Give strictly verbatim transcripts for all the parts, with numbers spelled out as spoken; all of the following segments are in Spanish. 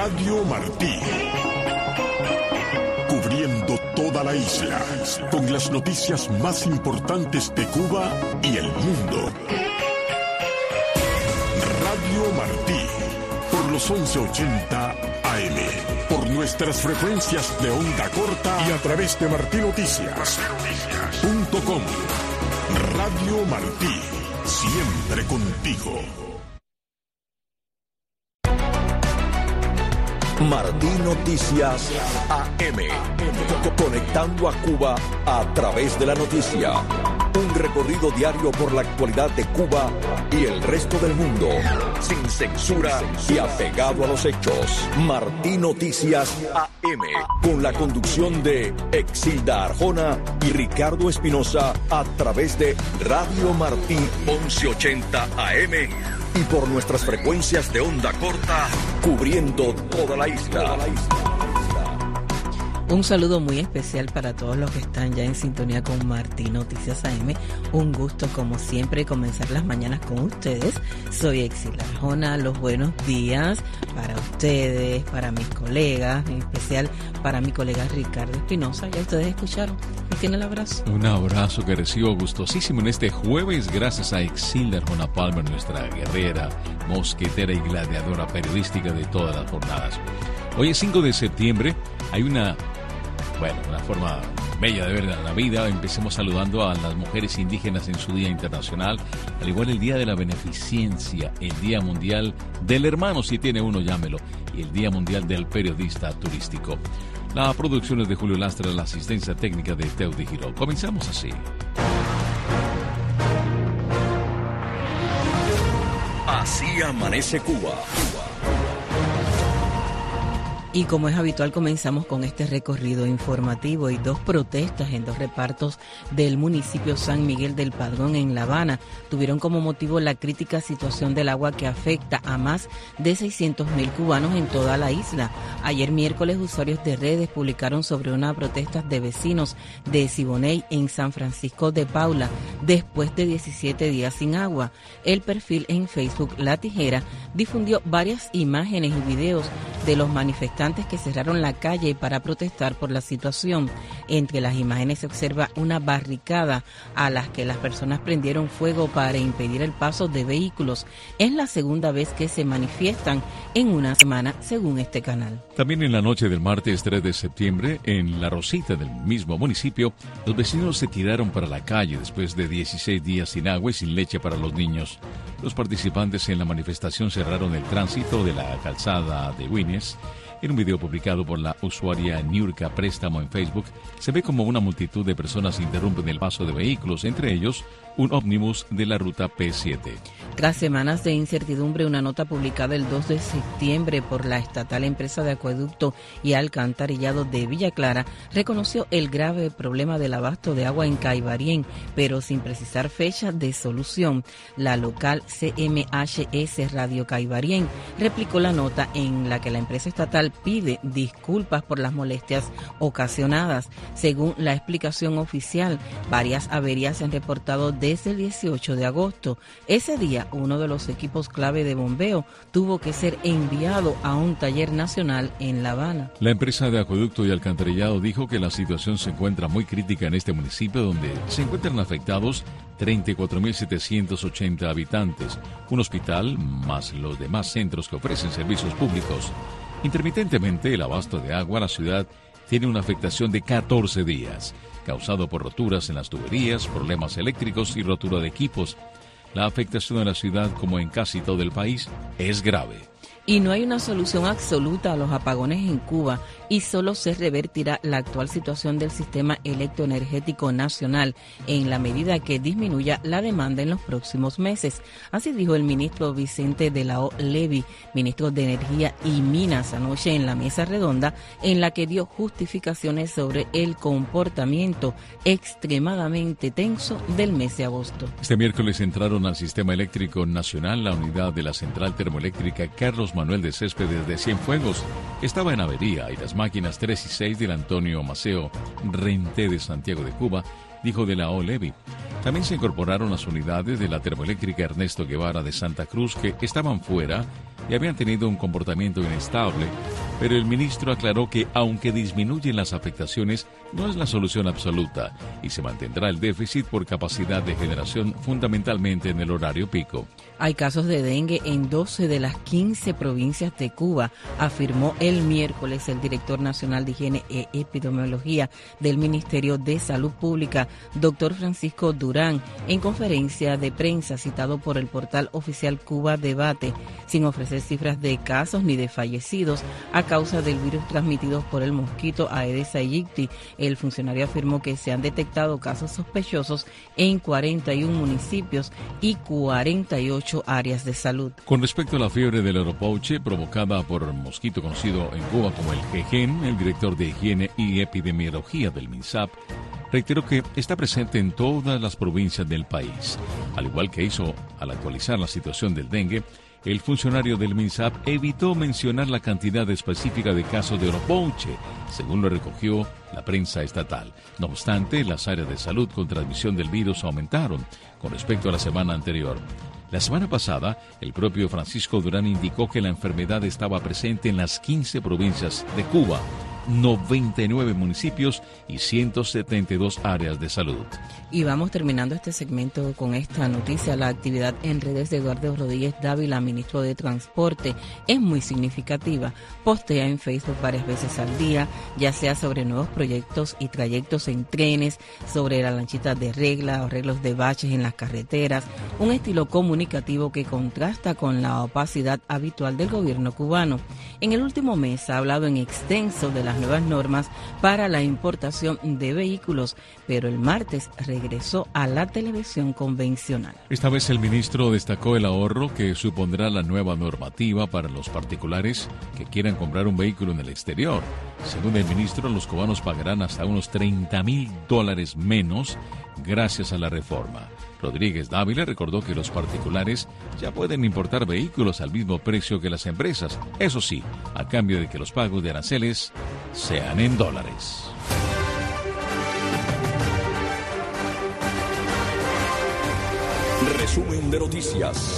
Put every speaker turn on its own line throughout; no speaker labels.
Radio Martí. Cubriendo toda la isla, con las noticias más importantes de Cuba y el mundo. Radio Martí, por los once ochenta A M, por nuestras frecuencias de onda corta y a través de martinoticias punto com. Radio Martí, siempre contigo.
Martí Noticias A M, conectando a Cuba a través de la noticia. Un recorrido diario por la actualidad de Cuba y el resto del mundo, sin censura y apegado a los hechos. Martí Noticias A M, con la conducción de Exilda Arjona y Ricardo Espinosa a través de Radio Martí once ochenta A M y por nuestras frecuencias de onda corta, cubriendo toda la isla.
Un saludo muy especial para todos los que están ya en sintonía con Martí Noticias A M. Un gusto, como siempre, comenzar las mañanas con ustedes. Soy Exilda Arjona. Los buenos días para ustedes, para mis colegas, en especial para mi colega Ricardo Espinosa. Ya ustedes escucharon. ¿Y tiene el abrazo?
Un abrazo que recibo gustosísimo en este jueves, gracias a Exilda Arjona Palmer, nuestra guerrera, mosquetera y gladiadora periodística de todas las jornadas. Hoy es cinco de septiembre. Hay una, bueno, una forma bella de ver la vida. Empecemos saludando a las mujeres indígenas en su Día Internacional, al igual el Día de la Beneficencia, el Día Mundial del Hermano, si tiene uno, llámelo, y el Día Mundial del Periodista Turístico. La producción es de Julio Lastra, la asistencia técnica de Teudi Girol. Comenzamos así.
Así amanece Cuba.
Y como es habitual, comenzamos con este recorrido informativo y dos protestas en dos repartos del municipio San Miguel del Padrón en La Habana tuvieron como motivo la crítica situación del agua que afecta a más de seiscientos mil cubanos en toda la isla. Ayer miércoles, usuarios de redes publicaron sobre una protesta de vecinos de Siboney en San Francisco de Paula después de diecisiete días sin agua. El perfil en Facebook La Tijera difundió varias imágenes y videos de los manifestantes que cerraron la calle para protestar por la situación. Entre las imágenes se observa una barricada a las que las personas prendieron fuego para impedir el paso de vehículos. Es la segunda vez que se manifiestan en una semana, según este canal.
También en la noche del martes tres de septiembre, en La Rosita del mismo municipio, los vecinos se tiraron para la calle después de dieciséis días sin agua y sin leche para los niños. Los participantes en la manifestación cerraron el tránsito de la calzada de Güines. En un video publicado por la usuaria Niurka Préstamo en Facebook, se ve como una multitud de personas interrumpen el paso de vehículos, entre ellos un ómnibus de la ruta P siete.
Tras semanas de incertidumbre, una nota publicada el dos de septiembre por la estatal empresa de acueducto y alcantarillado de Villa Clara reconoció el grave problema del abasto de agua en Caibarien, pero sin precisar fecha de solución. La local C M H S Radio Caibarien replicó la nota en la que la empresa estatal pide disculpas por las molestias ocasionadas. Según la explicación oficial, varias averías se han reportado desde el dieciocho de agosto. Ese día, uno de los equipos clave de bombeo tuvo que ser enviado a un taller nacional en La Habana.
La empresa de acueducto y alcantarillado dijo que la situación se encuentra muy crítica en este municipio, donde se encuentran afectados treinta y cuatro mil setecientos ochenta habitantes, un hospital más los demás centros que ofrecen servicios públicos. Intermitentemente, el abasto de agua a la ciudad tiene una afectación de catorce días, causado por roturas en las tuberías, problemas eléctricos y rotura de equipos. La afectación de la ciudad, como en casi todo el país, es grave.
Y no hay una solución absoluta a los apagones en Cuba y solo se revertirá la actual situación del sistema electroenergético nacional en la medida que disminuya la demanda en los próximos meses. Así dijo el ministro Vicente de la O Levy, ministro de Energía y Minas, anoche en la mesa redonda en la que dio justificaciones sobre el comportamiento extremadamente tenso del mes de agosto.
Este miércoles entraron al sistema eléctrico nacional la unidad de la central termoeléctrica Carlos Manuel de Céspedes de Cienfuegos. Estaba en avería y las máquinas tres y seis del Antonio Maceo Renté de Santiago de Cuba, dijo de la O Levy. También se incorporaron las unidades de la termoeléctrica Ernesto Guevara de Santa Cruz que estaban fuera y habían tenido un comportamiento inestable pero el ministro aclaró que aunque disminuyen las afectaciones, no es la solución absoluta y se mantendrá el déficit por capacidad de generación fundamentalmente en el horario pico.
Hay casos de dengue en doce de las quince provincias de Cuba, afirmó el miércoles el director nacional de Higiene e Epidemiología del Ministerio de Salud Pública, doctor Francisco Durán, en conferencia de prensa citado por el portal oficial Cuba Debate, sin ofrecer cifras de casos ni de fallecidos a causa del virus transmitido por el mosquito Aedes aegypti. El funcionario afirmó que se han detectado casos sospechosos en cuarenta y uno municipios y cuarenta y ocho áreas de salud.
Con respecto a la fiebre del oropouche provocada por mosquito conocido en Cuba como el jejen, el director de Higiene y Epidemiología del MINSAP reiteró que está presente en todas las provincias del país. Al igual que hizo al actualizar la situación del dengue, el funcionario del MINSAP evitó mencionar la cantidad específica de casos de oropouche, según lo recogió la prensa estatal. No obstante, las áreas de salud con transmisión del virus aumentaron con respecto a la semana anterior. La semana pasada, el propio Francisco Durán indicó que la enfermedad estaba presente en las quince provincias de Cuba, noventa y nueve municipios y ciento setenta y dos áreas de salud.
Y vamos terminando este segmento con esta noticia. La actividad en redes de Eduardo Rodríguez Dávila, ministro de Transporte, es muy significativa. Postea en Facebook varias veces al día, ya sea sobre nuevos proyectos y trayectos en trenes, sobre la lanchita de regla o arreglos de baches en las carreteras, un estilo comunicativo que contrasta con la opacidad habitual del gobierno cubano. En el último mes ha hablado en extenso de las nuevas normas para la importación de vehículos, pero el martes regresó a la televisión convencional.
Esta vez el ministro destacó el ahorro que supondrá la nueva normativa para los particulares que quieran comprar un vehículo en el exterior. Según el ministro, los cubanos pagarán hasta unos treinta mil dólares menos gracias a la reforma. Rodríguez Dávila recordó que los particulares ya pueden importar vehículos al mismo precio que las empresas, eso sí, a cambio de que los pagos de aranceles sean en dólares.
Resumen de noticias.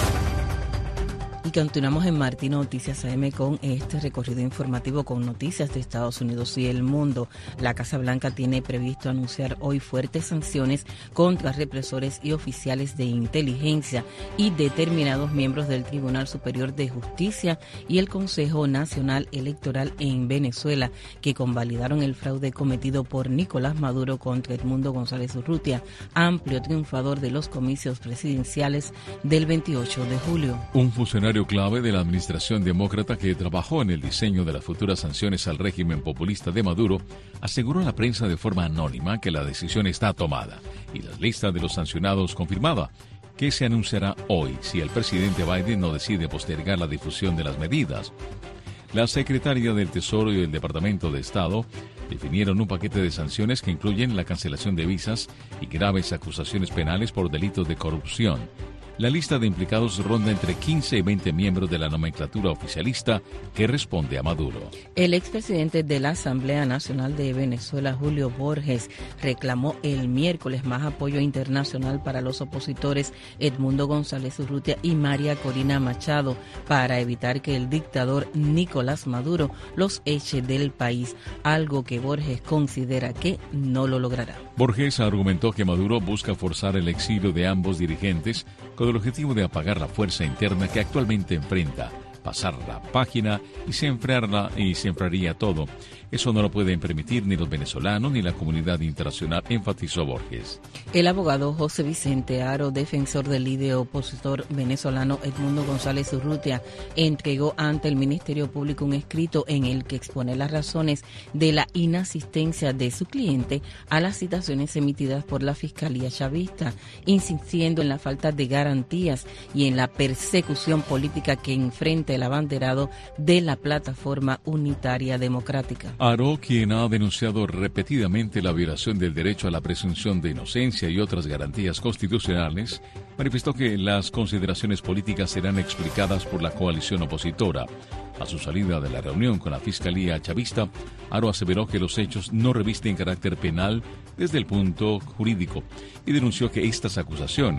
Y continuamos en Martín Noticias A M con este recorrido informativo con noticias de Estados Unidos y el mundo. La Casa Blanca tiene previsto anunciar hoy fuertes sanciones contra represores y oficiales de inteligencia y determinados miembros del Tribunal Superior de Justicia y el Consejo Nacional Electoral en Venezuela, que convalidaron el fraude cometido por Nicolás Maduro contra Edmundo González Urrutia, amplio triunfador de los comicios presidenciales del veintiocho de julio.
Un funcionario clave de la administración demócrata que trabajó en el diseño de las futuras sanciones al régimen populista de Maduro aseguró a la prensa de forma anónima que la decisión está tomada y la lista de los sancionados confirmada, que se anunciará hoy si el presidente Biden no decide postergar la difusión de las medidas. La secretaria del Tesoro y el Departamento de Estado definieron un paquete de sanciones que incluyen la cancelación de visas y graves acusaciones penales por delitos de corrupción. La lista de implicados ronda entre quince y veinte miembros de la nomenclatura oficialista que responde a Maduro.
El expresidente de la Asamblea Nacional de Venezuela, Julio Borges, reclamó el miércoles más apoyo internacional para los opositores Edmundo González Urrutia y María Corina Machado para evitar que el dictador Nicolás Maduro los eche del país, algo que Borges considera que no lo logrará.
Borges argumentó que Maduro busca forzar el exilio de ambos dirigentes con el objetivo de apagar la fuerza interna que actualmente enfrenta, pasar la página y se enfriarla y se enfriaría todo. Eso no lo pueden permitir ni los venezolanos ni la comunidad internacional, enfatizó Borges.
El abogado José Vicente Aro, defensor del líder opositor venezolano Edmundo González Urrutia, entregó ante el Ministerio Público un escrito en el que expone las razones de la inasistencia de su cliente a las citaciones emitidas por la Fiscalía chavista, insistiendo en la falta de garantías y en la persecución política que enfrenta el abanderado de la Plataforma Unitaria Democrática.
Aro, quien ha denunciado repetidamente la violación del derecho a la presunción de inocencia y otras garantías constitucionales, manifestó que las consideraciones políticas serán explicadas por la coalición opositora. A su salida de la reunión con la Fiscalía chavista, Aro aseveró que los hechos no revisten carácter penal desde el punto jurídico y denunció que estas acusaciones,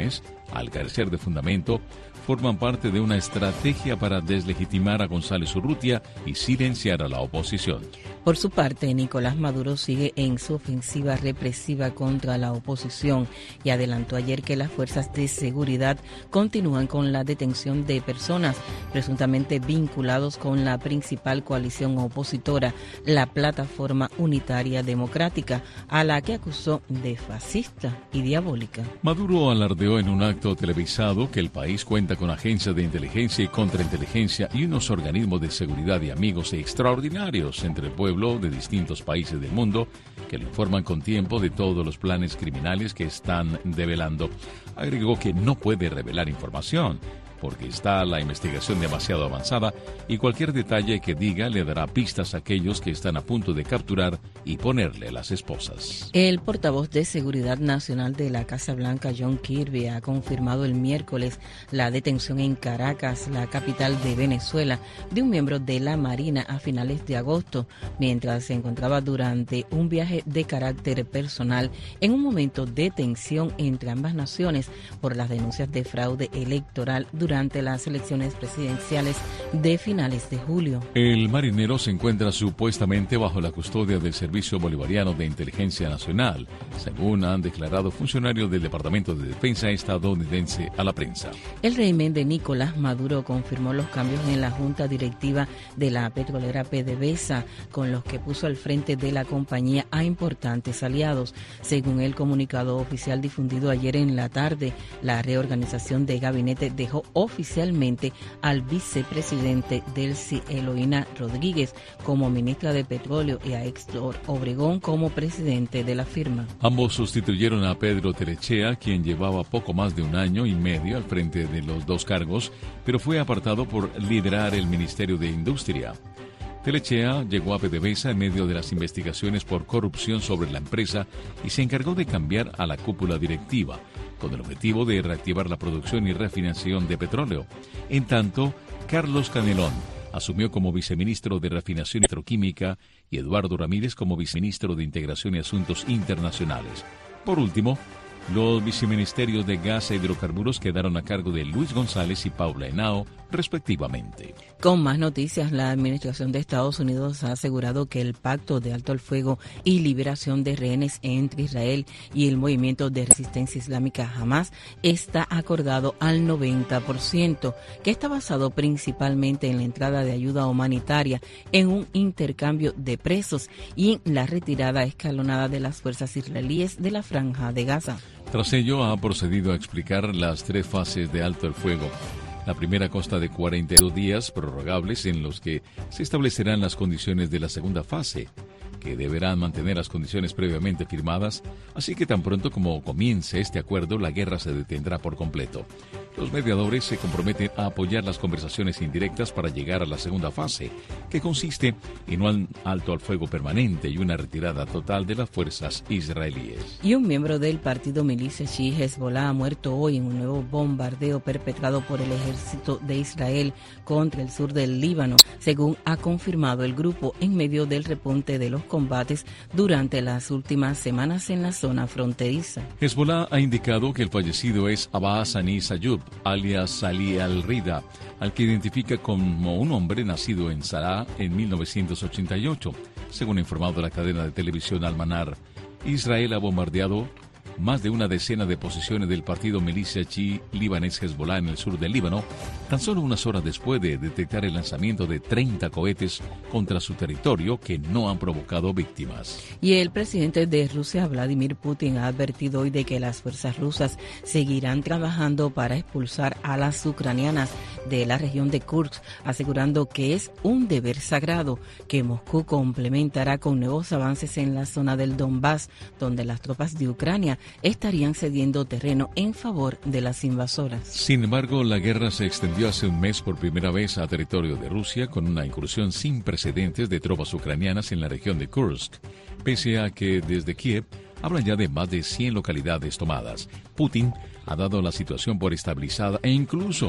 al carecer de fundamento, forman parte de una estrategia para deslegitimar a González Urrutia y silenciar a la oposición.
Por su parte, Nicolás Maduro sigue en su ofensiva represiva contra la oposición y adelantó ayer que las fuerzas de seguridad continúan con la detención de personas presuntamente vinculados con la principal coalición opositora, la Plataforma Unitaria Democrática, a la que acusó de fascista y diabólica.
Maduro alardeó en un acto televisado que el país cuenta con agencias de inteligencia y contrainteligencia y unos organismos de seguridad y amigos extraordinarios entre el pueblo de distintos países del mundo que le informan con tiempo de todos los planes criminales que están develando. Agregó que no puede revelar información porque está la investigación demasiado avanzada y cualquier detalle que diga le dará pistas a aquellos que están a punto de capturar y ponerle las esposas.
El portavoz de Seguridad Nacional de la Casa Blanca, John Kirby, ha confirmado el miércoles la detención en Caracas, la capital de Venezuela, de un miembro de la Marina a finales de agosto, mientras se encontraba durante un viaje de carácter personal en un momento de tensión entre ambas naciones por las denuncias de fraude electoral durante durante las elecciones presidenciales de finales de julio.
El marinero se encuentra supuestamente bajo la custodia del Servicio Bolivariano de Inteligencia Nacional, según han declarado funcionarios del Departamento de Defensa estadounidense a la prensa.
El régimen de Nicolás Maduro confirmó los cambios en la junta directiva de la petrolera PDVSA, con los que puso al frente de la compañía a importantes aliados. Según el comunicado oficial difundido ayer en la tarde, la reorganización de gabinete dejó oficialmente al vicepresidente Delcy Eloína Rodríguez como ministra de Petróleo y a Héctor Obregón como presidente de la firma.
Ambos sustituyeron a Pedro Telechea, quien llevaba poco más de un año y medio al frente de los dos cargos, pero fue apartado por liderar el Ministerio de Industria. Telechea llegó a PDVSA en medio de las investigaciones por corrupción sobre la empresa y se encargó de cambiar a la cúpula directiva, con el objetivo de reactivar la producción y refinación de petróleo. En tanto, Carlos Canelón asumió como viceministro de Refinación y Petroquímica y Eduardo Ramírez como viceministro de Integración y Asuntos Internacionales. Por último, los viceministerios de Gas e Hidrocarburos quedaron a cargo de Luis González y Paula Henao, respectivamente.
Con más noticias, la Administración de Estados Unidos ha asegurado que el pacto de alto al fuego y liberación de rehenes entre Israel y el movimiento de resistencia islámica Hamas está acordado al noventa por ciento, que está basado principalmente en la entrada de ayuda humanitaria, en un intercambio de presos y en la retirada escalonada de las fuerzas israelíes de la Franja de Gaza.
Tras ello, ha procedido a explicar las tres fases de alto el fuego. La primera consta de cuarenta y dos días prorrogables en los que se establecerán las condiciones de la segunda fase, que deberán mantener las condiciones previamente firmadas, así que tan pronto como comience este acuerdo, la guerra se detendrá por completo. Los mediadores se comprometen a apoyar las conversaciones indirectas para llegar a la segunda fase, que consiste en un alto al fuego permanente y una retirada total de las fuerzas israelíes.
Y un miembro del partido milicia chií Hezbollah ha muerto hoy en un nuevo bombardeo perpetrado por el ejército de Israel contra el sur del Líbano, según ha confirmado el grupo en medio del repunte de los combates durante las últimas semanas en la zona fronteriza.
Hezbollah ha indicado que el fallecido es Abbas Anis Ayub, alias Salih al-Rida, al que identifica como un hombre nacido en Sará en mil novecientos ochenta y ocho. Según ha informado la cadena de televisión Al-Manar, Israel ha bombardeado más de una decena de posiciones del partido milicia chií libanés Hezbollah en el sur del Líbano, tan solo unas horas después de detectar el lanzamiento de treinta cohetes contra su territorio que no han provocado víctimas.
Y el presidente de Rusia, Vladimir Putin, ha advertido hoy de que las fuerzas rusas seguirán trabajando para expulsar a las ucranianas de la región de Kursk, asegurando que es un deber sagrado que Moscú complementará con nuevos avances en la zona del Donbass, donde las tropas de Ucrania estarían cediendo terreno en favor de las invasoras.
Sin embargo, la guerra se extendió hace un mes por primera vez a territorio de Rusia con una incursión sin precedentes de tropas ucranianas en la región de Kursk, pese a que desde Kiev hablan ya de más de cien localidades tomadas. Putin ha dado la situación por estabilizada e incluso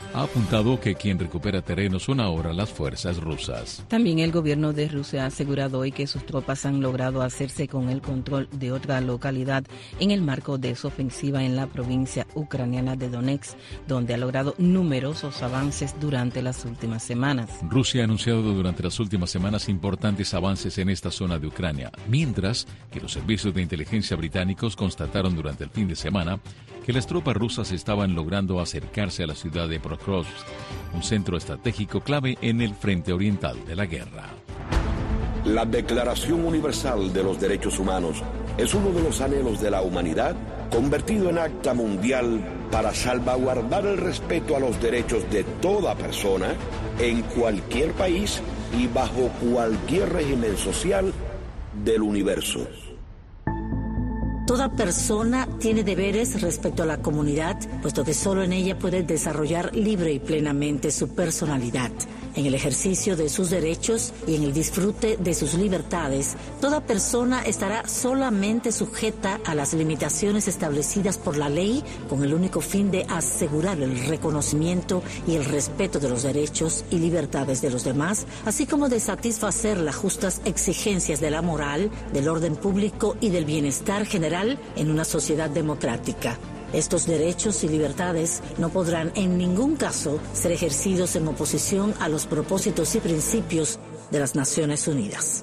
ha apuntado que quien recupera terreno son ahora las fuerzas rusas.
También el gobierno de Rusia ha asegurado hoy que sus tropas han logrado hacerse con el control de otra localidad en el marco de su ofensiva en la provincia ucraniana de Donetsk, donde ha logrado numerosos avances durante las últimas semanas.
Rusia ha anunciado durante las últimas semanas importantes avances en esta zona de Ucrania, mientras que los servicios de inteligencia británicos constataron durante el fin de semana que las tropas rusas estaban logrando acercarse a la ciudad de Pokrovsk, un centro estratégico clave en el frente oriental de la guerra.
La Declaración Universal de los Derechos Humanos es uno de los anhelos de la humanidad convertido en acta mundial para salvaguardar el respeto a los derechos de toda persona en cualquier país y bajo cualquier régimen social del universo.
Toda persona tiene deberes respecto a la comunidad, puesto que solo en ella puede desarrollar libre y plenamente su personalidad. En el ejercicio de sus derechos y en el disfrute de sus libertades, toda persona estará solamente sujeta a las limitaciones establecidas por la ley con el único fin de asegurar el reconocimiento y el respeto de los derechos y libertades de los demás, así como de satisfacer las justas exigencias de la moral, del orden público y del bienestar general en una sociedad democrática. Estos derechos y libertades no podrán en ningún caso ser ejercidos en oposición a los propósitos y principios de las Naciones Unidas.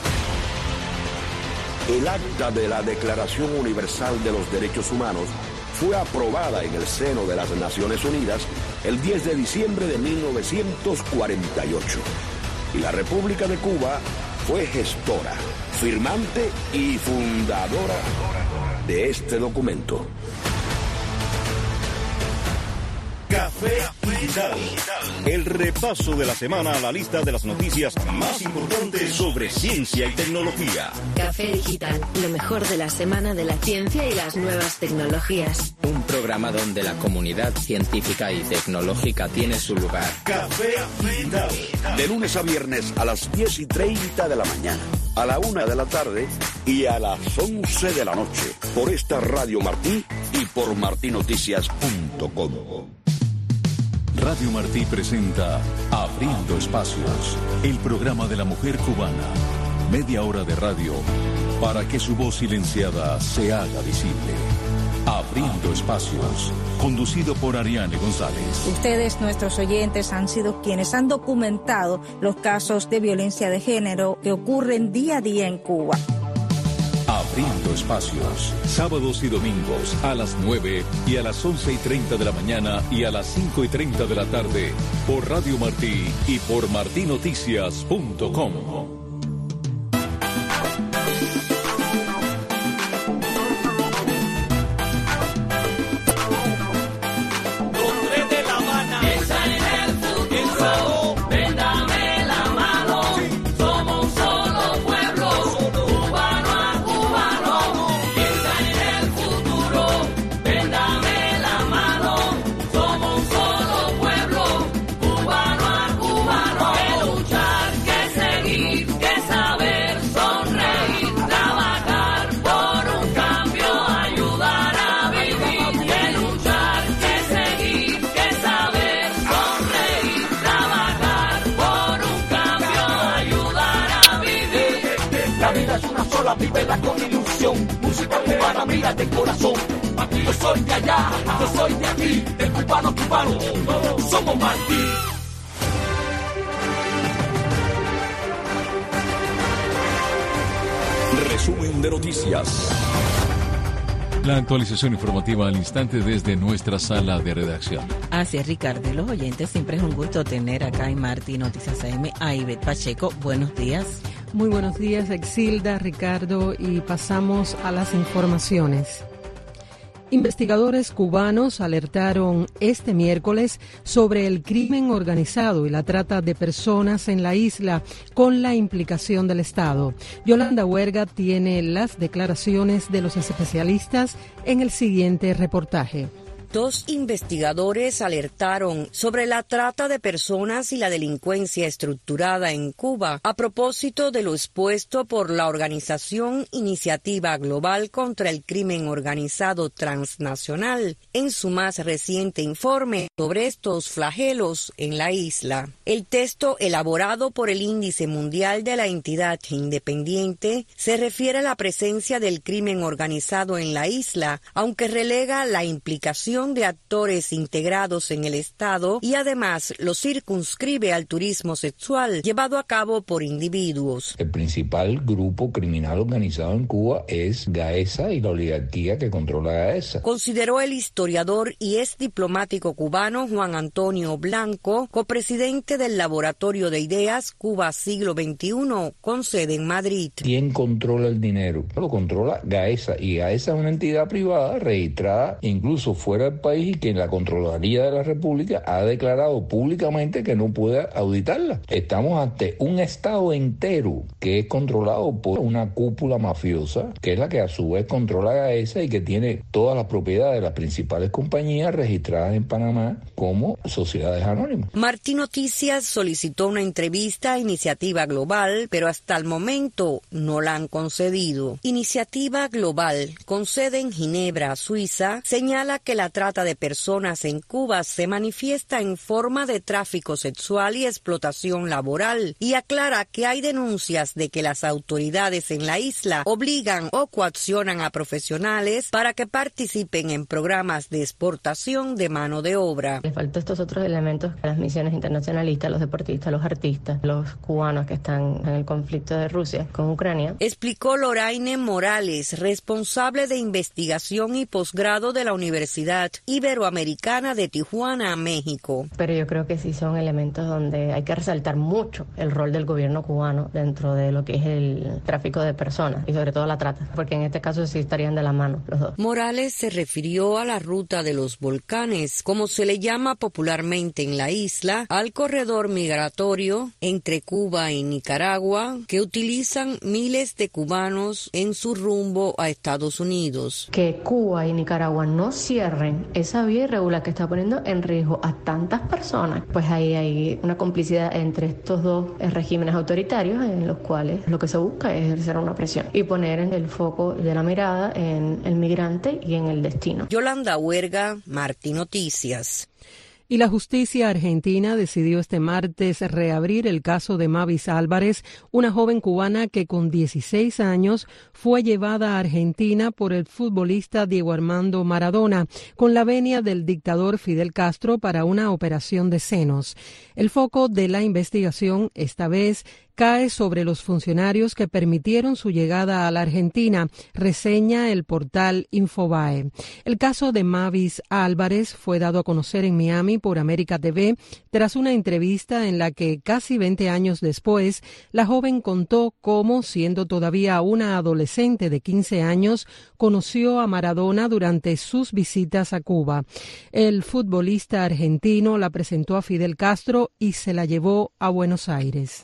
El acta de la Declaración Universal de los Derechos Humanos fue aprobada en el seno de las Naciones Unidas el diez de diciembre de mil novecientos cuarenta y ocho. Y la República de Cuba fue gestora, firmante y fundadora de este documento.
Café Digital, el repaso de la semana a la lista de las noticias más importantes sobre ciencia y tecnología.
Café Digital, lo mejor de la semana de la ciencia y las nuevas tecnologías.
Un programa donde la comunidad científica y tecnológica tiene su lugar.
Café Digital.
De lunes a viernes a las diez y treinta de la mañana, a la una de la tarde y a las once de la noche, por esta Radio Martí y por martí noticias punto com.
Radio Martí presenta Abriendo Espacios, el programa de la mujer cubana. Media hora de radio para que su voz silenciada se haga visible. Abriendo Espacios, conducido por Ariane González.
Ustedes, nuestros oyentes, han sido quienes han documentado los casos de violencia de género que ocurren día a día en Cuba.
Abriendo Espacios, sábados y domingos a las nueve y a las once y treinta de la mañana y a las cinco y treinta de la tarde por Radio Martí y por martí noticias punto com.
Vívela con ilusión, música cubana, mira de corazón. Aquí yo soy de allá, yo soy de aquí, de cubano a cubano, somos Martí.
Resumen de noticias.
La actualización informativa al instante desde nuestra sala de redacción.
Así es, Ricardo y los oyentes, siempre es un gusto tener acá en Martí Noticias A M a Ivette Pacheco. Buenos días.
Muy buenos días, Exilda, Ricardo, y pasamos a las informaciones. Investigadores cubanos alertaron este miércoles sobre el crimen organizado y la trata de personas en la isla con la implicación del Estado. Yolanda Huerga tiene las declaraciones de los especialistas en el siguiente reportaje.
Dos investigadores alertaron sobre la trata de personas y la delincuencia estructurada en Cuba a propósito de lo expuesto por la organización Iniciativa Global contra el Crimen Organizado Transnacional en su más reciente informe sobre estos flagelos en la isla. El texto, elaborado por el Índice Mundial de la Entidad Independiente, se refiere a la presencia del crimen organizado en la isla, aunque relega la implicación de actores integrados en el Estado y además lo circunscribe al turismo sexual llevado a cabo por individuos.
El principal grupo criminal organizado en Cuba es Gaesa y la oligarquía que controla Gaesa.
Consideró el historiador y ex diplomático cubano Juan Antonio Blanco, copresidente del Laboratorio de Ideas Cuba Siglo veintiuno, con sede en Madrid.
¿Quién controla el dinero? Lo controla Gaesa, y Gaesa es una entidad privada registrada incluso fuera del país y que la Contraloría de la República ha declarado públicamente que no puede auditarla. Estamos ante un Estado entero que es controlado por una cúpula mafiosa, que es la que a su vez controla Gaesa y que tiene todas las propiedades de las principales compañías registradas en Panamá como sociedades anónimas.
Martín Noticias solicitó una entrevista a Iniciativa Global, pero hasta el momento no la han concedido. Iniciativa Global, con sede en Ginebra, Suiza, señala que la trata de personas en Cuba se manifiesta en forma de tráfico sexual y explotación laboral y aclara que hay denuncias de que las autoridades en la isla obligan o coaccionan a profesionales para que participen en programas de exportación de mano de obra.
Les faltan estos otros elementos a las misiones internacionalistas, los deportistas, los artistas, los cubanos que están en el conflicto de Rusia con Ucrania.
Explicó Loraine Morales, responsable de investigación y posgrado de la Universidad Iberoamericana de Tijuana, México.
Pero yo creo que sí son elementos donde hay que resaltar mucho el rol del gobierno cubano dentro de lo que es el tráfico de personas y sobre todo la trata, porque en este caso sí estarían de la mano los dos.
Morales se refirió a la ruta de los volcanes, como se le llama popularmente en la isla, al corredor migratorio entre Cuba y Nicaragua que utilizan miles de cubanos en su rumbo a Estados Unidos.
Que Cuba y Nicaragua no cierren esa vía irregular que está poniendo en riesgo a tantas personas, pues ahí hay una complicidad entre estos dos regímenes autoritarios en los cuales lo que se busca es ejercer una presión y poner en el foco de la mirada en el migrante y en el destino.
Yolanda Huerga, Martín Noticias.
Y la justicia argentina decidió este martes reabrir el caso de Mavis Álvarez, una joven cubana que con dieciséis años fue llevada a Argentina por el futbolista Diego Armando Maradona, con la venia del dictador Fidel Castro para una operación de senos. El foco de la investigación, esta vez, cae sobre los funcionarios que permitieron su llegada a la Argentina, reseña el portal Infobae. El caso de Mavis Álvarez fue dado a conocer en Miami por América T V tras una entrevista en la que casi veinte años después, la joven contó cómo, siendo todavía una adolescente de quince años, conoció a Maradona durante sus visitas a Cuba. El futbolista argentino la presentó a Fidel Castro y se la llevó a Buenos Aires.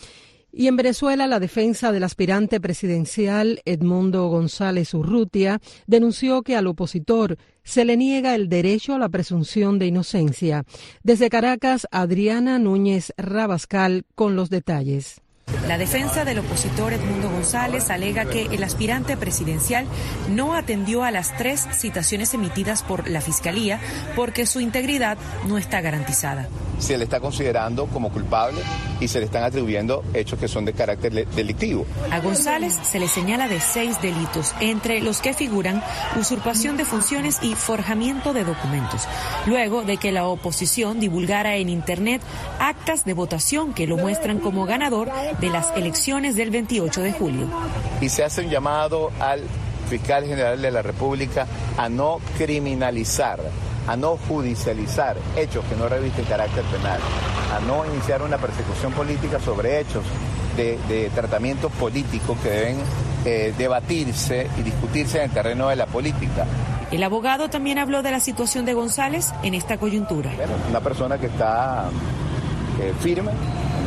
Y en Venezuela, la defensa del aspirante presidencial Edmundo González Urrutia denunció que al opositor se le niega el derecho a la presunción de inocencia. Desde Caracas, Adriana Núñez Rabascal con los detalles.
La defensa del opositor Edmundo González alega que el aspirante presidencial no atendió a las tres citaciones emitidas por la Fiscalía porque su integridad no está garantizada.
Se le está considerando como culpable y se le están atribuyendo hechos que son de carácter delictivo.
A González se le señala de seis delitos, entre los que figuran usurpación de funciones y forjamiento de documentos, luego de que la oposición divulgara en Internet actas de votación que lo muestran como ganador de las elecciones del veintiocho de julio.
Y se hace un llamado al fiscal general de la República a no criminalizar, a no judicializar hechos que no revisten carácter penal, a no iniciar una persecución política sobre hechos de, de tratamientos políticos que deben eh, debatirse y discutirse en el terreno de la política.
El abogado también habló de la situación de González en esta coyuntura.
Bueno, una persona que está eh, firme,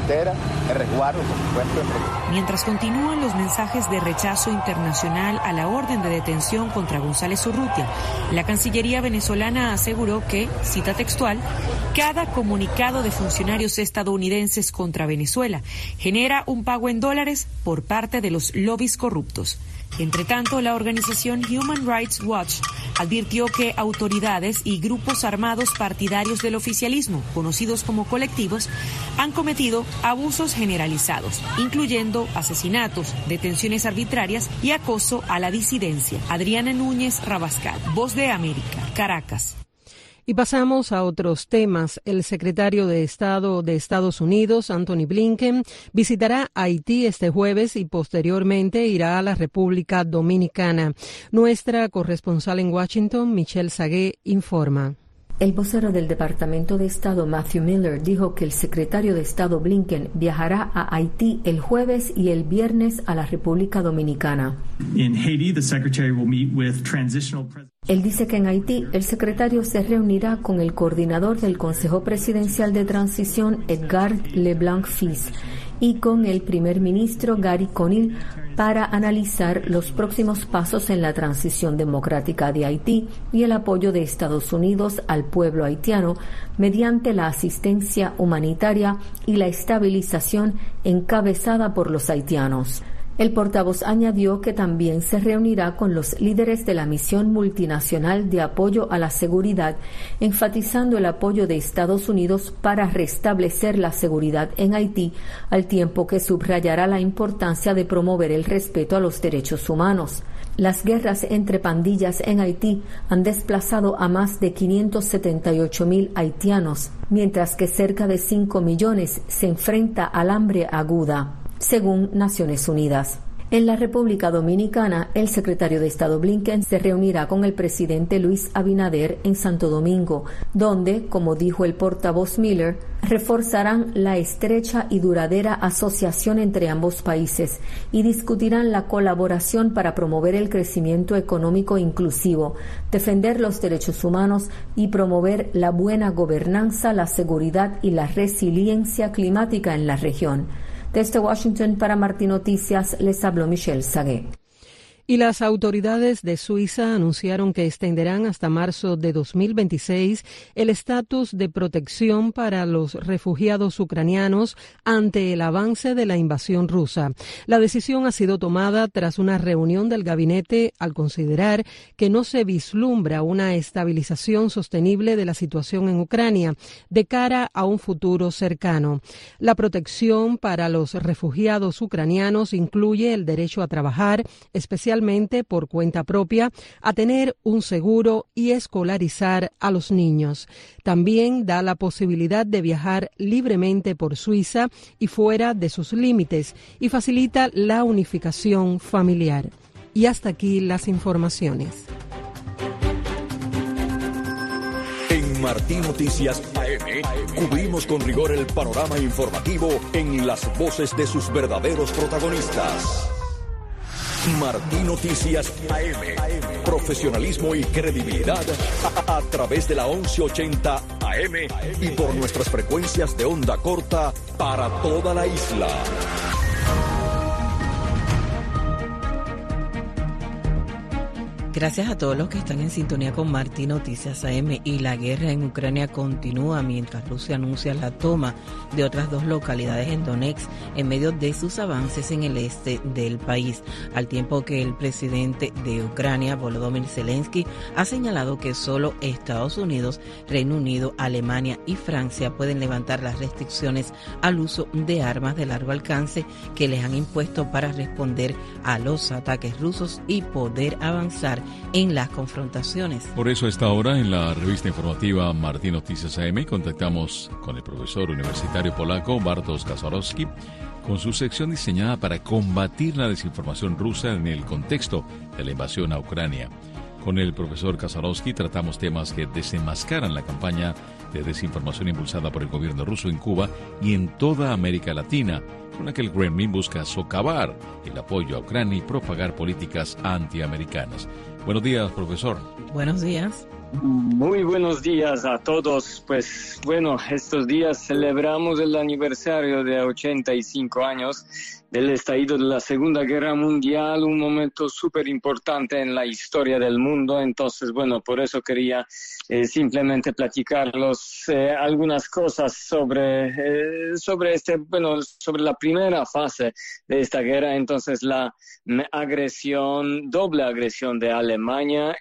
frontera, el resguardo, por supuesto.
Mientras continúan los mensajes de rechazo internacional a la orden de detención contra González Urrutia, la Cancillería venezolana aseguró que, cita textual, cada comunicado de funcionarios estadounidenses contra Venezuela genera un pago en dólares por parte de los lobbies corruptos. Entre tanto, la organización Human Rights Watch advirtió que autoridades y grupos armados partidarios del oficialismo, conocidos como colectivos, han cometido abusos generalizados, incluyendo asesinatos, detenciones arbitrarias y acoso a la disidencia. Adriana Núñez Rabascal, Voz de América, Caracas.
Y pasamos a otros temas. El secretario de Estado de Estados Unidos, Anthony Blinken, visitará Haití este jueves y posteriormente irá a la República Dominicana. Nuestra corresponsal en Washington, Michelle Sagué, informa.
El vocero del Departamento de Estado, Matthew Miller, dijo que el secretario de Estado Blinken viajará a Haití el jueves y el viernes a la República Dominicana. Él dice que en Haití el secretario se reunirá con el coordinador del Consejo Presidencial de Transición, Edgar Leblanc Fils, y con el primer ministro Gary Conil para analizar los próximos pasos en la transición democrática de Haití y el apoyo de Estados Unidos al pueblo haitiano mediante la asistencia humanitaria y la estabilización encabezada por los haitianos. El portavoz añadió que también se reunirá con los líderes de la misión multinacional de apoyo a la seguridad, enfatizando el apoyo de Estados Unidos para restablecer la seguridad en Haití, al tiempo que subrayará la importancia de promover el respeto a los derechos humanos. Las guerras entre pandillas en Haití han desplazado a más de quinientos setenta y ocho mil haitianos, mientras que cerca de cinco millones se enfrenta al hambre aguda, según Naciones Unidas. En la República Dominicana, el secretario de Estado Blinken se reunirá con el presidente Luis Abinader en Santo Domingo, donde, como dijo el portavoz Miller, reforzarán la estrecha y duradera asociación entre ambos países y discutirán la colaboración para promover el crecimiento económico inclusivo, defender los derechos humanos y promover la buena gobernanza, la seguridad y la resiliencia climática en la región. Desde Washington para Martín Noticias les habló Michelle Sagué.
Y las autoridades de Suiza anunciaron que extenderán hasta marzo de dos mil veintiséis el estatus de protección para los refugiados ucranianos ante el avance de la invasión rusa. La decisión ha sido tomada tras una reunión del gabinete al considerar que no se vislumbra una estabilización sostenible de la situación en Ucrania de cara a un futuro cercano. La protección para los refugiados ucranianos incluye el derecho a trabajar, especialmente por cuenta propia, a tener un seguro y escolarizar a los niños. También da la posibilidad de viajar libremente por Suiza y fuera de sus límites y facilita la unificación familiar. Y hasta aquí las informaciones.
En Martín Noticias A M cubrimos con rigor el panorama informativo en las voces de sus verdaderos protagonistas. Martín Noticias A M. Profesionalismo y credibilidad a, a través de la once ochenta A M y por nuestras frecuencias de onda corta para toda la isla.
Gracias a todos los que están en sintonía con Martín Noticias A M. Y la guerra en Ucrania continúa mientras Rusia anuncia la toma de otras dos localidades en Donetsk en medio de sus avances en el este del país, al tiempo que el presidente de Ucrania, Volodymyr Zelensky, ha señalado que solo Estados Unidos, Reino Unido, Alemania y Francia pueden levantar las restricciones al uso de armas de largo alcance que les han impuesto para responder a los ataques rusos y poder avanzar en las confrontaciones.
Por eso a esta hora en la revista informativa Martín Noticias A M contactamos con el profesor universitario polaco Bartosz Kasarowski con su sección diseñada para combatir la desinformación rusa en el contexto de la invasión a Ucrania. Con el profesor Kasarowski tratamos temas que desenmascaran la campaña de desinformación impulsada por el gobierno ruso en Cuba y en toda América Latina, con la que el Kremlin busca socavar el apoyo a Ucrania y propagar políticas antiamericanas. Buenos días, profesor.
Buenos días.
Muy buenos días a todos. Pues bueno, estos días celebramos el aniversario de ochenta y cinco años del estallido de la Segunda Guerra Mundial, un momento súper importante en la historia del mundo. Entonces, bueno, por eso quería eh, simplemente platicarlos eh, algunas cosas sobre, eh, sobre, este, bueno, sobre la primera fase de esta guerra. Entonces, la agresión, doble agresión de Alemania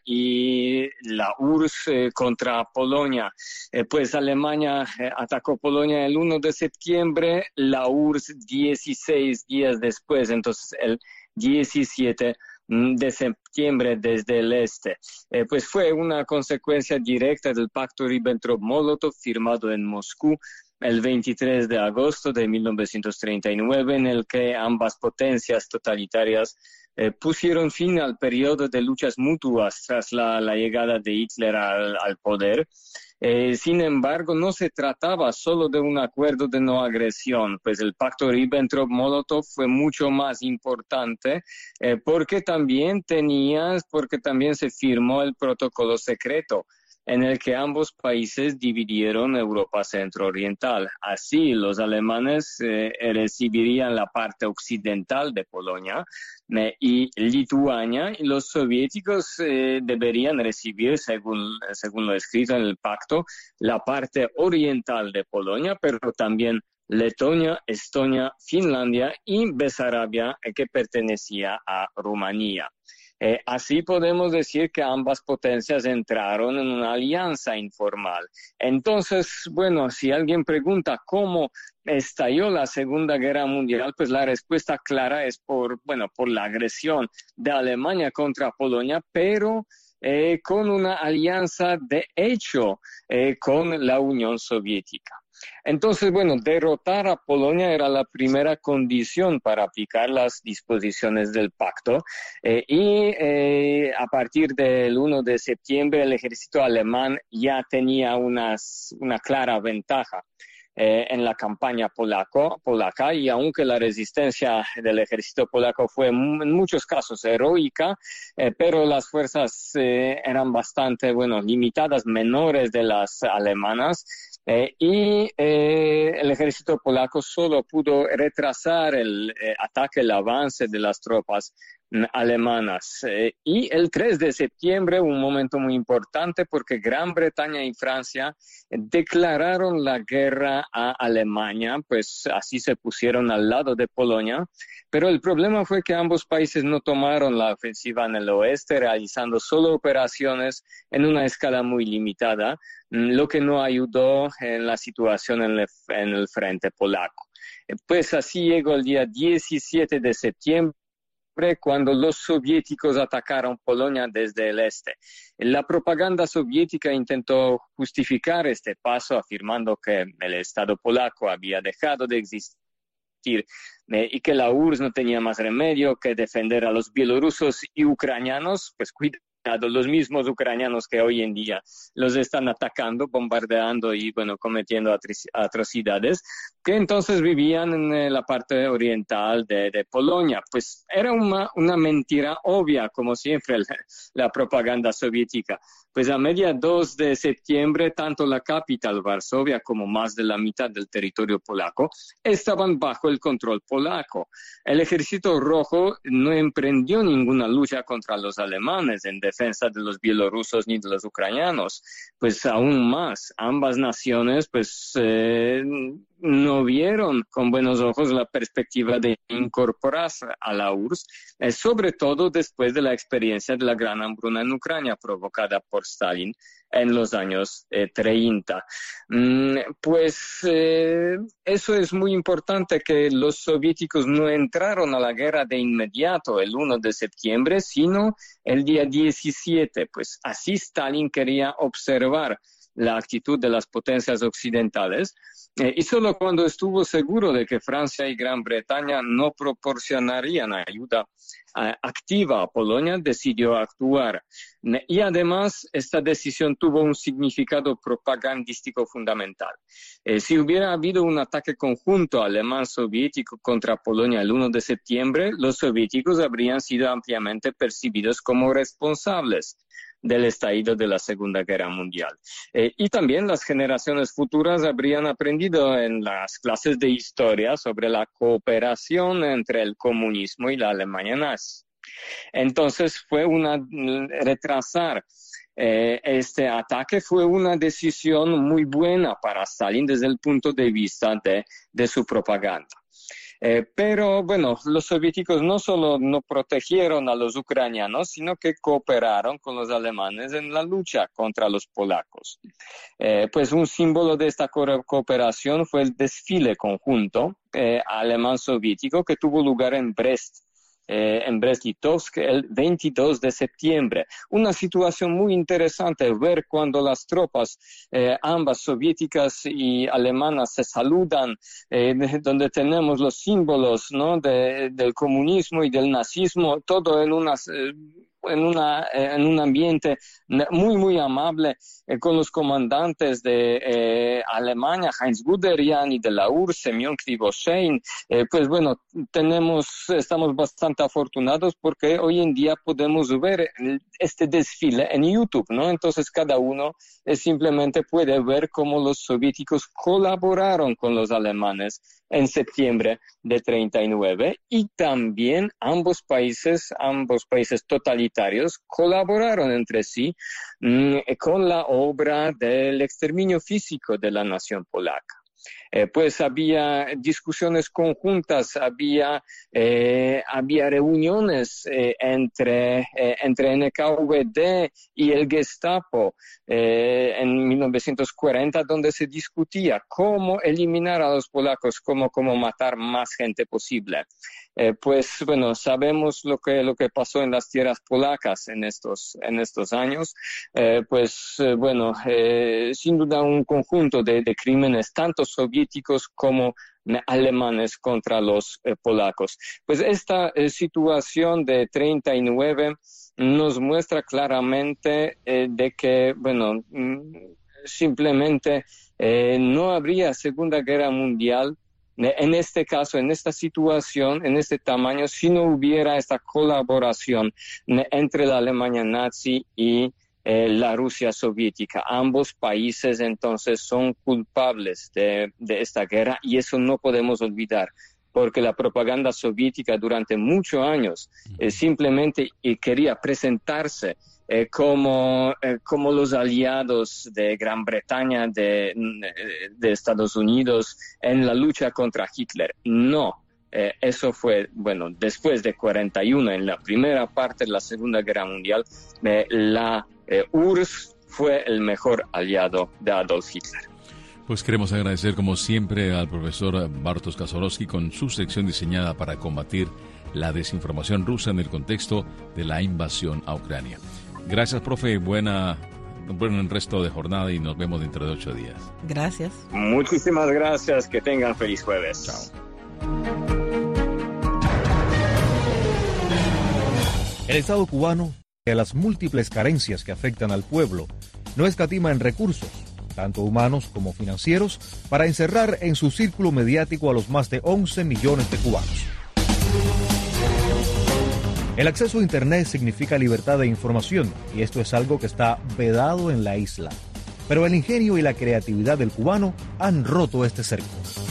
y la U R S S eh, contra Polonia. Eh, pues Alemania eh, atacó Polonia el uno de septiembre, la U R S S dieciséis días después, entonces el diecisiete de septiembre desde el este. Eh, pues fue una consecuencia directa del pacto Ribbentrop-Molotov firmado en Moscú el veintitrés de agosto de mil novecientos treinta y nueve, en el que ambas potencias totalitarias eh, pusieron fin al periodo de luchas mutuas tras la, la llegada de Hitler al, al poder. Eh, sin embargo, no se trataba solo de un acuerdo de no agresión, pues el pacto Ribbentrop-Molotov fue mucho más importante eh, porque también tenía, porque también se firmó el protocolo secreto en el que ambos países dividieron Europa centro-oriental. Así, los alemanes eh, recibirían la parte occidental de Polonia eh, y Lituania, y los soviéticos eh, deberían recibir, según, según lo escrito en el pacto, la parte oriental de Polonia, pero también Letonia, Estonia, Finlandia y Besarabia, eh, que pertenecía a Rumanía. Eh, así podemos decir que ambas potencias entraron en una alianza informal. Entonces, bueno, si alguien pregunta cómo estalló la Segunda Guerra Mundial, pues la respuesta clara es por, bueno, por la agresión de Alemania contra Polonia, pero eh, con una alianza de hecho eh, con la Unión Soviética. Entonces, bueno, derrotar a Polonia era la primera condición para aplicar las disposiciones del pacto eh, y eh, a partir del uno de septiembre el ejército alemán ya tenía unas, una clara ventaja eh, en la campaña polaco, polaca, y aunque la resistencia del ejército polaco fue en muchos casos heroica, eh, pero las fuerzas eh, eran bastante, bueno, limitadas, menores de las alemanas. Eh, y eh, el ejército polaco solo pudo retrasar el eh, ataque, el avance de las tropas mm, alemanas. Eh, y el tres de septiembre, un momento muy importante porque Gran Bretaña y Francia eh, declararon la guerra a Alemania, pues así se pusieron al lado de Polonia. Pero el problema fue que ambos países no tomaron la ofensiva en el oeste, realizando solo operaciones en una escala muy limitada, lo que no ayudó en la situación en el, en el frente polaco. Pues así llegó el día diecisiete de septiembre, cuando los soviéticos atacaron Polonia desde el este. La propaganda soviética intentó justificar este paso, afirmando que el Estado polaco había dejado de existir eh, y que la U R S S no tenía más remedio que defender a los bielorrusos y ucranianos, pues cuidado, los mismos ucranianos que hoy en día los están atacando, bombardeando y, bueno, cometiendo atrocidades, que entonces vivían en la parte oriental de, de Polonia. Pues era una, una mentira obvia, como siempre, la, la propaganda soviética. Pues a mediados dos de septiembre, tanto la capital, Varsovia, como más de la mitad del territorio polaco, estaban bajo el control polaco. El Ejército Rojo no emprendió ninguna lucha contra los alemanes en defensa de los bielorrusos ni de los ucranianos. Pues aún más, ambas naciones pues eh, no vieron con buenos ojos la perspectiva de incorporarse a la U R S S, eh, sobre todo después de la experiencia de la gran hambruna en Ucrania provocada por Stalin en los años eh, treinta. Mm, pues eh, eso es muy importante, que los soviéticos no entraron a la guerra de inmediato el uno de septiembre, sino el día diecisiete. Pues así Stalin quería observar la actitud de las potencias occidentales. Eh, y solo cuando estuvo seguro de que Francia y Gran Bretaña no proporcionarían ayuda eh, activa a Polonia, decidió actuar. Y además, esta decisión tuvo un significado propagandístico fundamental. Eh, si hubiera habido un ataque conjunto alemán-soviético contra Polonia el uno de septiembre, los soviéticos habrían sido ampliamente percibidos como responsables del estallido de la Segunda Guerra Mundial. Eh, y también las generaciones futuras habrían aprendido en las clases de historia sobre la cooperación entre el comunismo y la Alemania nazi. Entonces fue una retrasar eh, este ataque fue una decisión muy buena para Stalin desde el punto de vista de, de su propaganda. Eh, pero bueno, los soviéticos no solo no protegieron a los ucranianos, sino que cooperaron con los alemanes en la lucha contra los polacos. Eh, pues un símbolo de esta co- cooperación fue el desfile conjunto eh, alemán-soviético que tuvo lugar en Brest. Eh, en Brest-Litovsk el veintidós de septiembre. Una situación muy interesante ver cuando las tropas, eh, ambas soviéticas y alemanas, se saludan, eh, de, donde tenemos los símbolos, ¿no? de, del comunismo y del nazismo, todo en unas... Eh, En, una, en un ambiente muy, muy amable eh, con los comandantes de eh, Alemania, Heinz Guderian, y de la U R S S, Semyon Krivoshein. Eh, pues bueno, tenemos, estamos bastante afortunados porque hoy en día podemos ver este desfile en YouTube, ¿no? Entonces cada uno eh, simplemente puede ver cómo los soviéticos colaboraron con los alemanes en septiembre de treinta y nueve, y también ambos países, ambos países totalitarios colaboraron entre sí mmm, con la obra del exterminio físico de la nación polaca. Eh, pues había discusiones conjuntas, había, eh, había reuniones eh, entre, eh, entre N K V D y el Gestapo eh, en mil novecientos cuarenta, donde se discutía cómo eliminar a los polacos, cómo, cómo matar más gente posible. Eh, pues bueno, sabemos lo que, lo que pasó en las tierras polacas en estos, en estos años. Eh, pues eh, bueno, eh, sin duda un conjunto de, de crímenes, tanto soviéticos como alemanes contra los eh, polacos. Pues esta eh, situación de treinta y nueve nos muestra claramente eh, de que, bueno, simplemente eh, no habría Segunda Guerra Mundial en este caso, en esta situación, en este tamaño, si no hubiera esta colaboración entre la Alemania nazi y eh, la Rusia soviética. Ambos países entonces son culpables de, de esta guerra, y eso no podemos olvidar, porque la propaganda soviética durante muchos años eh, simplemente eh, quería presentarse Eh, como, eh, como los aliados de Gran Bretaña, de, de Estados Unidos en la lucha contra Hitler. No, eh, eso fue, bueno, después de cuarenta y uno, en la primera parte de la Segunda Guerra Mundial, eh, la eh, U R S S fue el mejor aliado de Adolf Hitler.
Pues queremos agradecer como siempre al profesor Bartosz Kaczorowski con su sección diseñada para combatir la desinformación rusa en el contexto de la invasión a Ucrania. Gracias, profe. Buena, buen resto de jornada y nos vemos dentro de ocho días.
Gracias.
Muchísimas gracias. Que tengan feliz jueves.
Chao.
El Estado cubano, de las múltiples carencias que afectan al pueblo, no escatima en recursos, tanto humanos como financieros, para encerrar en su círculo mediático a los más de once millones de cubanos. El acceso a Internet significa libertad de información, y esto es algo que está vedado en la isla. Pero el ingenio y la creatividad del cubano han roto este cerco.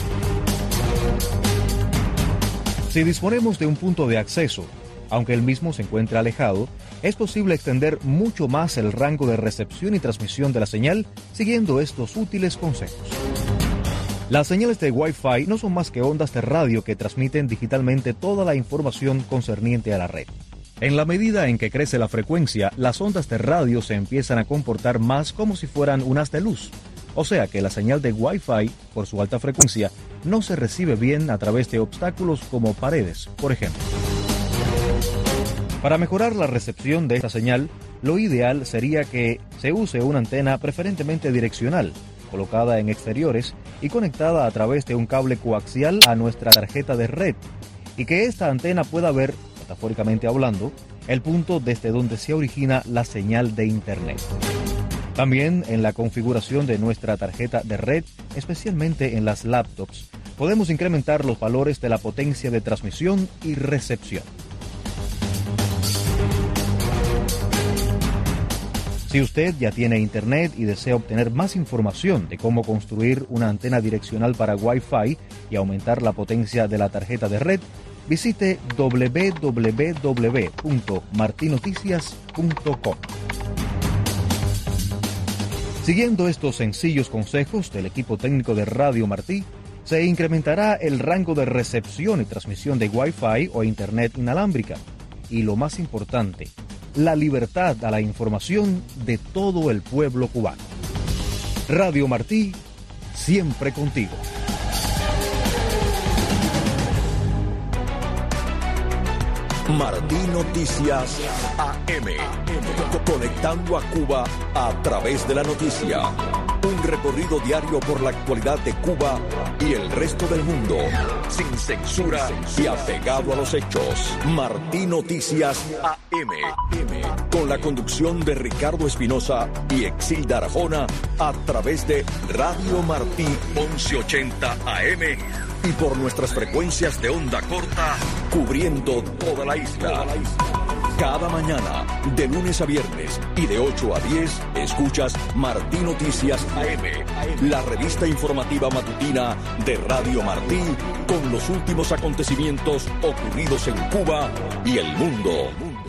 Si disponemos de un punto de acceso, aunque el mismo se encuentre alejado, es posible extender mucho más el rango de recepción y transmisión de la señal siguiendo estos útiles consejos. Las señales de Wi-Fi no son más que ondas de radio que transmiten digitalmente toda la información concerniente a la red. En la medida en que crece la frecuencia, las ondas de radio se empiezan a comportar más como si fueran un haz de luz. O sea que la señal de Wi-Fi, por su alta frecuencia, no se recibe bien a través de obstáculos como paredes, por ejemplo. Para mejorar la recepción de esta señal, lo ideal sería que se use una antena preferentemente direccional, colocada en exteriores y conectada a través de un cable coaxial a nuestra tarjeta de red, y que esta antena pueda ver, metafóricamente hablando, el punto desde donde se origina la señal de Internet. También en la configuración de nuestra tarjeta de red, especialmente en las laptops, podemos incrementar los valores de la potencia de transmisión y recepción. Si usted ya tiene Internet y desea obtener más información de cómo construir una antena direccional para Wi-Fi y aumentar la potencia de la tarjeta de red, visite doble u doble u doble u punto marti noticias punto com. Siguiendo estos sencillos consejos del equipo técnico de Radio Martí, se incrementará el rango de recepción y transmisión de Wi-Fi o Internet inalámbrica. Y lo más importante, la libertad a la información de todo el pueblo cubano. Radio Martí, siempre contigo.
Martí Noticias A M. Conectando a Cuba a través de la noticia. Un recorrido diario por la actualidad de Cuba y el resto del mundo. Sin censura y apegado a los hechos. Martí Noticias A M. Con la conducción de Ricardo Espinosa y Exilda Arjona a través de Radio Martí once ochenta A M. Y por nuestras frecuencias de onda corta, cubriendo toda la isla. Cada mañana, de lunes a viernes y de ocho a diez, escuchas Martí Noticias A M, la revista informativa matutina de Radio Martí, con los últimos acontecimientos ocurridos en Cuba y el mundo.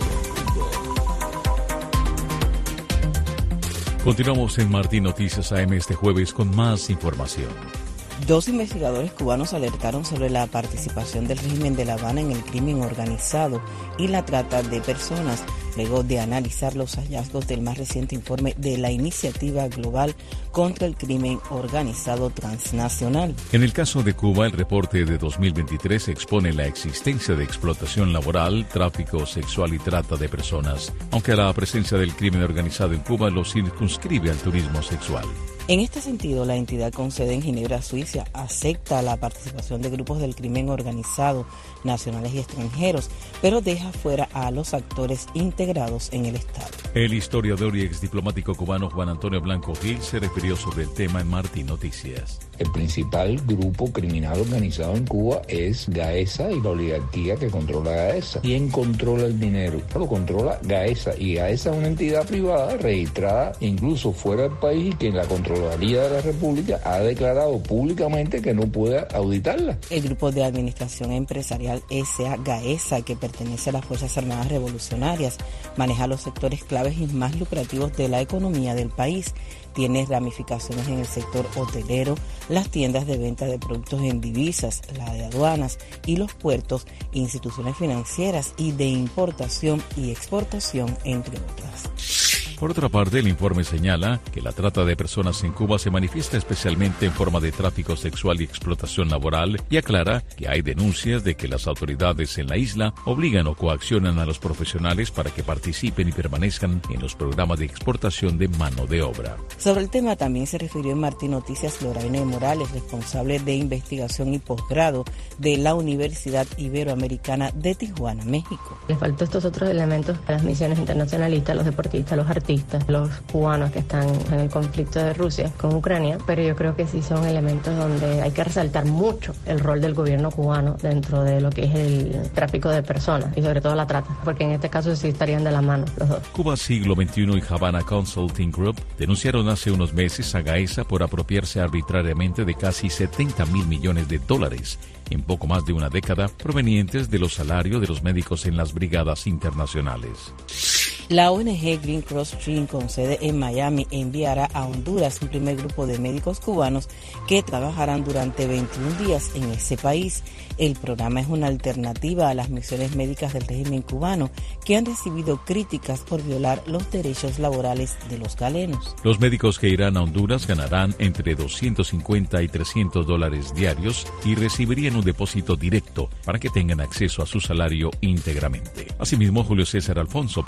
Continuamos en Martí Noticias A M este jueves con más información.
Dos investigadores cubanos alertaron sobre la participación del régimen de La Habana en el crimen organizado y la trata de personas, luego de analizar los hallazgos del más reciente informe de la Iniciativa Global contra el Crimen Organizado Transnacional.
En el caso de Cuba, el reporte de dos mil veintitrés expone la existencia de explotación laboral, tráfico sexual y trata de personas, aunque la presencia del crimen organizado en Cuba lo circunscribe al turismo sexual.
En este sentido, la entidad con sede en Ginebra, Suiza, acepta la participación de grupos del crimen organizado, nacionales y extranjeros, pero deja fuera a los actores integrados en el Estado.
El historiador y exdiplomático cubano Juan Antonio Blanco Gil se refirió sobre el tema en Martí Noticias.
El principal grupo criminal organizado en Cuba es Gaesa y la oligarquía que controla Gaesa. ¿Quién controla el dinero? Lo controla Gaesa, y Gaesa es una entidad privada registrada incluso fuera del país y que la Contraloría de la República ha declarado públicamente que no puede auditarla.
El grupo de administración empresarial S A Gaesa, que pertenece a las Fuerzas Armadas Revolucionarias, maneja los sectores claves y más lucrativos de la economía del país. Tiene ramificaciones en el sector hotelero, las tiendas de venta de productos en divisas, la de aduanas y los puertos, instituciones financieras y de importación y exportación, entre otras.
Por otra parte, el informe señala que la trata de personas en Cuba se manifiesta especialmente en forma de tráfico sexual y explotación laboral, y aclara que hay denuncias de que las autoridades en la isla obligan o coaccionan a los profesionales para que participen y permanezcan en los programas de exportación de mano de obra.
Sobre el tema también se refirió en Martí Noticias Lorraine Morales, responsable de investigación y posgrado de la Universidad Iberoamericana de Tijuana, México.
Les faltó estos otros elementos a las misiones internacionalistas, los deportistas, los artistas, los cubanos que están en el conflicto de Rusia con Ucrania, pero yo creo que sí son elementos donde hay que resaltar mucho el rol del gobierno cubano dentro de lo que es el tráfico de personas y sobre todo la trata, porque en este caso sí estarían de la mano los dos.
Cuba Siglo veintiuno y Havana Consulting Group denunciaron hace unos meses a Gaesa por apropiarse arbitrariamente de casi setenta mil millones de dólares en poco más de una década, provenientes de los salarios de los médicos en las brigadas internacionales.
La O N G Green Cross Stream, con sede en Miami, enviará a Honduras un primer grupo de médicos cubanos que trabajarán durante veintiún días en ese país. El programa es una alternativa a las misiones médicas del régimen cubano, que han recibido críticas por violar los derechos laborales de los galenos.
Los médicos que irán a Honduras ganarán entre doscientos cincuenta y trescientos dólares diarios y recibirían un depósito directo para que tengan acceso a su salario íntegramente. Asimismo, Julio César Alfonso, presidente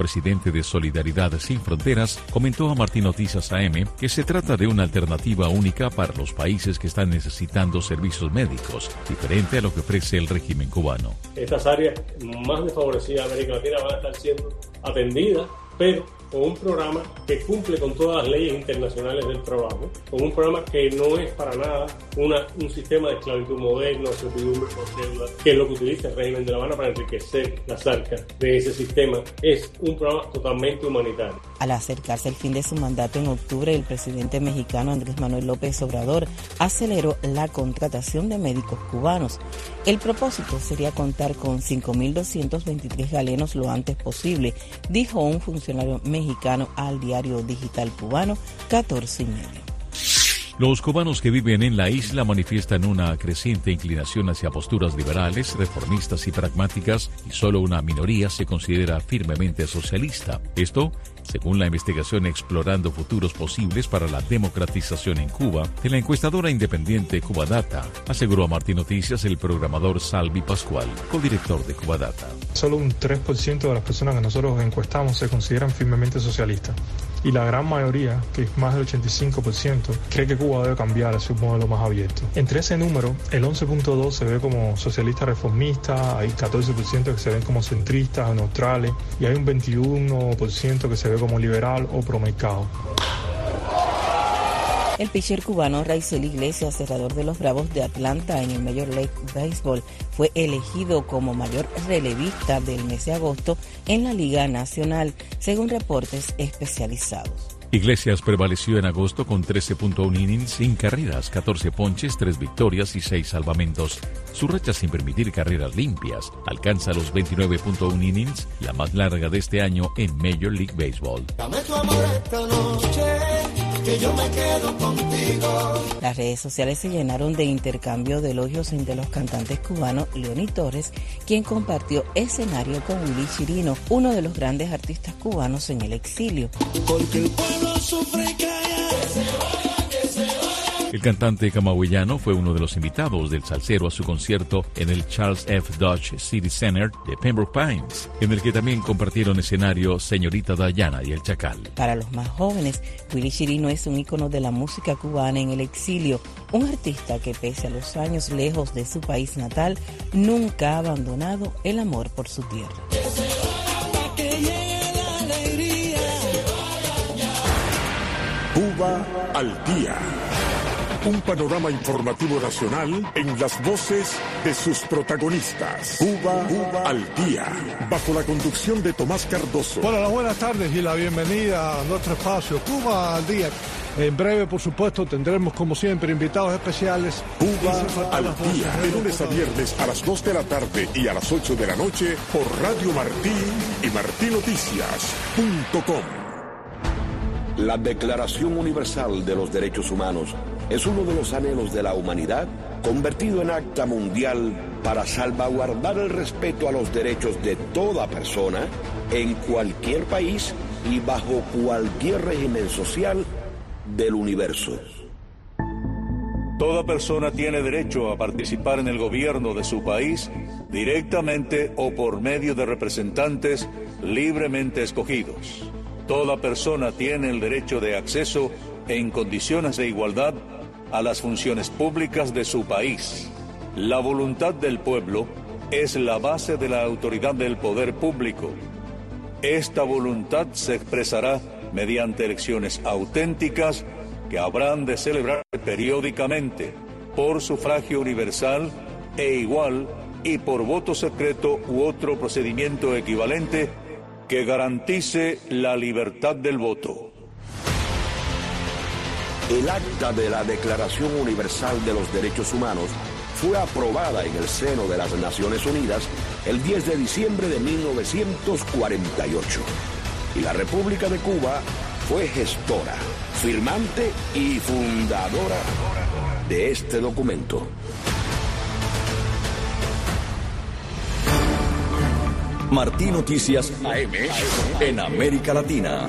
presidente de Solidaridad Sin Fronteras, comentó a Martín Noticias A M que se trata de una alternativa única para los países que están necesitando servicios médicos, diferente a lo que ofrece el régimen cubano.
Estas áreas más desfavorecidas de América Latina van a estar siendo atendidas, pero con un programa que cumple con todas las leyes internacionales del trabajo, con un programa que no es para nada una, un sistema de esclavitud moderno, servidumbre por deuda, que es lo que utiliza el régimen de La Habana para enriquecer las arcas de ese sistema. Es un programa totalmente humanitario.
Al acercarse el fin de su mandato en octubre, el presidente mexicano Andrés Manuel López Obrador aceleró la contratación de médicos cubanos. El propósito sería contar con cinco mil doscientos veintitrés galenos lo antes posible, dijo un funcionario mexicano al diario digital cubano catorce y medio.
Los cubanos que viven en la isla manifiestan una creciente inclinación hacia posturas liberales, reformistas y pragmáticas, y solo una minoría se considera firmemente socialista. Esto, según la investigación Explorando Futuros Posibles para la Democratización en Cuba, de la encuestadora independiente Cubadata, aseguró a Martín Noticias el programador Salvi Pascual, codirector de Cubadata.
Solo un tres por ciento de las personas que nosotros encuestamos se consideran firmemente socialistas. Y la gran mayoría, que es más del ochenta y cinco por ciento, cree que Cuba debe cambiar hacia un modelo más abierto. Entre ese número, el once punto dos se ve como socialista reformista, hay catorce por ciento que se ven como centristas o neutrales, y hay un veintiuno por ciento que se ve como liberal o promercado.
El pitcher cubano Raisel Iglesias, cerrador de los Bravos de Atlanta en el Major League Baseball, fue elegido como mayor relevista del mes de agosto en la Liga Nacional, según reportes especializados.
Iglesias prevaleció en agosto con trece punto uno innings sin carreras, catorce ponches, tres victorias y seis salvamentos. Su racha sin permitir carreras limpias alcanza los veintinueve punto uno innings, la más larga de este año en Major League Baseball.
Dame tu amor esta noche, que yo me quedo contigo.
Las redes sociales se llenaron de intercambio de elogios entre los cantantes cubanos Leoni Torres, quien compartió escenario con Willy Chirino, uno de los grandes artistas cubanos en el exilio.
Porque el pueblo sufre y calla. Que se vaya, que se vaya.
El cantante camagüeyano fue uno de los invitados del salsero a su concierto en el Charles F. Dodge City Center de Pembroke Pines, en el que también compartieron escenario Señorita Dayana y El Chacal.
Para los más jóvenes, Willy Chirino es un ícono de la música cubana en el exilio, un artista que pese a los años lejos de su país natal, nunca ha abandonado el amor por su tierra.
Cuba al día. Un panorama informativo nacional en las voces de sus protagonistas. Cuba, Cuba al día. Bajo la conducción de Tomás Cardoso.
Bueno, las buenas tardes y la bienvenida a nuestro espacio Cuba al día. En breve, por supuesto, tendremos como siempre invitados especiales.
Cuba al día. De lunes a viernes a las dos de la tarde y a las ocho de la noche por Radio Martí y martí noticias punto com.
La Declaración Universal de los Derechos Humanos es uno de los anhelos de la humanidad convertido en acta mundial para salvaguardar el respeto a los derechos de toda persona en cualquier país y bajo cualquier régimen social del universo.
Toda persona tiene derecho a participar en el gobierno de su país directamente o por medio de representantes libremente escogidos. Toda persona tiene el derecho de acceso en condiciones de igualdad a las funciones públicas de su país. La voluntad del pueblo es la base de la autoridad del poder público. Esta voluntad se expresará mediante elecciones auténticas que habrán de celebrar periódicamente por sufragio universal e igual y por voto secreto u otro procedimiento equivalente que garantice la libertad del voto.
El acta de la Declaración Universal de los Derechos Humanos fue aprobada en el seno de las Naciones Unidas el diez de diciembre de mil novecientos cuarenta y ocho. Y la República de Cuba fue gestora, firmante y fundadora de este documento.
Martí Noticias A M en América Latina.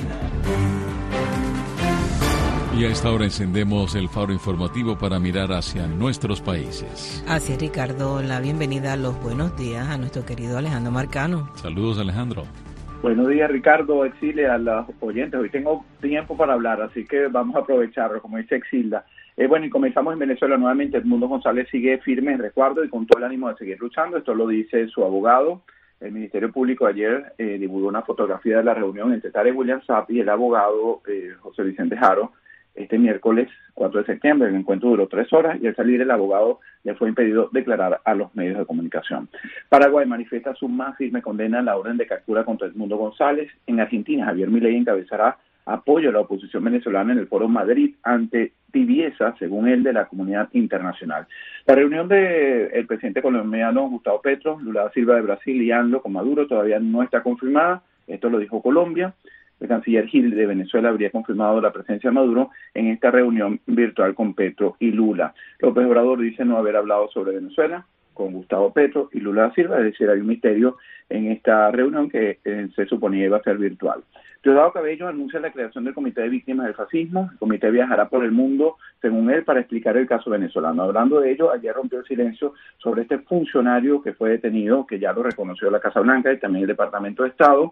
Y a esta hora encendemos el faro informativo para mirar hacia nuestros países.
Así es, Ricardo, la bienvenida a los buenos días a nuestro querido Alejandro Marcano.
Saludos, Alejandro.
Buenos días, Ricardo, Exilda, a los oyentes. Hoy tengo tiempo para hablar, así que vamos a aprovecharlo, como dice Exilda. Eh, bueno, y comenzamos en Venezuela nuevamente. Edmundo González sigue firme en resguardo y con todo el ánimo de seguir luchando. Esto lo dice su abogado. El Ministerio Público ayer eh, divulgó una fotografía de la reunión entre Tarek William Saab y el abogado eh, José Vicente Haro este miércoles cuatro de septiembre. El encuentro duró tres horas y al salir el abogado le fue impedido declarar a los medios de comunicación. Paraguay manifiesta su más firme condena a la orden de captura contra Edmundo González. En Argentina, Javier Milei encabezará apoyo a la oposición venezolana en el Foro Madrid ante tibieza, según él, de la comunidad internacional. La reunión del presidente colombiano Gustavo Petro, Lula da Silva de Brasil y AMLO con Maduro todavía no está confirmada. Esto lo dijo Colombia. El canciller Gil de Venezuela habría confirmado la presencia de Maduro en esta reunión virtual con Petro y Lula. López Obrador dice no haber hablado sobre Venezuela con Gustavo Petro y Lula da Silva, es decir, hay un misterio en esta reunión que eh, se suponía iba a ser virtual. Diosdado Cabello anuncia la creación del Comité de Víctimas del Fascismo. El comité viajará por el mundo, según él, para explicar el caso venezolano. Hablando de ello, ayer rompió el silencio sobre este funcionario que fue detenido, que ya lo reconoció la Casa Blanca y también el Departamento de Estado,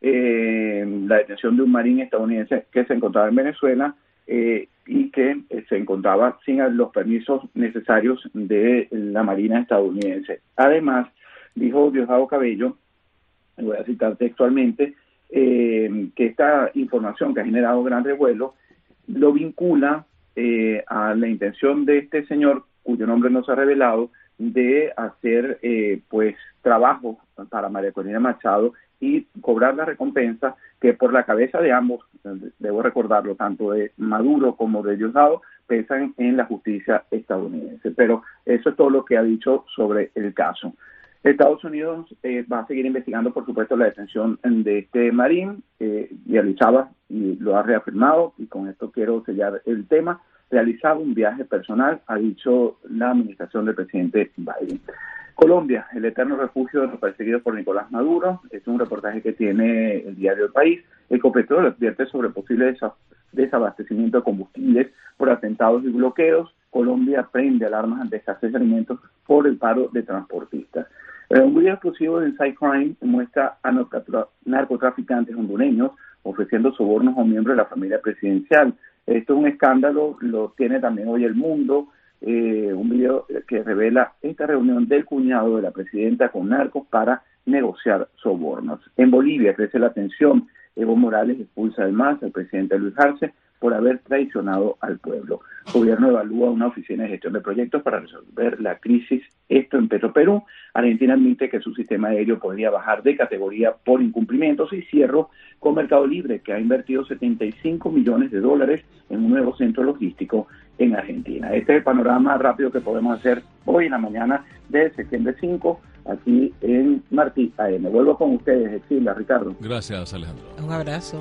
eh, la detención de un marín estadounidense que se encontraba en Venezuela eh, y que eh, se encontraba sin los permisos necesarios de la Marina estadounidense. Además, dijo Diosdado Cabello, voy a citar textualmente, eh, que esta información que ha generado gran revuelo lo vincula eh, a la intención de este señor, cuyo nombre no se ha revelado, de hacer eh, pues trabajo para María Corina Machado y cobrar la recompensa que por la cabeza de ambos, debo recordarlo, tanto de Maduro como de Diosdado, pesan en la justicia estadounidense. Pero eso es todo lo que ha dicho sobre el caso. Estados Unidos eh, va a seguir investigando, por supuesto, la detención de este marín, eh, realizaba, y lo ha reafirmado, y con esto quiero sellar el tema, realizaba un viaje personal, ha dicho la administración del presidente Biden. Colombia, el eterno refugio de los perseguidos por Nicolás Maduro, es un reportaje que tiene el diario El País. Ecopetrol advierte sobre posible desabastecimiento de combustibles por atentados y bloqueos. Colombia prende alarmas ante escasez de alimentos por el paro de transportistas. Eh, un video exclusivo de Inside Crime muestra a narcotraficantes hondureños ofreciendo sobornos a un miembro de la familia presidencial. Esto es un escándalo, lo tiene también hoy El Mundo, eh, un video que revela esta reunión del cuñado de la presidenta con narcos para negociar sobornos. En Bolivia crece la tensión. Evo Morales expulsa del M A S al presidente Luis Arce por haber traicionado al pueblo. El gobierno evalúa una oficina de gestión de proyectos para resolver la crisis, esto en Petroperú. Argentina admite que su sistema aéreo podría bajar de categoría por incumplimientos. Y cierro con Mercado Libre, que ha invertido setenta y cinco millones de dólares en un nuevo centro logístico en Argentina. Este es el panorama rápido que podemos hacer hoy en la mañana de septiembre cinco, aquí en Martí A M. Vuelvo con ustedes, Exilda, Ricardo.
Gracias, Alejandro.
Un abrazo.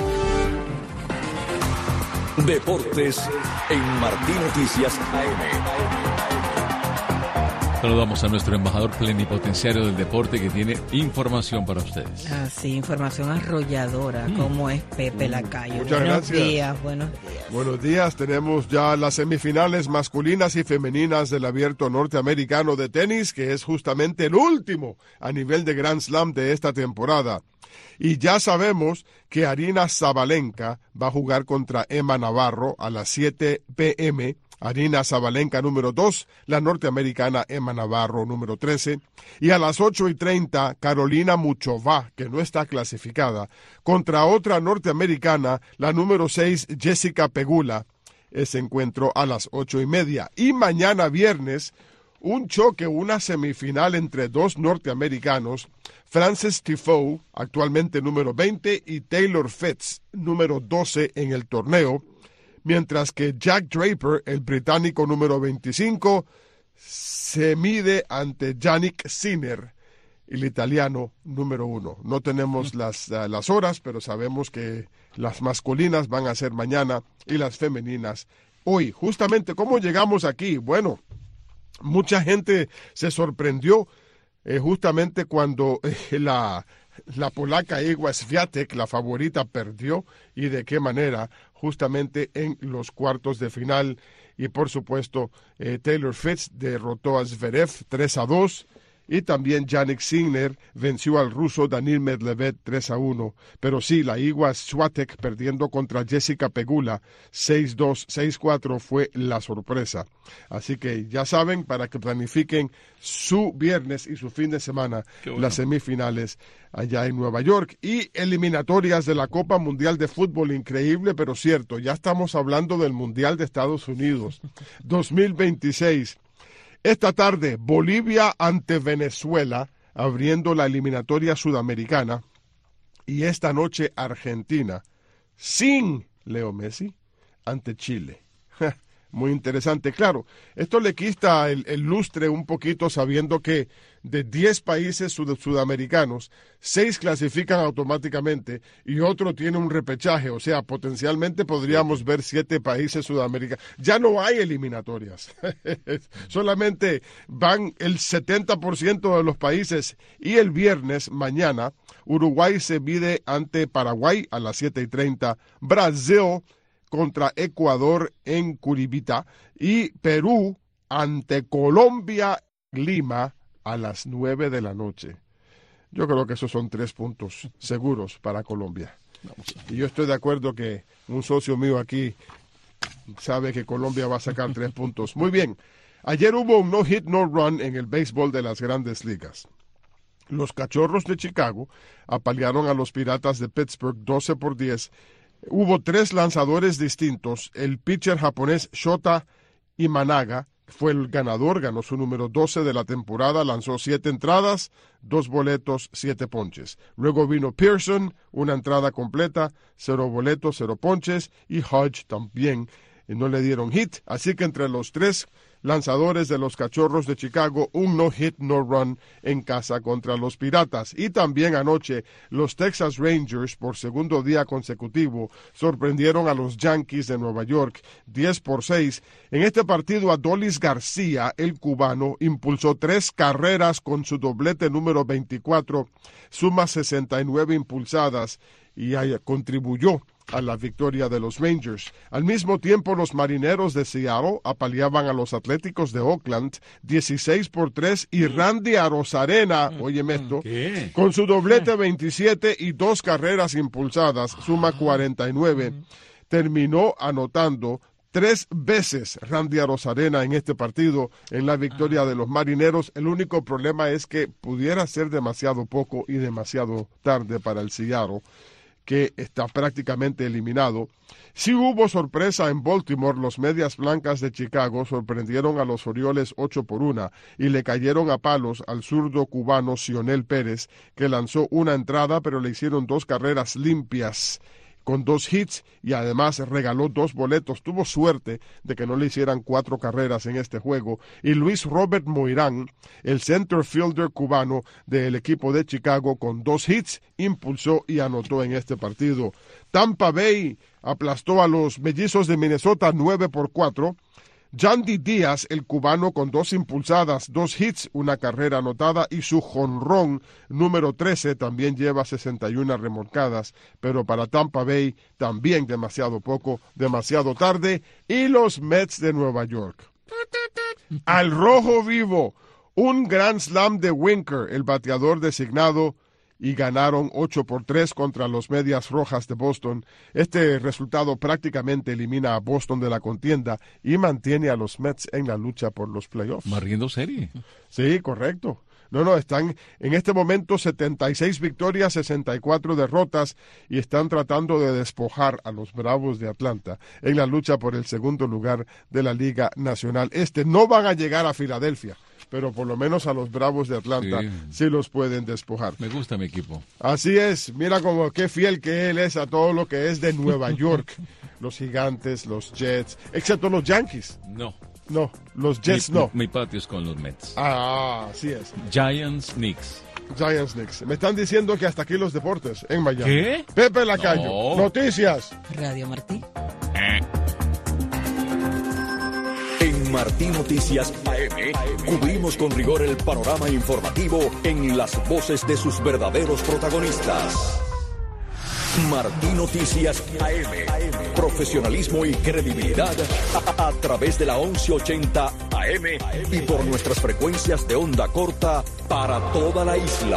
Deportes en Martí Noticias A M.
Saludamos a nuestro embajador plenipotenciario del deporte que tiene información para ustedes.
Ah, sí, información arrolladora, mm. como es Pepe Lacayo.
Muchas
buenos
gracias.
días, buenos días.
Buenos días, tenemos ya las semifinales masculinas y femeninas del Abierto Norteamericano de tenis, que es justamente el último a nivel de Grand Slam de esta temporada. Y ya sabemos que Aryna Sabalenka va a jugar contra Emma Navarro a las siete pe eme. Aryna Sabalenka número dos, la norteamericana Emma Navarro número trece. Y a las ocho y treinta, Carolina Muchova, que no está clasificada, contra otra norteamericana, la número seis, Jessica Pegula. Ese encuentro a las ocho y media. Y mañana viernes, un choque, una semifinal entre dos norteamericanos, Frances Tiafoe, actualmente número veinte, y Taylor Fritz, número doce en el torneo, mientras que Jack Draper, el británico número veinticinco, se mide ante Yannick Sinner, el italiano número uno. No tenemos las, uh, las horas, pero sabemos que las masculinas van a ser mañana y las femeninas hoy. Justamente, ¿cómo llegamos aquí? Bueno, mucha gente se sorprendió eh, justamente cuando eh, la, la polaca Iga Swiatek, la favorita, perdió, y de qué manera, justamente en los cuartos de final. Y por supuesto, eh, Taylor Fritz derrotó a Zverev tres a dos, y también Jannik Sinner venció al ruso Danil Medvedev tres a uno. Pero sí, la Iga Swiatek perdiendo contra Jessica Pegula seis dos, seis cuatro fue la sorpresa. Así que ya saben, para que planifiquen su viernes y su fin de semana, bueno, las semifinales allá en Nueva York y eliminatorias de la Copa Mundial de Fútbol. Increíble, pero cierto, ya estamos hablando del Mundial de Estados Unidos dos mil veintiséis. Esta tarde, Bolivia ante Venezuela, abriendo la eliminatoria sudamericana. Y esta noche, Argentina, sin Leo Messi, ante Chile. Muy interesante. Claro, esto le quita el, el lustre un poquito sabiendo que de diez países sud sudamericanos, seis clasifican automáticamente y otro tiene un repechaje. O sea, potencialmente podríamos ver siete países sudamericanos. Ya no hay eliminatorias. Solamente van el setenta por ciento de los países. Y el viernes, mañana, Uruguay se mide ante Paraguay a las siete y treinta. Brasil contra Ecuador en Curibita y Perú ante Colombia, Lima a las nueve de la noche. Yo creo que esos son tres puntos seguros para Colombia. Y yo estoy de acuerdo que un socio mío aquí sabe que Colombia va a sacar tres puntos. Muy bien, ayer hubo un no hit, no run en el béisbol de las Grandes Ligas. Los Cachorros de Chicago apalearon a los Piratas de Pittsburgh doce por diez. Hubo tres lanzadores distintos. El pitcher japonés Shota Imanaga fue el ganador, ganó su número doce de la temporada, lanzó siete entradas, dos boletos, siete ponches. Luego vino Pearson, una entrada completa, cero boletos, cero ponches, y Hodge también, y no le dieron hit. Así que entre los tres lanzadores de los Cachorros de Chicago, un no hit, no run en casa contra los Piratas. Y también anoche los Texas Rangers, por segundo día consecutivo, sorprendieron a los Yankees de Nueva York diez por seis. En este partido, Adolis García, el cubano, impulsó tres carreras con su doblete número veinticuatro, suma sesenta y nueve impulsadas y contribuyó a la victoria de los Rangers. Al mismo tiempo, los Marineros de Seattle apaleaban a los Atléticos de Oakland dieciséis por tres y Randy Arozarena, óyeme esto, ¿qué? Con su doblete veintisiete y dos carreras impulsadas, suma cuarenta y nueve, terminó anotando tres veces Randy Arozarena en este partido, en la victoria de los Marineros. El único problema es que pudiera ser demasiado poco y demasiado tarde para el Seattle, que está prácticamente eliminado. Sí hubo sorpresa en Baltimore. Los Medias Blancas de Chicago sorprendieron a los Orioles ocho por una y le cayeron a palos al zurdo cubano Cionel Pérez, que lanzó una entrada, pero le hicieron dos carreras limpias con dos hits y además regaló dos boletos. Tuvo suerte de que no le hicieran cuatro carreras en este juego. Y Luis Robert Moirán, el center fielder cubano del equipo de Chicago, con dos hits, impulsó y anotó en este partido. Tampa Bay aplastó a los Mellizos de Minnesota nueve por cuatro. Yandy Díaz, el cubano, con dos impulsadas, dos hits, una carrera anotada y su jonrón número trece también lleva sesenta y una remolcadas, pero para Tampa Bay también demasiado poco, demasiado tarde. Y los Mets de Nueva York, al rojo vivo, un grand slam de Winker, el bateador designado, y ganaron ocho por tres contra los Medias Rojas de Boston. Este resultado prácticamente elimina a Boston de la contienda y mantiene a los Mets en la lucha por los playoffs.
Barriendo serie.
Sí, correcto. No, no, están en este momento setenta y seis victorias, sesenta y cuatro derrotas y están tratando de despojar a los Bravos de Atlanta en la lucha por el segundo lugar de la Liga Nacional Este. No van a llegar a Filadelfia, pero por lo menos a los Bravos de Atlanta sí, sí los pueden despojar.
Me gusta mi equipo.
Así es, mira como qué fiel que él es a todo lo que es de Nueva York. Los Gigantes, los Jets, excepto los Yankees.
No.
No, los Jets
mi,
no.
Mi patio es con los Mets.
Ah, así es.
Giants, Knicks.
Giants, Knicks. Me están diciendo que hasta aquí los deportes en Miami.
¿Qué?
Pepe Lacayo, no. Noticias.
Radio Martí.
En Martí Noticias A M, cubrimos con rigor el panorama informativo en las voces de sus verdaderos protagonistas. Martí Noticias A M. Profesionalismo y credibilidad a, a través de la once ochenta A M y por nuestras frecuencias de onda corta para toda la isla.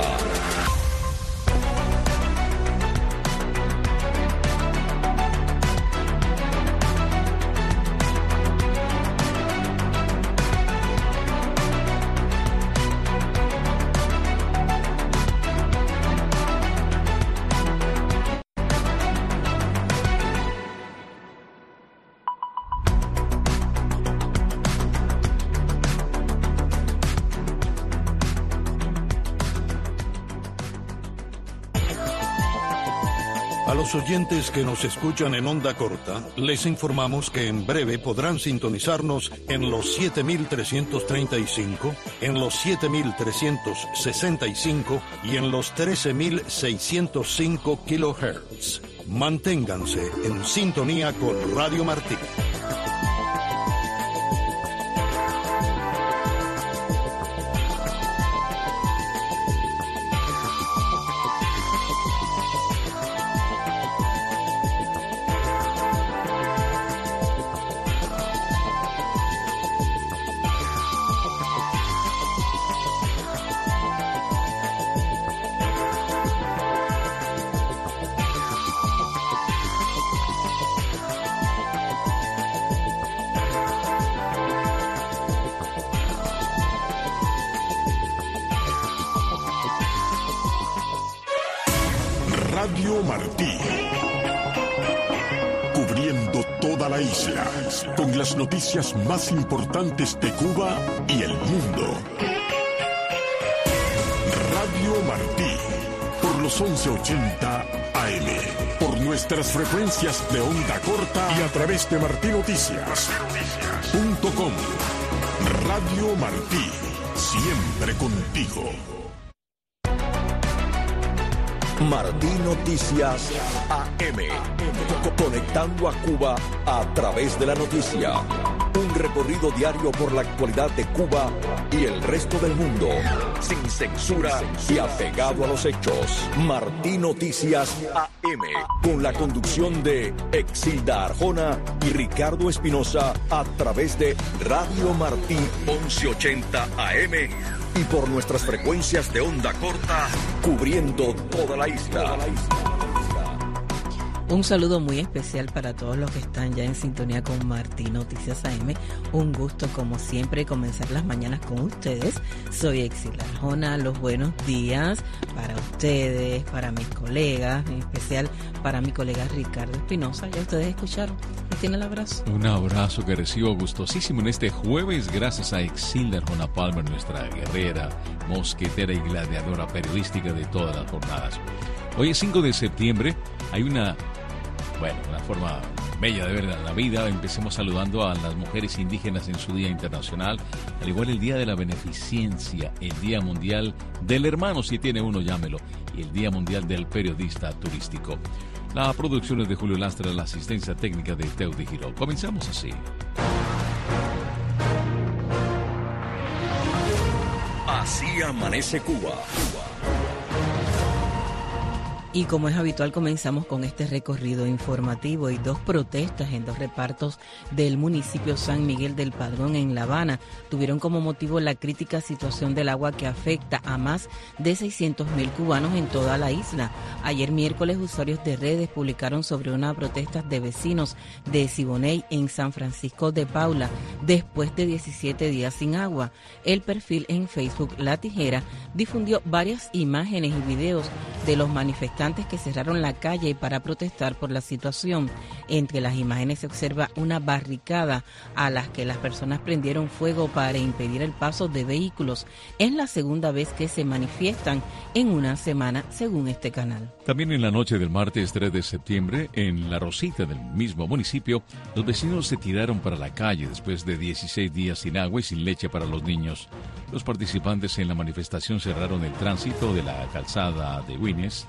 A los oyentes que nos escuchan en onda corta, les informamos que en breve podrán sintonizarnos en los siete mil trescientos treinta y cinco, en los siete mil trescientos sesenta y cinco y en los trece mil seiscientos cinco kilohertz. Manténganse en sintonía con Radio Martí.
Radio Martí, cubriendo toda la isla, con las noticias más importantes de Cuba y el mundo. Radio Martí, por los once ochenta A M, por nuestras frecuencias de onda corta y a través de martí noticias punto com. Radio Martí, siempre contigo.
Martí Noticias A M, conectando a Cuba a través de la noticia. Un recorrido diario por la actualidad de Cuba y el resto del mundo, sin censura y apegado a los hechos. Martí Noticias A M, con la conducción de Exilda Arjona y Ricardo Espinosa a través de Radio Martí once ochenta A M y por nuestras frecuencias de onda corta, cubriendo toda la isla.
Un saludo muy especial para todos los que están ya en sintonía con Martí Noticias A M. Un gusto, como siempre, comenzar las mañanas con ustedes. Soy Exilda Arjona. Los buenos días para ustedes, para mis colegas, en especial para mi colega Ricardo Espinosa. Ya ustedes escucharon. ¿Les tiene el abrazo?
Un abrazo que recibo gustosísimo en este jueves, gracias a Exilda Arjona Palmer, nuestra guerrera, mosquetera y gladiadora periodística de todas las jornadas. Hoy es cinco de septiembre. Hay una, bueno, una forma bella de ver la vida. Empecemos saludando a las mujeres indígenas en su Día Internacional, al igual el Día de la Beneficencia, el Día Mundial del Hermano, si tiene uno, llámelo, y el Día Mundial del Periodista Turístico. La producción es de Julio Lastra, la asistencia técnica de Teudi Giró. Comenzamos así.
Así amanece Cuba.
Y como es habitual, comenzamos con este recorrido informativo y dos protestas en dos repartos del municipio San Miguel del Padrón en La Habana tuvieron como motivo la crítica situación del agua que afecta a más de seiscientos mil cubanos en toda la isla. Ayer miércoles, usuarios de redes publicaron sobre una protesta de vecinos de Siboney en San Francisco de Paula después de diecisiete días sin agua. El perfil en Facebook La Tijera difundió varias imágenes y videos de los manifestantes que cerraron la calle para protestar por la situación. Entre las imágenes se observa una barricada a las que las personas prendieron fuego para impedir el paso de vehículos. Es la segunda vez que se manifiestan en una semana, según este canal.
También en la noche del martes tres de septiembre, en La Rosita del mismo municipio, los vecinos se tiraron para la calle después de dieciséis días sin agua y sin leche para los niños. Los participantes en la manifestación cerraron el tránsito de la calzada de Güines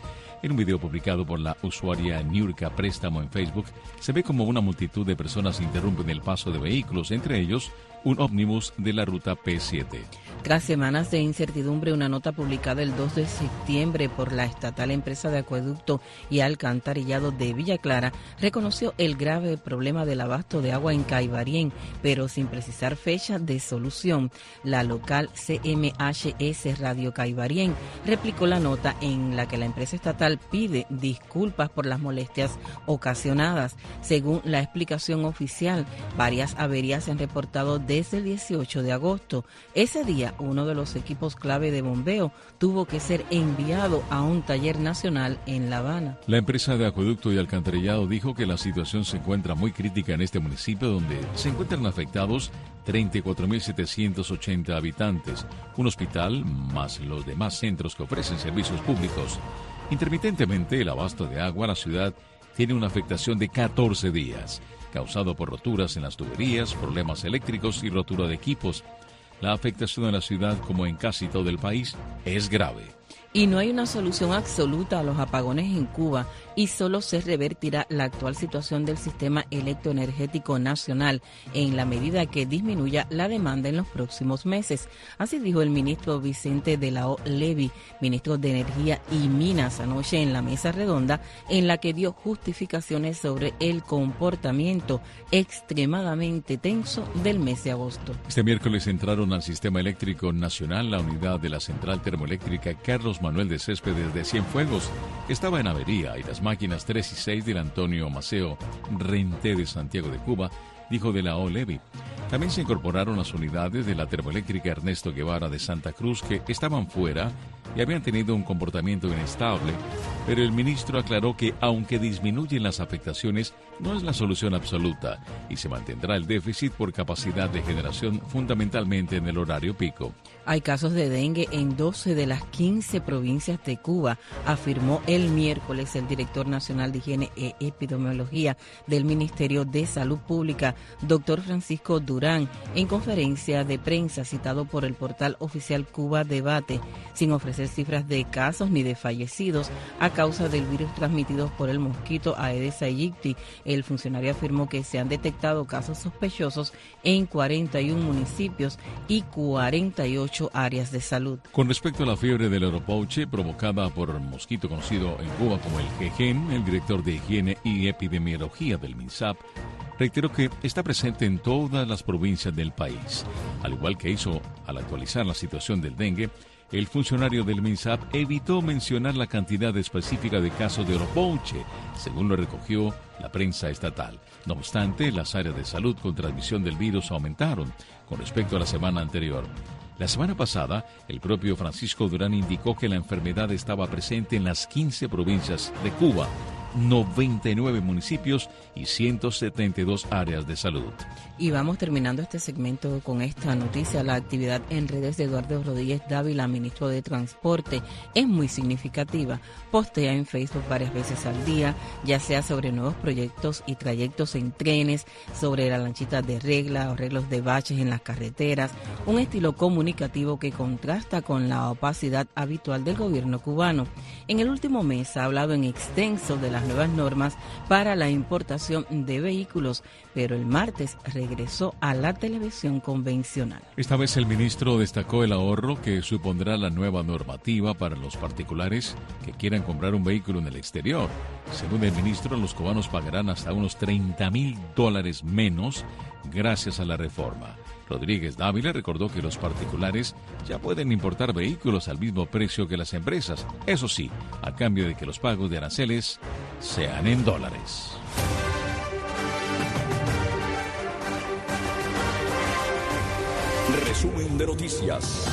En un video publicado por la usuaria Niurka Préstamo en Facebook, se ve como una multitud de personas interrumpen el paso de vehículos, entre ellos un ómnibus de la ruta P siete.
Tras semanas de incertidumbre, una nota publicada el dos de septiembre por la estatal empresa de acueducto y alcantarillado de Villa Clara reconoció el grave problema del abasto de agua en Caibarien, pero sin precisar fecha de solución. La local C M H S Radio Caibarien replicó la nota en la que la empresa estatal pide disculpas por las molestias ocasionadas. Según la explicación oficial, varias averías se han reportado desde el dieciocho de agosto. Ese día, uno de los equipos clave de bombeo tuvo que ser enviado a un taller nacional en La Habana.
La empresa de acueducto y alcantarillado dijo que la situación se encuentra muy crítica en este municipio, donde se encuentran afectados treinta y cuatro mil setecientos ochenta habitantes, un hospital más los demás centros que ofrecen servicios públicos. Intermitentemente, el abasto de agua a la ciudad tiene una afectación de catorce días, causado por roturas en las tuberías, problemas eléctricos y rotura de equipos. La afectación en la ciudad, como en casi todo el país, es grave.
Y no hay una solución absoluta a los apagones en Cuba y solo se revertirá la actual situación del sistema electroenergético nacional en la medida que disminuya la demanda en los próximos meses. Así dijo el ministro Vicente de la O Levy, ministro de Energía y Minas, anoche en la mesa redonda en la que dio justificaciones sobre el comportamiento extremadamente tenso del mes de agosto.
Este miércoles entraron al sistema eléctrico nacional la unidad de la central termoeléctrica Carlos Manuel de Céspedes de Cienfuegos. Estaba en avería y las máquinas tres y seis del Antonio Maceo Renté de Santiago de Cuba, dijo de la O Levy. También se incorporaron las unidades de la termoeléctrica Ernesto Guevara de Santa Cruz, que estaban fuera y habían tenido un comportamiento inestable, pero el ministro aclaró que aunque disminuyen las afectaciones, no es la solución absoluta y se mantendrá el déficit por capacidad de generación fundamentalmente en el horario pico.
Hay casos de dengue en doce de las quince provincias de Cuba, afirmó el miércoles el director nacional de Higiene e Epidemiología del Ministerio de Salud Pública, doctor Francisco Durán, en conferencia de prensa citado por el portal oficial Cuba Debate, sin ofrecer cifras de casos ni de fallecidos a causa del virus transmitido por el mosquito Aedes aegypti. El funcionario afirmó que se han detectado casos sospechosos en cuarenta y uno municipios y cuarenta y ocho áreas de salud.
Con respecto a la fiebre del oropouche provocada por el mosquito conocido en Cuba como el jejen, el director de Higiene y Epidemiología del MINSAP reiteró que está presente en todas las provincias del país. Al igual que hizo al actualizar la situación del dengue, el funcionario del MINSAP evitó mencionar la cantidad específica de casos de oropouche, según lo recogió la prensa estatal. No obstante, las áreas de salud con transmisión del virus aumentaron con respecto a la semana anterior. La semana pasada, el propio Francisco Durán indicó que la enfermedad estaba presente en las quince provincias de Cuba, noventa y nueve municipios y ciento setenta y dos áreas de salud.
Y vamos terminando este segmento con esta noticia. La actividad en redes de Eduardo Rodríguez Dávila, ministro de Transporte, es muy significativa. Postea en Facebook varias veces al día, ya sea sobre nuevos proyectos y trayectos en trenes, sobre la lanchita de regla o arreglos de baches en las carreteras, un estilo comunicativo que contrasta con la opacidad habitual del gobierno cubano. En el último mes ha hablado en extenso de las nuevas normas para la importación de vehículos, pero el martes regresó a la televisión convencional.
Esta vez el ministro destacó el ahorro que supondrá la nueva normativa para los particulares que quieran comprar un vehículo en el exterior. Según el ministro, los cubanos pagarán hasta unos treinta mil dólares menos gracias a la reforma. Rodríguez Dávila recordó que los particulares ya pueden importar vehículos al mismo precio que las empresas, eso sí, a cambio de que los pagos de aranceles sean en dólares.
Resumen de noticias.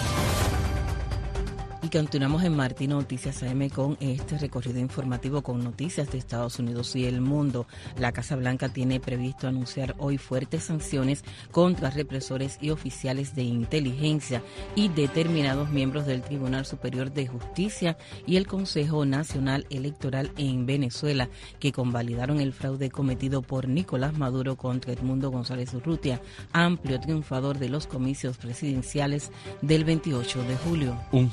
Y continuamos en Martín Noticias A M con este recorrido informativo con noticias de Estados Unidos y el mundo. La Casa Blanca tiene previsto anunciar hoy fuertes sanciones contra represores y oficiales de inteligencia y determinados miembros del Tribunal Superior de Justicia y el Consejo Nacional Electoral en Venezuela, que convalidaron el fraude cometido por Nicolás Maduro contra Edmundo González Urrutia, amplio triunfador de los comicios presidenciales del veintiocho de julio.
Un funcionario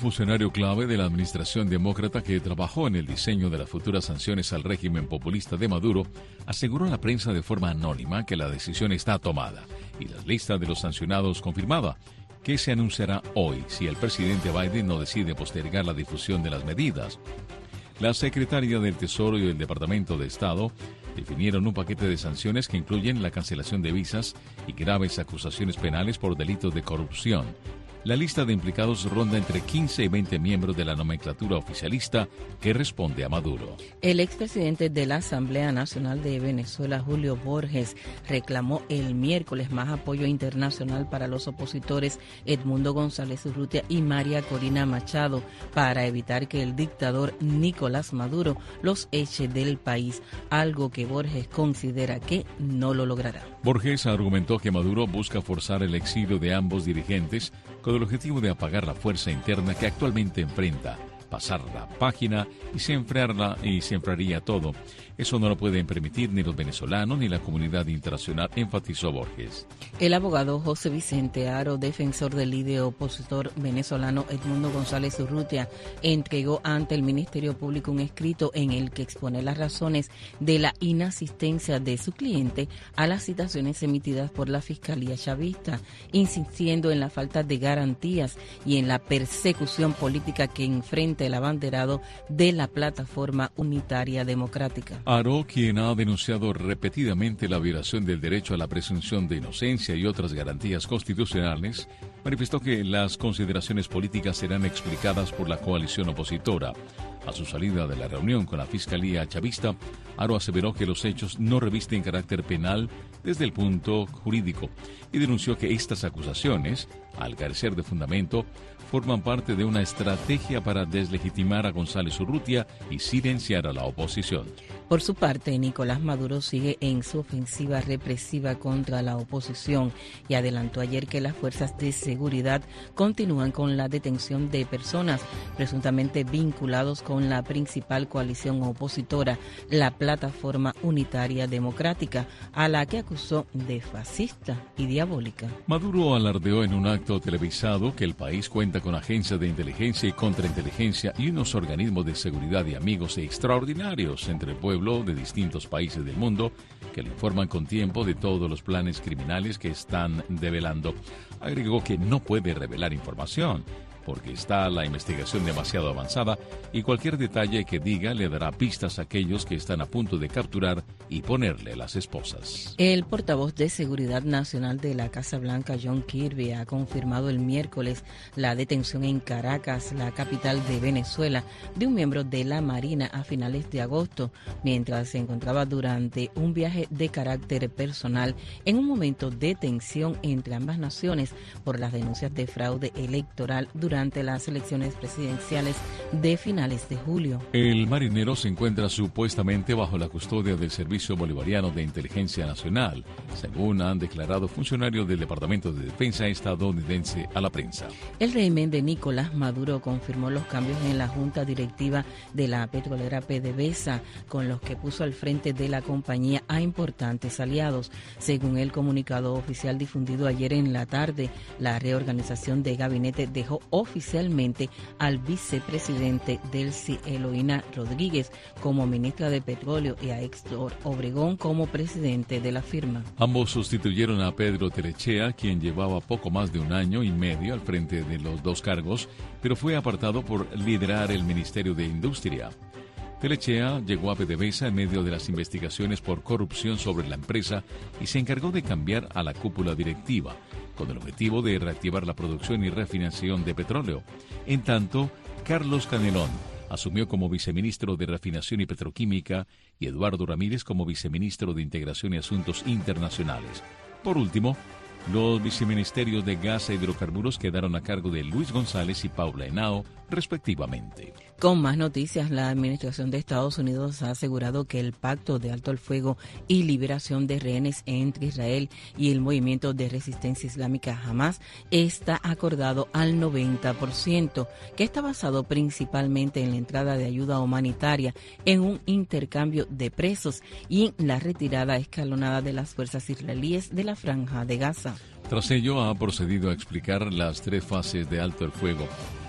funcionario clave de la administración demócrata que trabajó en el diseño de las futuras sanciones al régimen populista de Maduro aseguró a la prensa de forma anónima que la decisión está tomada y la lista de los sancionados confirmada, que se anunciará hoy si el presidente Biden no decide postergar la difusión de las medidas. La secretaria del Tesoro y el Departamento de Estado definieron un paquete de sanciones que incluyen la cancelación de visas y graves acusaciones penales por delitos de corrupción. La lista de implicados ronda entre quince y veinte miembros de la nomenclatura oficialista que responde a Maduro.
El expresidente de la Asamblea Nacional de Venezuela, Julio Borges, reclamó el miércoles más apoyo internacional para los opositores Edmundo González Urrutia y María Corina Machado para evitar que el dictador Nicolás Maduro los eche del país, algo que Borges considera que no lo logrará.
Borges argumentó que Maduro busca forzar el exilio de ambos dirigentes con el objetivo de apagar la fuerza interna que actualmente enfrenta, pasar la página y se enfriarla y se enfriaría todo. Eso no lo pueden permitir ni los venezolanos ni la comunidad internacional, enfatizó Borges.
El abogado José Vicente Aro, defensor del líder opositor venezolano Edmundo González Urrutia, entregó ante el Ministerio Público un escrito en el que expone las razones de la inasistencia de su cliente a las citaciones emitidas por la Fiscalía chavista, insistiendo en la falta de garantías y en la persecución política que enfrenta el abanderado de la Plataforma Unitaria Democrática.
Aro, quien ha denunciado repetidamente la violación del derecho a la presunción de inocencia y otras garantías constitucionales, manifestó que las consideraciones políticas serán explicadas por la coalición opositora. A su salida de la reunión con la Fiscalía chavista, Aro aseveró que los hechos no revisten carácter penal desde el punto jurídico y denunció que estas acusaciones, al carecer de fundamento, forman parte de una estrategia para deslegitimar a González Urrutia y silenciar a la oposición.
Por su parte, Nicolás Maduro sigue en su ofensiva represiva contra la oposición y adelantó ayer que las fuerzas de seguridad continúan con la detención de personas presuntamente vinculados con la principal coalición opositora, la Plataforma Unitaria Democrática, a la que acusó de fascista y diabólica.
Maduro alardeó en un acto televisado que el país cuenta con agencias de inteligencia y contrainteligencia y unos organismos de seguridad y amigos extraordinarios entre el pueblo de distintos países del mundo que le informan con tiempo de todos los planes criminales que están develando. Agregó que no puede revelar información porque está la investigación demasiado avanzada y cualquier detalle que diga le dará pistas a aquellos que están a punto de capturar y ponerle las esposas.
El portavoz de Seguridad Nacional de la Casa Blanca, John Kirby, ha confirmado el miércoles la detención en Caracas, la capital de Venezuela, de un miembro de la Marina a finales de agosto, mientras se encontraba durante un viaje de carácter personal en un momento de tensión entre ambas naciones por las denuncias de fraude electoral durante Durante las elecciones presidenciales de finales de julio.
El marinero se encuentra supuestamente bajo la custodia del Servicio Bolivariano de Inteligencia Nacional, según han declarado funcionarios del Departamento de Defensa estadounidense a la prensa.
El régimen de Nicolás Maduro confirmó los cambios en la junta directiva de la petrolera PDVSA, con los que puso al frente de la compañía a importantes aliados. Según el comunicado oficial difundido ayer en la tarde, la reorganización de gabinete dejó oficialmente al vicepresidente Delcy Eloína Rodríguez como ministra de Petróleo y a Héctor Obregón como presidente de la firma.
Ambos sustituyeron a Pedro Telechea, quien llevaba poco más de un año y medio al frente de los dos cargos, pero fue apartado por liderar el Ministerio de Industria. Telechea llegó a PDVSA en medio de las investigaciones por corrupción sobre la empresa y se encargó de cambiar a la cúpula directiva, con el objetivo de reactivar la producción y refinación de petróleo. En tanto, Carlos Canelón asumió como viceministro de Refinación y Petroquímica y Eduardo Ramírez como viceministro de Integración y Asuntos Internacionales. Por último, los viceministerios de Gas e Hidrocarburos quedaron a cargo de Luis González y Paula Henao, respectivamente.
Con más noticias, la Administración de Estados Unidos ha asegurado que el pacto de alto el fuego y liberación de rehenes entre Israel y el movimiento de resistencia islámica Hamas está acordado al noventa por ciento, que está basado principalmente en la entrada de ayuda humanitaria, en un intercambio de presos y en la retirada escalonada de las fuerzas israelíes de la Franja de Gaza.
Tras ello, ha procedido a explicar las tres fases de alto el fuego.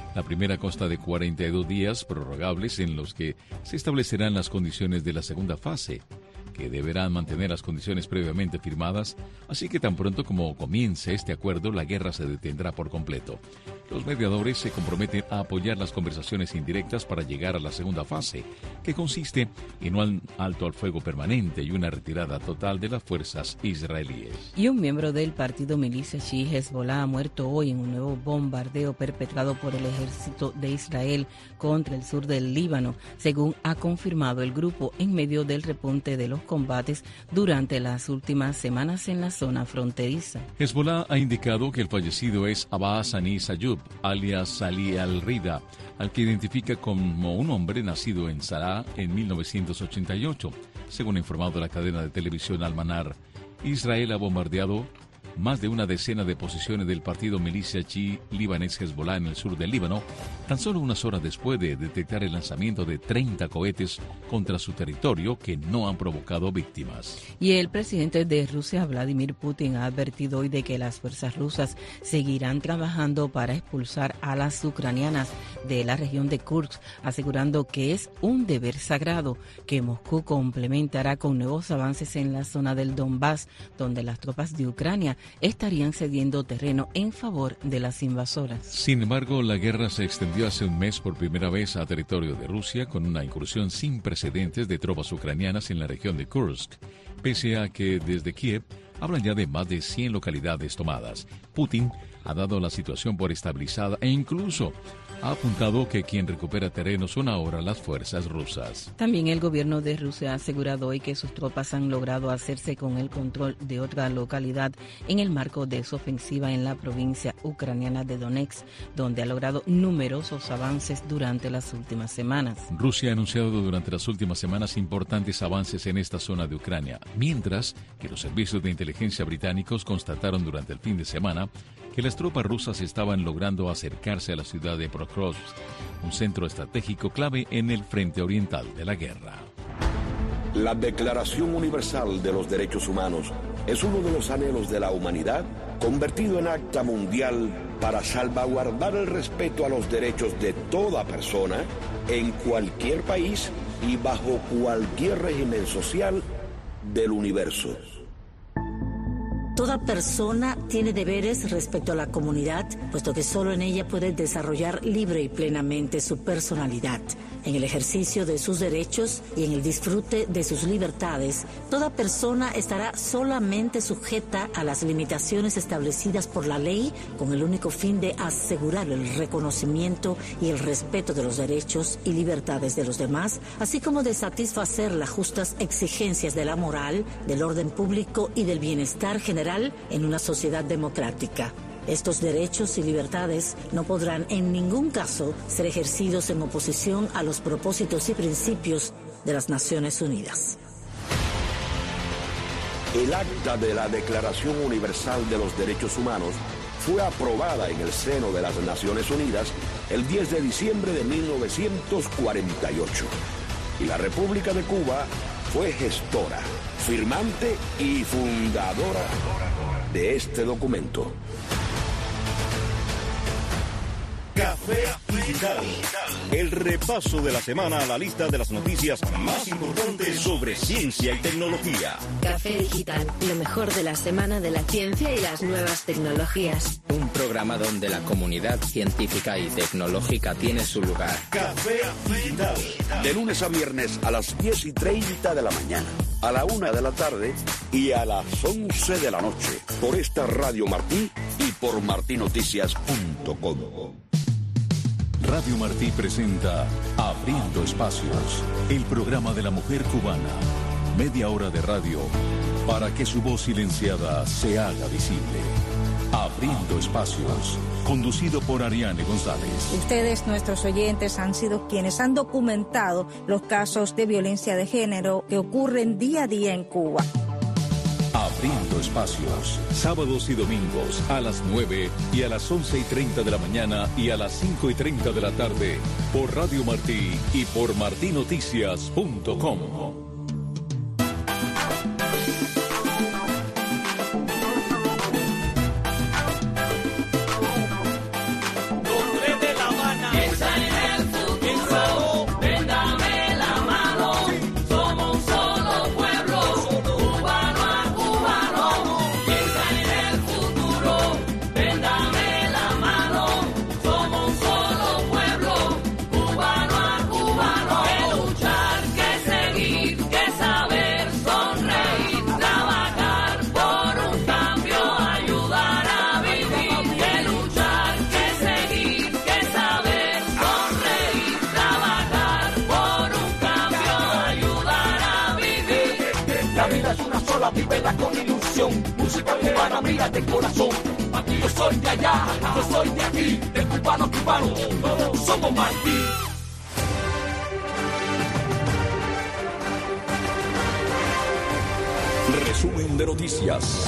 La primera consta de cuarenta y dos días prorrogables en los que se establecerán las condiciones de la segunda fase, que deberán mantener las condiciones previamente firmadas, así que tan pronto como comience este acuerdo, la guerra se detendrá por completo. Los mediadores se comprometen a apoyar las conversaciones indirectas para llegar a la segunda fase, que consiste en un alto al fuego permanente y una retirada total de las fuerzas israelíes.
Y un miembro del partido milicia chií Hezbollah ha muerto hoy en un nuevo bombardeo perpetrado por el ejército de Israel contra el sur del Líbano, según ha confirmado el grupo en medio del repunte de los combates durante las últimas semanas en la zona fronteriza.
Hezbollah ha indicado que el fallecido es Abbas Ani Sayub, alias Salih al-Rida, al que identifica como un hombre nacido en Sará en mil novecientos ochenta y ocho. Según ha informado la cadena de televisión Al-Manar, Israel ha bombardeado más de una decena de posiciones del partido milicia chií libanés Hezbollah en el sur del Líbano, tan solo unas horas después de detectar el lanzamiento de treinta cohetes contra su territorio que no han provocado víctimas.
Y el presidente de Rusia, Vladimir Putin, ha advertido hoy de que las fuerzas rusas seguirán trabajando para expulsar a las ucranianas de la región de Kursk, asegurando que es un deber sagrado que Moscú complementará con nuevos avances en la zona del Donbass, donde las tropas de Ucrania estarían cediendo terreno en favor de las invasoras.
Sin embargo, la guerra se extendió hace un mes por primera vez a territorio de Rusia con una incursión sin precedentes de tropas ucranianas en la región de Kursk, pese a que desde Kiev hablan ya de más de cien localidades tomadas. Putin ha dado la situación por estabilizada e incluso ha apuntado que quien recupera terreno son ahora las fuerzas rusas.
También el gobierno de Rusia ha asegurado hoy que sus tropas han logrado hacerse con el control de otra localidad en el marco de su ofensiva en la provincia ucraniana de Donetsk, donde ha logrado numerosos avances durante las últimas semanas.
Rusia ha anunciado durante las últimas semanas importantes avances en esta zona de Ucrania, mientras que los servicios de inteligencia británicos constataron durante el fin de semana que las tropas rusas estaban logrando acercarse a la ciudad de Pokrovsk, un centro estratégico clave en el frente oriental de la guerra.
La Declaración Universal de los Derechos Humanos es uno de los anhelos de la humanidad convertido en acta mundial para salvaguardar el respeto a los derechos de toda persona en cualquier país y bajo cualquier régimen social del universo.
Toda persona tiene deberes respecto a la comunidad, puesto que solo en ella puede desarrollar libre y plenamente su personalidad. En el ejercicio de sus derechos y en el disfrute de sus libertades, toda persona estará solamente sujeta a las limitaciones establecidas por la ley con el único fin de asegurar el reconocimiento y el respeto de los derechos y libertades de los demás, así como de satisfacer las justas exigencias de la moral, del orden público y del bienestar general en una sociedad democrática. Estos derechos y libertades no podrán en ningún caso ser ejercidos en oposición a los propósitos y principios de las Naciones Unidas.
El acta de la Declaración Universal de los Derechos Humanos fue aprobada en el seno de las Naciones Unidas el diez de diciembre de mil novecientos cuarenta y ocho. Y la República de Cuba fue gestora, firmante y fundadora de este documento.
Café Digital. El repaso de la semana a la lista de las noticias más importantes sobre ciencia y tecnología.
Café Digital, lo mejor de la semana de la ciencia y las nuevas tecnologías.
Un programa donde la comunidad científica y tecnológica tiene su lugar.
Café Digital.
De lunes a viernes a las diez y treinta de la mañana, a la una de la tarde y a las once de la noche. Por esta Radio Martí y por martí noticias punto com.
Radio Martí presenta Abriendo Espacios, el programa de la mujer cubana. Media hora de radio para que su voz silenciada se haga visible. Abriendo Espacios, conducido por Ariane González.
Ustedes, nuestros oyentes, han sido quienes han documentado los casos de violencia de género que ocurren día a día en Cuba.
Abriendo Espacios, sábados y domingos a las nueve y a las once y treinta de la mañana y a las cinco y treinta de la tarde por Radio Martí y por martí noticias punto com.
Los tres de La Habana vida, vívela con ilusión. Música cubana, mira de corazón. Aquí yo soy de allá, yo soy de aquí, de cubano, cubano, todos somos Martí.
Resumen de noticias.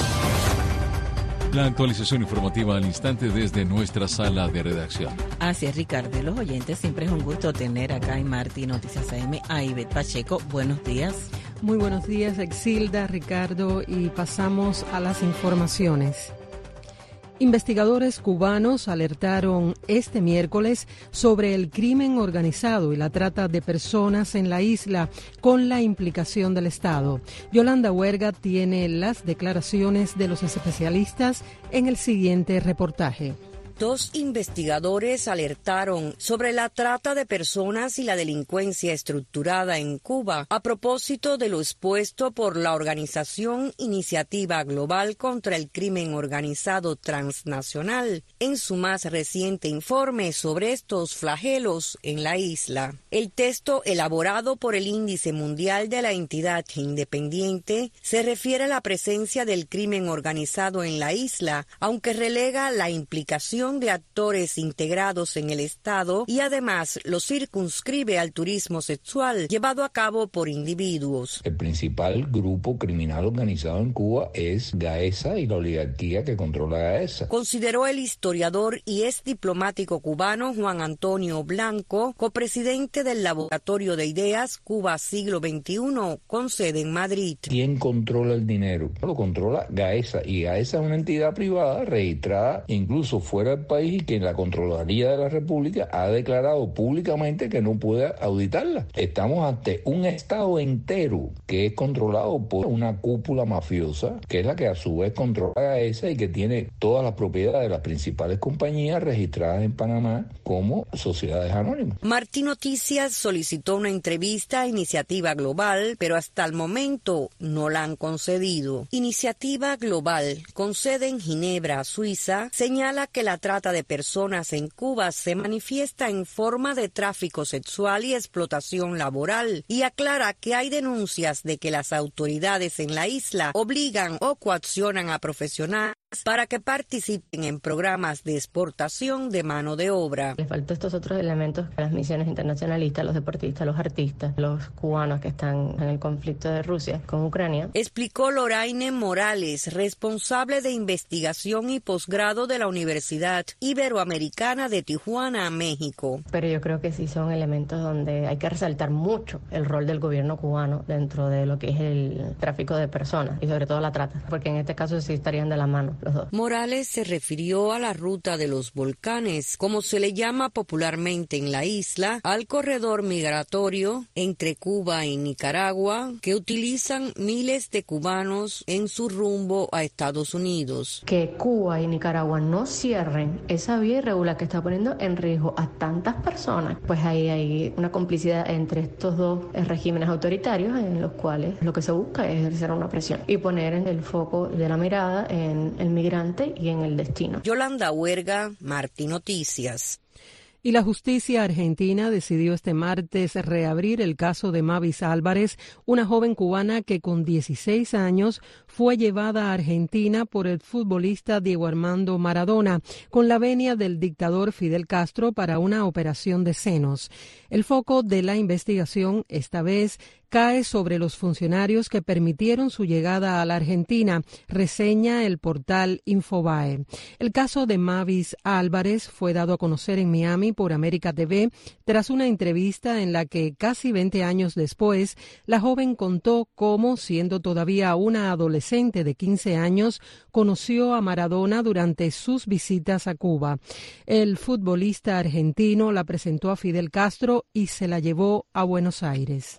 La actualización informativa al instante desde nuestra sala de redacción.
Así es, Ricardo. Y los oyentes, siempre es un gusto tener acá en Martí Noticias A M a Ivette Pacheco. Buenos días.
Muy buenos días, Exilda, Ricardo, y pasamos a las informaciones. Investigadores cubanos alertaron este miércoles sobre el crimen organizado y la trata de personas en la isla con la implicación del Estado. Yolanda Huerga tiene las declaraciones de los especialistas en el siguiente reportaje.
Dos investigadores alertaron sobre la trata de personas y la delincuencia estructurada en Cuba a propósito de lo expuesto por la organización Iniciativa Global contra el Crimen Organizado Transnacional en su más reciente informe sobre estos flagelos en la isla. El texto elaborado por el Índice Mundial de la Entidad Independiente se refiere a la presencia del crimen organizado en la isla, aunque relega la implicación de actores integrados en el Estado y además lo circunscribe al turismo sexual llevado a cabo por individuos.
El principal grupo criminal organizado en Cuba es Gaesa y la oligarquía que controla Gaesa.
Consideró el historiador y ex diplomático cubano Juan Antonio Blanco, copresidente del Laboratorio de Ideas Cuba Siglo veintiuno, con sede en Madrid.
¿Quién controla el dinero? Lo controla Gaesa, y Gaesa es una entidad privada registrada incluso fuera del país y que la Contraloría de la República ha declarado públicamente que no puede auditarla. Estamos ante un Estado entero que es controlado por una cúpula mafiosa, que es la que a su vez controla Gaesa y que tiene todas las propiedades de las principales compañías registradas en Panamá como sociedades anónimas.
Martí Noticias solicitó una entrevista a Iniciativa Global, pero hasta el momento no la han concedido. Iniciativa Global, con sede en Ginebra, Suiza, señala que la trata de personas en Cuba se manifiesta en forma de tráfico sexual y explotación laboral y aclara que hay denuncias de que las autoridades en la isla obligan o coaccionan a profesionales para que participen en programas de exportación de mano de obra.
Les faltan estos otros elementos a las misiones internacionalistas, los deportistas, los artistas, los cubanos que están en el conflicto de Rusia con Ucrania.
Explicó Loraine Morales, responsable de investigación y posgrado de la Universidad Iberoamericana de Tijuana, México.
Pero yo creo que sí son elementos donde hay que resaltar mucho el rol del gobierno cubano dentro de lo que es el tráfico de personas y sobre todo la trata, porque en este caso sí estarían de la mano.
Morales se refirió a la ruta de los volcanes, como se le llama popularmente en la isla, al corredor migratorio entre Cuba y Nicaragua, que utilizan miles de cubanos en su rumbo a Estados Unidos.
Que Cuba y Nicaragua no cierren esa vía irregular que está poniendo en riesgo a tantas personas, pues ahí hay una complicidad entre estos dos regímenes autoritarios en los cuales lo que se busca es ejercer una presión y poner en el foco de la mirada en el migrante y en el destino.
Yolanda Huerga, Martí Noticias.
Y la justicia argentina decidió este martes reabrir el caso de Mavis Álvarez, una joven cubana que con dieciséis años fue llevada a Argentina por el futbolista Diego Armando Maradona, con la venia del dictador Fidel Castro para una operación de senos. El foco de la investigación, esta vez, cae sobre los funcionarios que permitieron su llegada a la Argentina, reseña el portal Infobae. El caso de Mavis Álvarez fue dado a conocer en Miami por América T V tras una entrevista en la que casi veinte años después la joven contó cómo, siendo todavía una adolescente de quince años, conoció a Maradona durante sus visitas a Cuba. El futbolista argentino la presentó a Fidel Castro y se la llevó a Buenos Aires.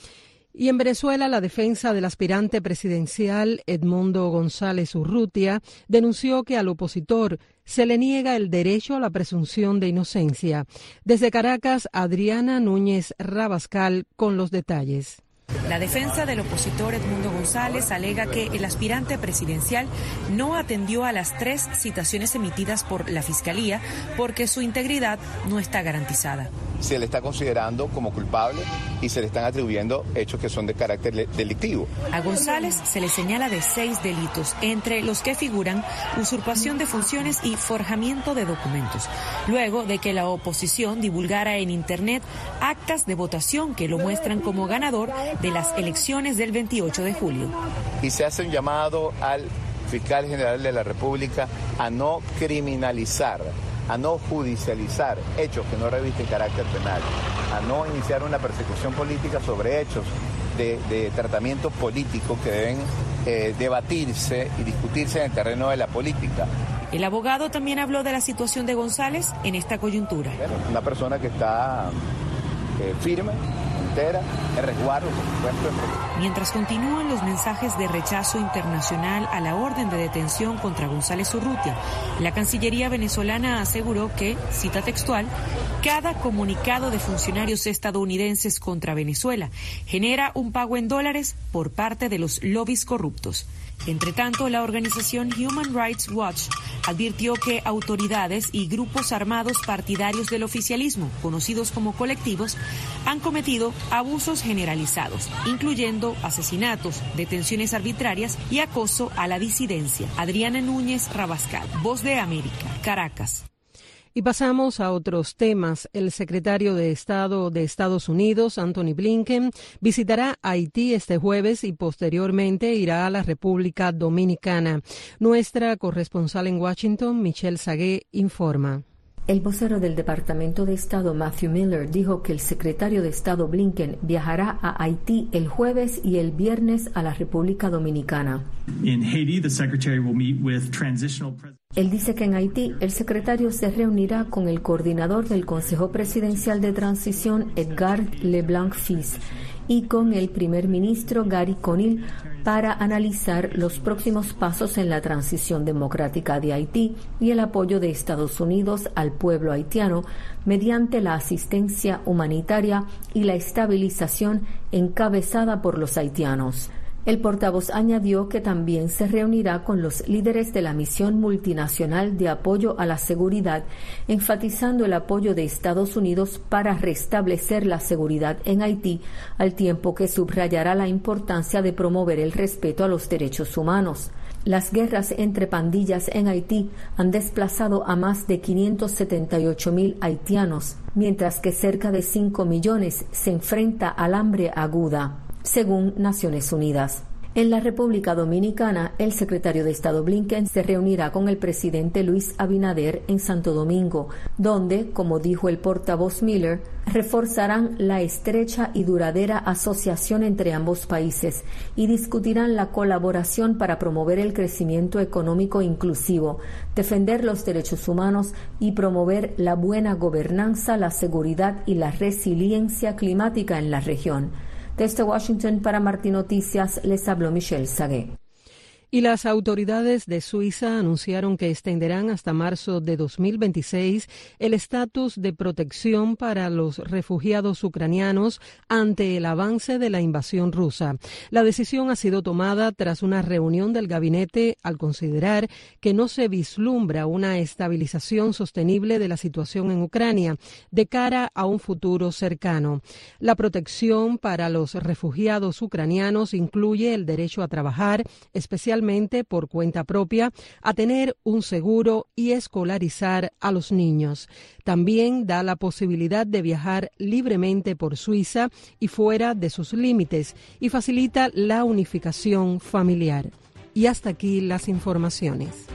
Y en Venezuela, la defensa del aspirante presidencial Edmundo González Urrutia denunció que al opositor se le niega el derecho a la presunción de inocencia. Desde Caracas, Adriana Núñez Rabascal con los detalles.
La defensa del opositor Edmundo González alega que el aspirante presidencial no atendió a las tres citaciones emitidas por la Fiscalía porque su integridad no está garantizada.
se le está considerando como culpable y se le están atribuyendo hechos que son de carácter delictivo.
A González se le señala de seis delitos, entre los que figuran usurpación de funciones y forjamiento de documentos, luego de que la oposición divulgara en Internet actas de votación que lo muestran como ganador de las elecciones del veintiocho de julio.
Y se hace un llamado al fiscal general de la República a no criminalizar, a no judicializar hechos que no revisten carácter penal, a no iniciar una persecución política sobre hechos de, de tratamiento político que deben eh, debatirse y discutirse en el terreno de la política.
El abogado también habló de la situación de González en esta coyuntura.
Bueno, una persona que está eh, firme, entera, en resguardo, por supuesto.
Mientras continúan los mensajes de rechazo internacional a la orden de detención contra González Urrutia, la Cancillería venezolana aseguró que, cita textual, cada comunicado de funcionarios estadounidenses contra Venezuela genera un pago en dólares por parte de los lobbies corruptos. Entre tanto, la organización Human Rights Watch advirtió que autoridades y grupos armados partidarios del oficialismo, conocidos como colectivos, han cometido abusos generalizados, incluyendo asesinatos, detenciones arbitrarias y acoso a la disidencia. Adriana Núñez Rabascal, Voz de América, Caracas.
Y pasamos a otros temas. El secretario de Estado de Estados Unidos, Anthony Blinken, visitará Haití este jueves y posteriormente irá a la República Dominicana. Nuestra corresponsal en Washington, Michelle Sagué, informa.
El vocero del Departamento de Estado, Matthew Miller, dijo que el secretario de Estado Blinken viajará a Haití el jueves y el viernes a la República Dominicana.
In Haiti, the secretary will meet with transitional
Él dice que en Haití el secretario se reunirá con el coordinador del Consejo Presidencial de Transición, Edgar Leblanc Fils, y con el primer ministro Gary Conil para analizar los próximos pasos en la transición democrática de Haití y el apoyo de Estados Unidos al pueblo haitiano mediante la asistencia humanitaria y la estabilización encabezada por los haitianos. El portavoz añadió que también se reunirá con los líderes de la Misión Multinacional de Apoyo a la Seguridad, enfatizando el apoyo de Estados Unidos para restablecer la seguridad en Haití, al tiempo que subrayará la importancia de promover el respeto a los derechos humanos. Las guerras entre pandillas en Haití han desplazado a más de quinientos setenta y ocho mil haitianos, mientras que cerca de cinco millones se enfrenta al hambre aguda, según Naciones Unidas. En la República Dominicana, el secretario de Estado Blinken se reunirá con el presidente Luis Abinader en Santo Domingo, donde, como dijo el portavoz Miller, reforzarán la estrecha y duradera asociación entre ambos países y discutirán la colaboración para promover el crecimiento económico inclusivo, defender los derechos humanos y promover la buena gobernanza, la seguridad y la resiliencia climática en la región. Desde Washington para Martín Noticias les habló Michelle Sagué.
Y las autoridades de Suiza anunciaron que extenderán hasta marzo de dos mil veintiséis el estatus de protección para los refugiados ucranianos ante el avance de la invasión rusa. La decisión ha sido tomada tras una reunión del gabinete al considerar que no se vislumbra una estabilización sostenible de la situación en Ucrania de cara a un futuro cercano. La protección para los refugiados ucranianos incluye el derecho a trabajar, especialmente por cuenta propia, a tener un seguro y escolarizar a los niños. También da la posibilidad de viajar libremente por Suiza y fuera de sus límites y facilita la unificación familiar. Y hasta aquí las informaciones.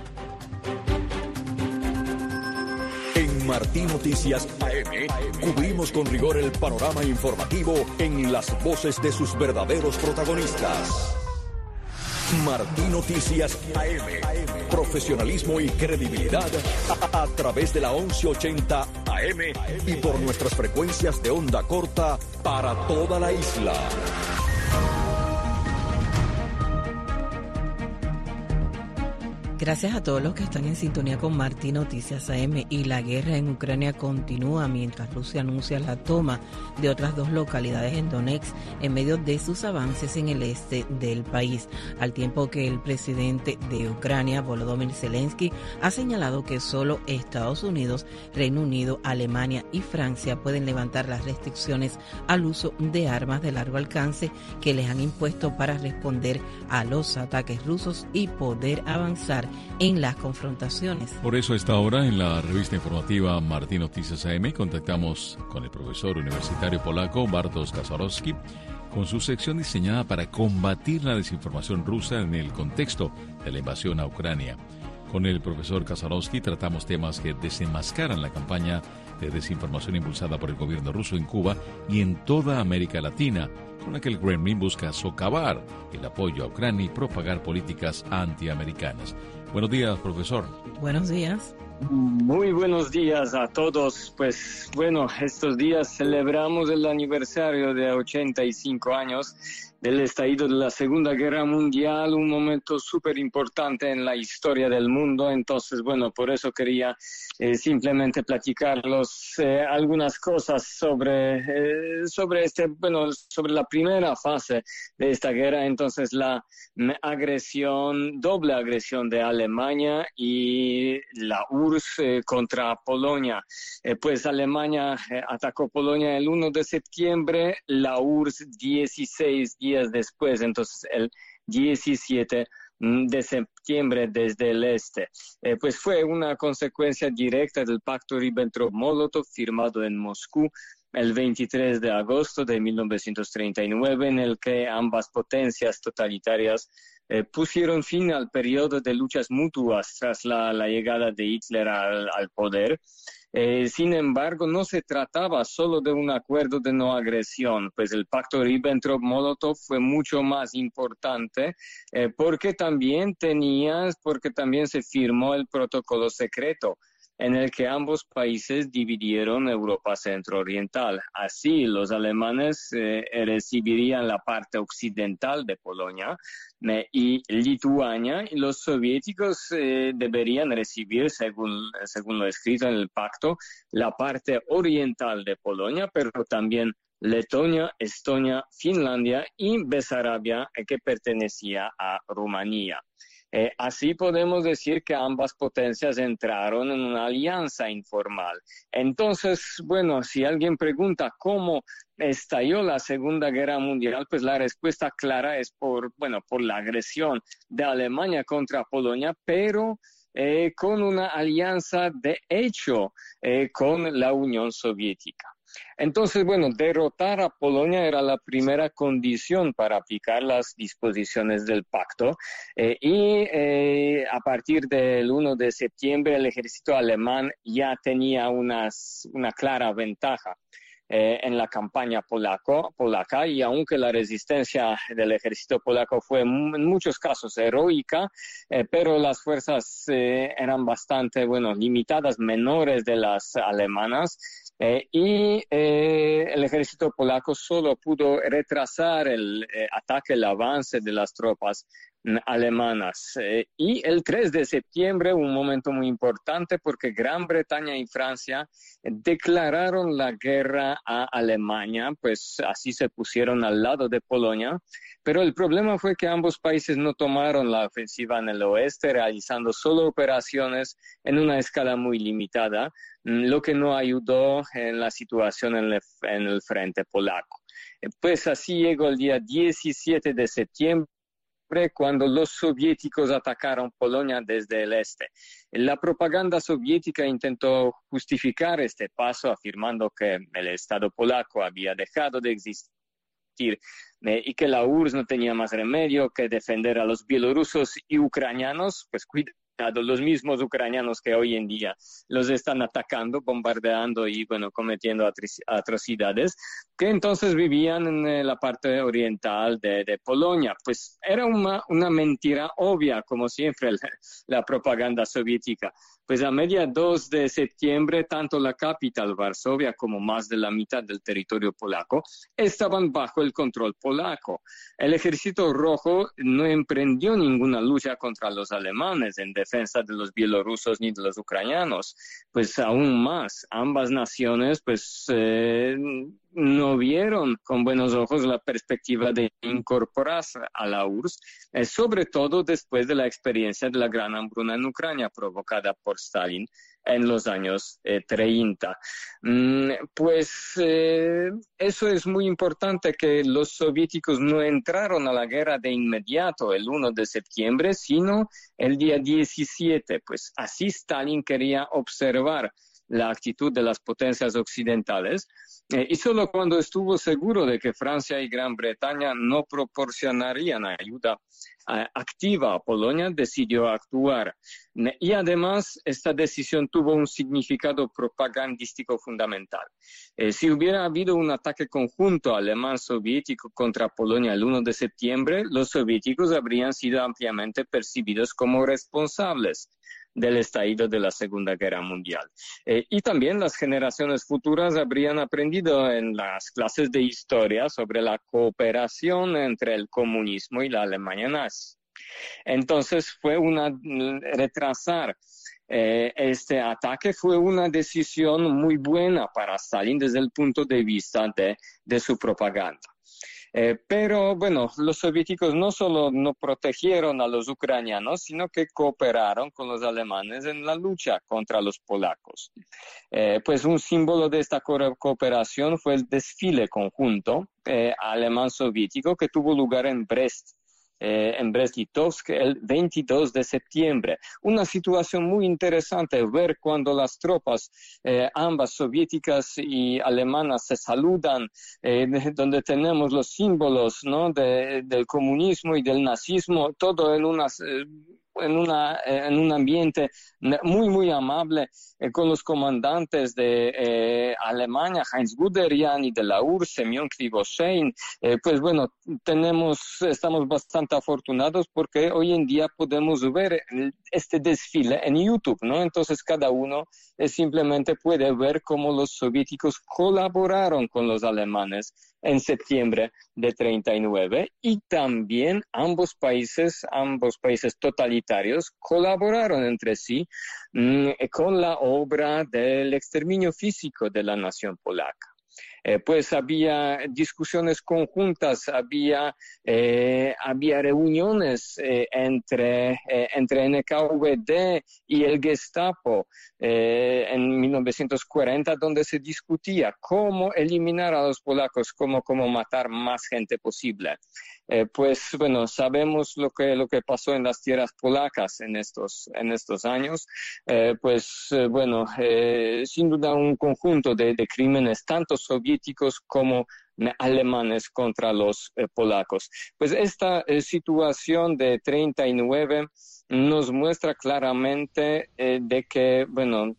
En Martín Noticias A M cubrimos con rigor el panorama informativo en las voces de sus verdaderos protagonistas. Martín Noticias A M. Profesionalismo y credibilidad a, a través de la once ochenta A M y por nuestras frecuencias de onda corta para toda la isla.
Gracias a todos los que están en sintonía con Martín Noticias A M. Y la guerra en Ucrania continúa mientras Rusia anuncia la toma de otras dos localidades en Donetsk en medio de sus avances en el este del país, al tiempo que el presidente de Ucrania, Volodymyr Zelensky, ha señalado que solo Estados Unidos, Reino Unido, Alemania y Francia pueden levantar las restricciones al uso de armas de largo alcance que les han impuesto para responder a los ataques rusos y poder avanzar en las confrontaciones.
Por eso a esta hora en la revista informativa Martín Noticias A M contactamos con el profesor universitario polaco Bartosz Kasarowski con su sección diseñada para combatir la desinformación rusa en el contexto de la invasión a Ucrania. Con el profesor Kasarowski tratamos temas que desenmascaran la campaña de desinformación impulsada por el gobierno ruso en Cuba y en toda América Latina, con la que el Kremlin busca socavar el apoyo a Ucrania y propagar políticas antiamericanas. Buenos días, profesor.
Buenos días.
Muy buenos días a todos. Pues bueno, estos días celebramos el aniversario de ochenta y cinco años del estallido de la Segunda Guerra Mundial, un momento súper importante en la historia del mundo. Entonces, bueno, por eso quería eh, simplemente platicarlos eh, algunas cosas sobre, eh, sobre, este, bueno, sobre la primera fase de esta guerra. Entonces, la agresión, doble agresión de Alemania y la U R S S eh, contra Polonia. Eh, pues Alemania eh, atacó Polonia el primero de septiembre, la U R S S dieciséis días después, entonces el diecisiete de septiembre desde el este. Eh, pues fue una consecuencia directa del pacto Ribbentrop-Molotov firmado en Moscú el veintitrés de agosto de mil novecientos treinta y nueve, en el que ambas potencias totalitarias eh, pusieron fin al periodo de luchas mutuas tras la, la llegada de Hitler al, al poder. Eh, sin embargo, no se trataba solo de un acuerdo de no agresión, pues el pacto Ribbentrop-Molotov fue mucho más importante eh, porque también tenía, porque también se firmó el protocolo secreto en el que ambos países dividieron Europa centro-oriental. Así, los alemanes eh, recibirían la parte occidental de Polonia eh, y Lituania, y los soviéticos eh, deberían recibir, según, según lo escrito en el pacto, la parte oriental de Polonia, pero también Letonia, Estonia, Finlandia y Besarabia, eh, que pertenecía a Rumanía. Eh, así podemos decir que ambas potencias entraron en una alianza informal. Entonces, bueno, si alguien pregunta cómo estalló la Segunda Guerra Mundial, pues la respuesta clara es por, bueno, por la agresión de Alemania contra Polonia, pero eh, con una alianza de hecho eh, con la Unión Soviética. Entonces, bueno, derrotar a Polonia era la primera condición para aplicar las disposiciones del pacto eh, y eh, a partir del primero de septiembre el ejército alemán ya tenía unas, una clara ventaja eh, en la campaña polaco, polaca, y aunque la resistencia del ejército polaco fue en muchos casos heroica, eh, pero las fuerzas eh, eran bastante, bueno, limitadas, menores de las alemanas. Eh, y eh, el ejército polaco solo pudo retrasar el eh, ataque, el avance de las tropas mm, alemanas. Eh, y el tres de septiembre, un momento muy importante porque Gran Bretaña y Francia eh, declararon la guerra a Alemania, pues así se pusieron al lado de Polonia. Pero el problema fue que ambos países no tomaron la ofensiva en el oeste, realizando solo operaciones en una escala muy limitada, lo que no ayudó en la situación en el, en el frente polaco. Pues así llegó el día diecisiete de septiembre, cuando los soviéticos atacaron Polonia desde el este. La propaganda soviética intentó justificar este paso, afirmando que el Estado polaco había dejado de existir eh, y que la U R S S no tenía más remedio que defender a los bielorrusos y ucranianos, pues cuidado, los mismos ucranianos que hoy en día los están atacando, bombardeando y, bueno, cometiendo atrocidades, que entonces vivían en la parte oriental de, de Polonia. Pues era una, una mentira obvia, como siempre, la, la propaganda soviética, Pues a mediados dos de septiembre, tanto la capital, Varsovia, como más de la mitad del territorio polaco estaban bajo el control polaco. El Ejército Rojo no emprendió ninguna lucha contra los alemanes en defensa de los bielorrusos ni de los ucranianos. Pues aún más, ambas naciones pues eh, no vieron con buenos ojos la perspectiva de incorporarse a la U R S S, eh, sobre todo después de la experiencia de la gran hambruna en Ucrania provocada por Stalin en los años eh, treinta. Mm, pues eh, eso es muy importante, que los soviéticos no entraron a la guerra de inmediato el primero de septiembre, sino el día diecisiete. Pues así Stalin quería observar la actitud de las potencias occidentales, eh, y solo cuando estuvo seguro de que Francia y Gran Bretaña no proporcionarían ayuda eh, activa a Polonia, decidió actuar. Y además, esta decisión tuvo un significado propagandístico fundamental. Eh, si hubiera habido un ataque conjunto alemán-soviético contra Polonia el primero de septiembre, los soviéticos habrían sido ampliamente percibidos como responsables del estallido de la Segunda Guerra Mundial. Eh, y también las generaciones futuras habrían aprendido en las clases de historia sobre la cooperación entre el comunismo y la Alemania nazi. Entonces fue una retrasar eh, este ataque fue una decisión muy buena para Stalin desde el punto de vista de, de su propaganda. Eh, pero bueno, los soviéticos no solo no protegieron a los ucranianos, sino que cooperaron con los alemanes en la lucha contra los polacos. Eh, pues un símbolo de esta co- cooperación fue el desfile conjunto eh, alemán-soviético que tuvo lugar en Brest. Eh, en Brest-Litovsk el veintidós de septiembre. Una situación muy interesante ver cuando las tropas, eh, ambas soviéticas y alemanas, se saludan, eh, donde tenemos los símbolos, ¿no? de, del comunismo y del nazismo, todo en unas... Eh, En, una, en un ambiente muy, muy amable eh, con los comandantes de eh, Alemania, Heinz Guderian, y de la U R S S, Semyon Krivoshein. Eh, pues bueno, tenemos, estamos bastante afortunados porque hoy en día podemos ver este desfile en YouTube, ¿no? Entonces cada uno eh, simplemente puede ver cómo los soviéticos colaboraron con los alemanes en septiembre de treinta y nueve, y también ambos países, ambos países totalitarios colaboraron entre sí mmm, con la obra del exterminio físico de la nación polaca. Eh, pues había discusiones conjuntas, había, eh, había reuniones eh, entre, eh, entre N K V D y el Gestapo eh, en mil novecientos cuarenta, donde se discutía cómo eliminar a los polacos, cómo, cómo matar más gente posible. Eh, pues bueno, sabemos lo que, lo que pasó en las tierras polacas en estos, en estos años. Eh, pues eh, bueno, eh, sin duda un conjunto de, de crímenes, tanto soviéticos como alemanes contra los eh, polacos. Pues esta eh, situación de treinta y nueve nos muestra claramente eh, de que, bueno,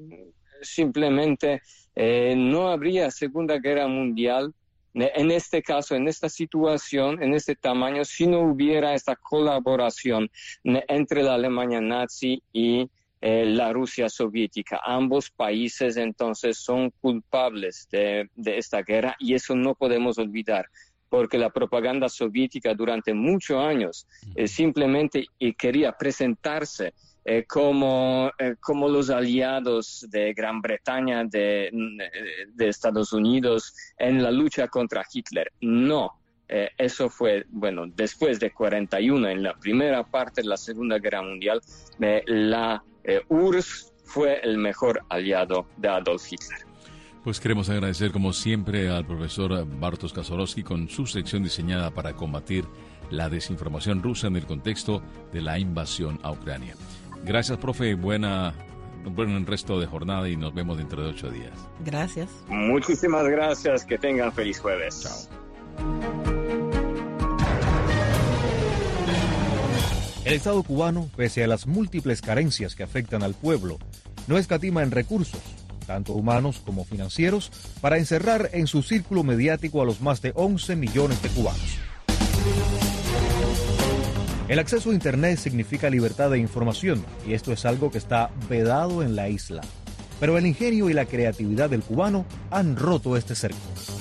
simplemente eh, no habría Segunda Guerra Mundial en este caso, en esta situación, en este tamaño, si no hubiera esta colaboración entre la Alemania nazi y eh, la Rusia soviética. Ambos países entonces son culpables de, de esta guerra, y eso no podemos olvidar, porque la propaganda soviética durante muchos años eh, simplemente eh, quería presentarse Eh, como, eh, como los aliados de Gran Bretaña, de, de Estados Unidos en la lucha contra Hitler. No, eh, eso fue, bueno, después de cuarenta y uno, en la primera parte de la Segunda Guerra Mundial, eh, la eh, U R S S fue el mejor aliado de Adolf Hitler.
Pues queremos agradecer como siempre al profesor Bartosz Kaczorowski con su sección diseñada para combatir la desinformación rusa en el contexto de la invasión a Ucrania. Gracias, profe. Buena, buen resto de jornada y nos vemos dentro de ocho días.
Gracias.
Muchísimas gracias. Que tengan feliz jueves.
Chao.
El Estado cubano, pese a las múltiples carencias que afectan al pueblo, no escatima en recursos, tanto humanos como financieros, para encerrar en su círculo mediático a los más de once millones de cubanos. El acceso a Internet significa libertad de información y esto es algo que está vedado en la isla. Pero el ingenio y la creatividad del cubano han roto este cerco.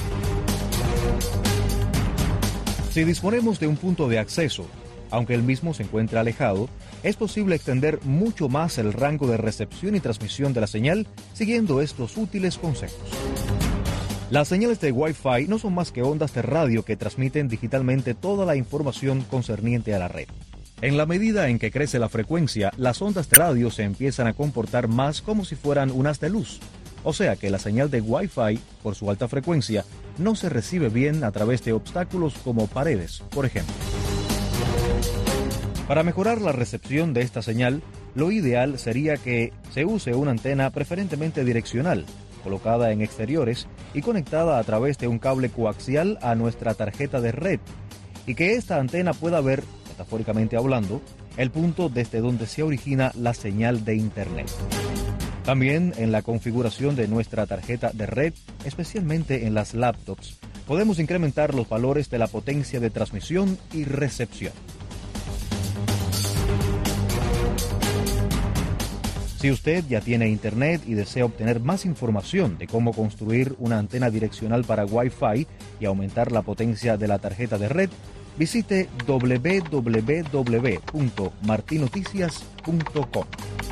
Si disponemos de un punto de acceso, aunque el mismo se encuentre alejado, es posible extender mucho más el rango de recepción y transmisión de la señal siguiendo estos útiles consejos. Las señales de Wi-Fi no son más que ondas de radio que transmiten digitalmente toda la información concerniente a la red. En la medida en que crece la frecuencia, las ondas de radio se empiezan a comportar más como si fueran un haz de luz. O sea que la señal de Wi-Fi, por su alta frecuencia, no se recibe bien a través de obstáculos como paredes, por ejemplo. Para mejorar la recepción de esta señal, lo ideal sería que se use una antena preferentemente direccional, colocada en exteriores y conectada a través de un cable coaxial a nuestra tarjeta de red, y que esta antena pueda ver, metafóricamente hablando, el punto desde donde se origina la señal de Internet. También en la configuración de nuestra tarjeta de red, especialmente en las laptops, podemos incrementar los valores de la potencia de transmisión y recepción. Si usted ya tiene Internet y desea obtener más información de cómo construir una antena direccional para Wi-Fi y aumentar la potencia de la tarjeta de red, visite doble u doble u doble u punto marti noticias punto com.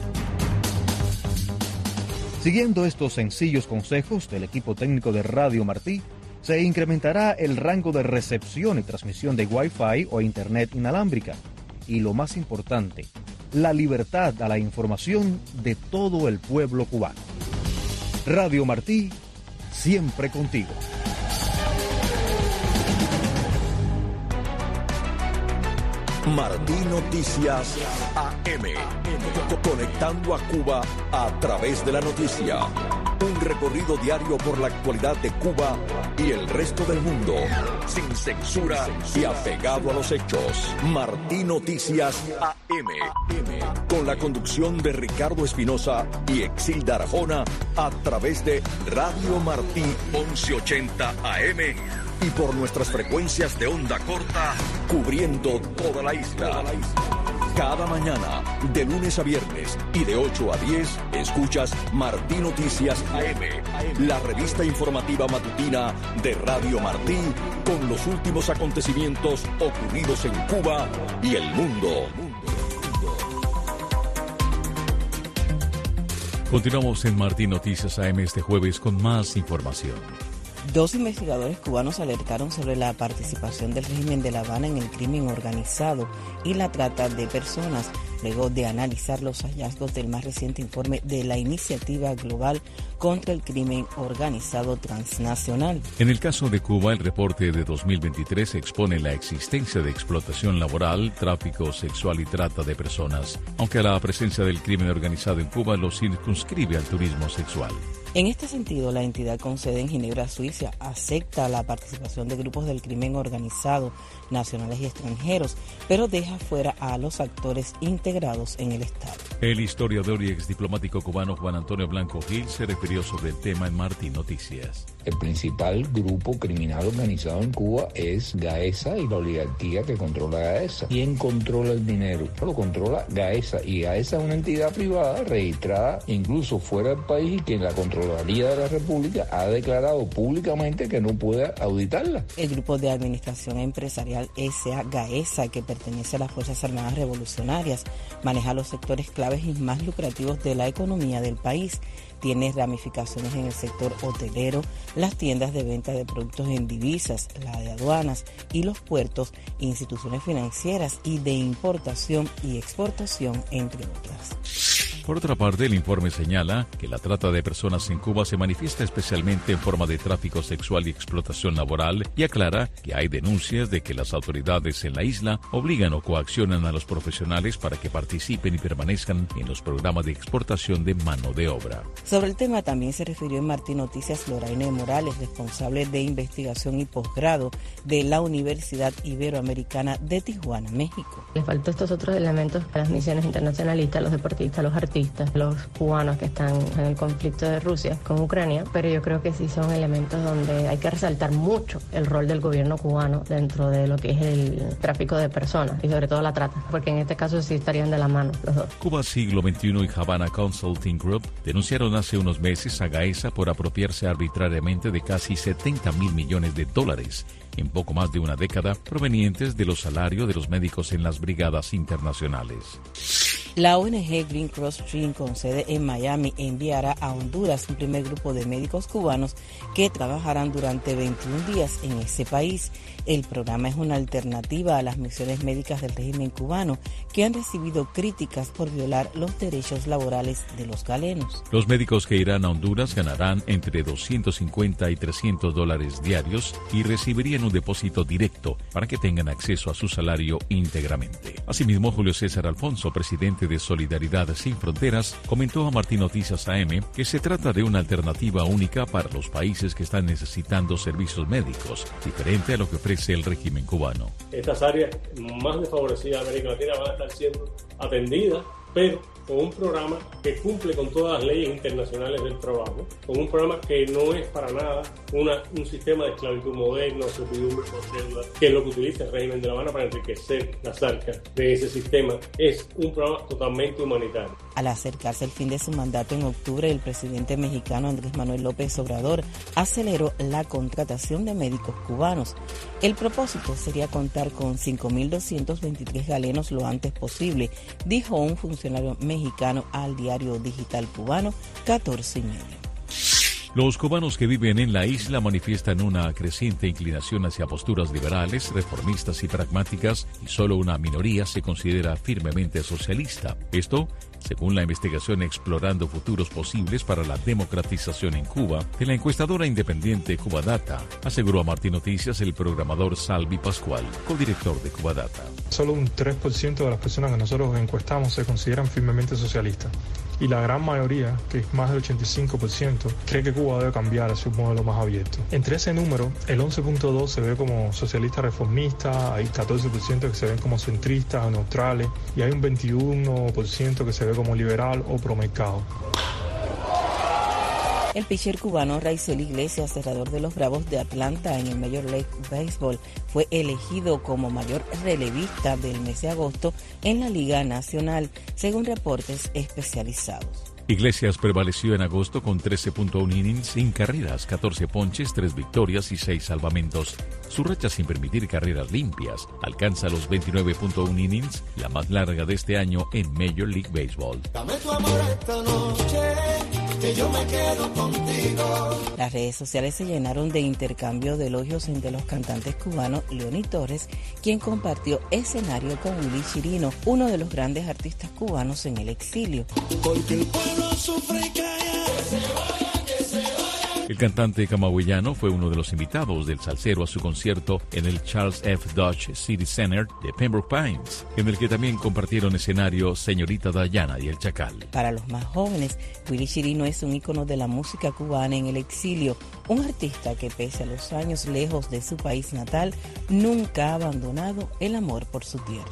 Siguiendo estos sencillos consejos del equipo técnico de Radio Martí, se incrementará el rango de recepción y transmisión de Wi-Fi o Internet inalámbrica. Y lo más importante, la libertad a la información de todo el pueblo cubano. Radio Martí, siempre contigo.
Martí Noticias A M, conectando a Cuba a través de la noticia. Un recorrido diario por la actualidad de Cuba y el resto del mundo, sin censura y apegado a los hechos. Martí Noticias A M, con la conducción de Ricardo Espinosa y Exilda Arjona a través de Radio Martí once ochenta A M. Y por nuestras frecuencias de onda corta, cubriendo toda la isla. Cada mañana, de lunes a viernes y de ocho a diez, escuchas Martí Noticias A M, la revista informativa matutina de Radio Martí, con los últimos acontecimientos ocurridos en Cuba y el mundo.
Continuamos en Martí Noticias A M este jueves con más información.
Dos investigadores cubanos alertaron sobre la participación del régimen de La Habana en el crimen organizado y la trata de personas, luego de analizar los hallazgos del más reciente informe de la Iniciativa Global contra el Crimen Organizado Transnacional.
En el caso de Cuba, el reporte de dos mil veintitrés expone la existencia de explotación laboral, tráfico sexual y trata de personas, aunque la presencia del crimen organizado en Cuba lo circunscribe al turismo sexual.
En este sentido, la entidad con sede en Ginebra, Suiza, acepta la participación de grupos del crimen organizado, nacionales y extranjeros, pero deja fuera a los actores integrados en el Estado.
El historiador y exdiplomático cubano Juan Antonio Blanco Gil se refirió sobre el tema en Martí Noticias.
El principal grupo criminal organizado en Cuba es Gaesa y la oligarquía que controla Gaesa. ¿Quién controla el dinero? Lo controla Gaesa, y Gaesa es una entidad privada registrada incluso fuera del país y quien la controla. La Contraloría de la República ha declarado públicamente que no puede auditarla.
El Grupo de Administración Empresarial S A Gaesa, que pertenece a las Fuerzas Armadas Revolucionarias, maneja los sectores claves y más lucrativos de la economía del país. Tiene ramificaciones en el sector hotelero, las tiendas de venta de productos en divisas, la de aduanas y los puertos, instituciones financieras y de importación y exportación, entre otras.
Por otra parte, el informe señala que la trata de personas en Cuba se manifiesta especialmente en forma de tráfico sexual y explotación laboral, y aclara que hay denuncias de que las autoridades en la isla obligan o coaccionan a los profesionales para que participen y permanezcan en los programas de exportación de mano de obra.
Sobre el tema también se refirió en Martí Noticias Loraine Morales, responsable de investigación y posgrado de la Universidad Iberoamericana de Tijuana, México.
Les faltó estos otros elementos para las misiones internacionalistas, los deportistas, los artistas, deportistas, los cubanos que están en el conflicto de Rusia con Ucrania, pero yo creo que sí son elementos donde hay que resaltar mucho el rol del gobierno cubano dentro de lo que es el tráfico de personas y sobre todo la trata, porque en este caso sí estarían de la mano los dos.
Cuba Siglo veintiuno y Havana Consulting Group denunciaron hace unos meses a Gaesa por apropiarse arbitrariamente de casi setenta mil millones de dólares en poco más de una década provenientes de los salarios de los médicos en las brigadas internacionales.
La O N G Green Cross Stream, con sede en Miami, enviará a Honduras un primer grupo de médicos cubanos que trabajarán durante veintiún días en ese país. El programa es una alternativa a las misiones médicas del régimen cubano, que han recibido críticas por violar los derechos laborales de los galenos.
Los médicos que irán a Honduras ganarán entre doscientos cincuenta y trescientos dólares diarios y recibirían un depósito directo para que tengan acceso a su salario íntegramente. Asimismo, Julio César Alfonso, presidente de Solidaridad Sin Fronteras, comentó a Martín Noticias A M que se trata de una alternativa única para los países que están necesitando servicios médicos, diferente a lo que ofrece el régimen cubano.
Estas áreas más desfavorecidas de América Latina van a estar siendo atendidas, pero con un programa que cumple con todas las leyes internacionales del trabajo, con un programa que no es para nada una, un sistema de esclavitud moderno, servidumbre por deuda, que es lo que utiliza el régimen de La Habana para enriquecer las arcas de ese sistema. Es un programa totalmente humanitario.
Al acercarse el fin de su mandato en octubre, el presidente mexicano Andrés Manuel López Obrador aceleró la contratación de médicos cubanos. El propósito sería contar con cinco mil doscientos veintitrés galenos lo antes posible, dijo un funcionario mexicano al diario digital cubano catorce y medio.
Los cubanos que viven en la isla manifiestan una creciente inclinación hacia posturas liberales, reformistas y pragmáticas, y solo una minoría se considera firmemente socialista. Esto, según la investigación Explorando Futuros Posibles para la Democratización en Cuba, de la encuestadora independiente Cubadata, aseguró a Martín Noticias el programador Salvi Pascual, codirector de Cubadata.
Solo un tres por ciento de las personas que nosotros encuestamos se consideran firmemente socialistas. Y la gran mayoría, que es más del ochenta y cinco por ciento, cree que Cuba debe cambiar hacia un modelo más abierto. Entre ese número, el once punto dos se ve como socialista reformista, hay catorce por ciento que se ven como centristas o neutrales, y hay un veintiuno por ciento que se ve como liberal o promercado.
El pitcher cubano Raisel Iglesias, cerrador de los Bravos de Atlanta en el Major League Baseball, fue elegido como mayor relevista del mes de agosto en la Liga Nacional, según reportes especializados.
Iglesias prevaleció en agosto con trece punto uno innings sin carreras, catorce ponches, tres victorias y seis salvamentos. Su racha sin permitir carreras limpias alcanza los veintinueve punto uno innings, la más larga de este año en Major League Baseball.
Dame tu amor esta noche, que yo me quedo contigo.
Las redes sociales se llenaron de intercambio de elogios entre los cantantes cubanos Leoni Torres, quien compartió escenario con Willy Chirino, uno de los grandes artistas cubanos en el exilio.
Porque el pueblo sufre y calla. Que se vaya, que se vaya.
El cantante camagüeyano fue uno de los invitados del salsero a su concierto en el Charles F. Dodge City Center de Pembroke Pines, en el que también compartieron escenario Señorita Dayana y El Chacal.
Para los más jóvenes, Willy Chirino es un ícono de la música cubana en el exilio, un artista que pese a los años lejos de su país natal, nunca ha abandonado el amor por su tierra.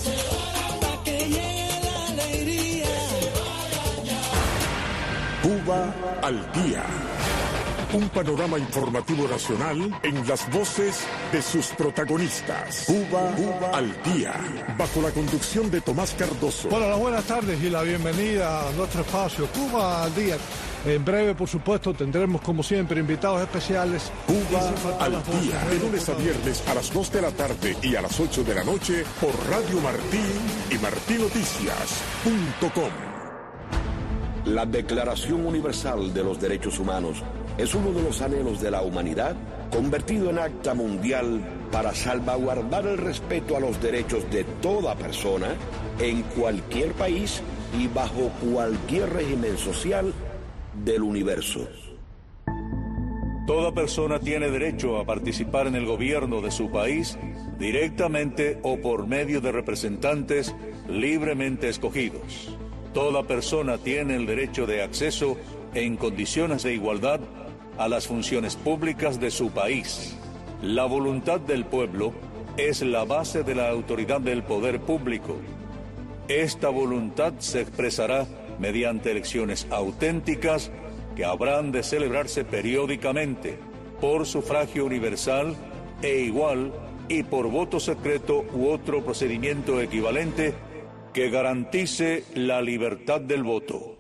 Cuba al día. Un panorama informativo nacional en las voces de sus protagonistas. Cuba, Cuba al día. Bajo la conducción de Tomás Cardoso.
Bueno, las buenas tardes y la bienvenida a nuestro espacio Cuba al día. En breve, por supuesto, tendremos como siempre invitados especiales.
Cuba al día. De lunes a viernes a las dos de la tarde y a las ocho de la noche por Radio Martín y martín noticias punto com.
La Declaración Universal de los Derechos Humanos es uno de los anhelos de la humanidad convertido en acta mundial para salvaguardar el respeto a los derechos de toda persona en cualquier país y bajo cualquier régimen social del universo.
Toda persona tiene derecho a participar en el gobierno de su país directamente o por medio de representantes libremente escogidos. Toda persona tiene el derecho de acceso en condiciones de igualdad a las funciones públicas de su país. La voluntad del pueblo es la base de la autoridad del poder público. Esta voluntad se expresará mediante elecciones auténticas que habrán de celebrarse periódicamente por sufragio universal e igual y por voto secreto u otro procedimiento equivalente que garantice la libertad del voto.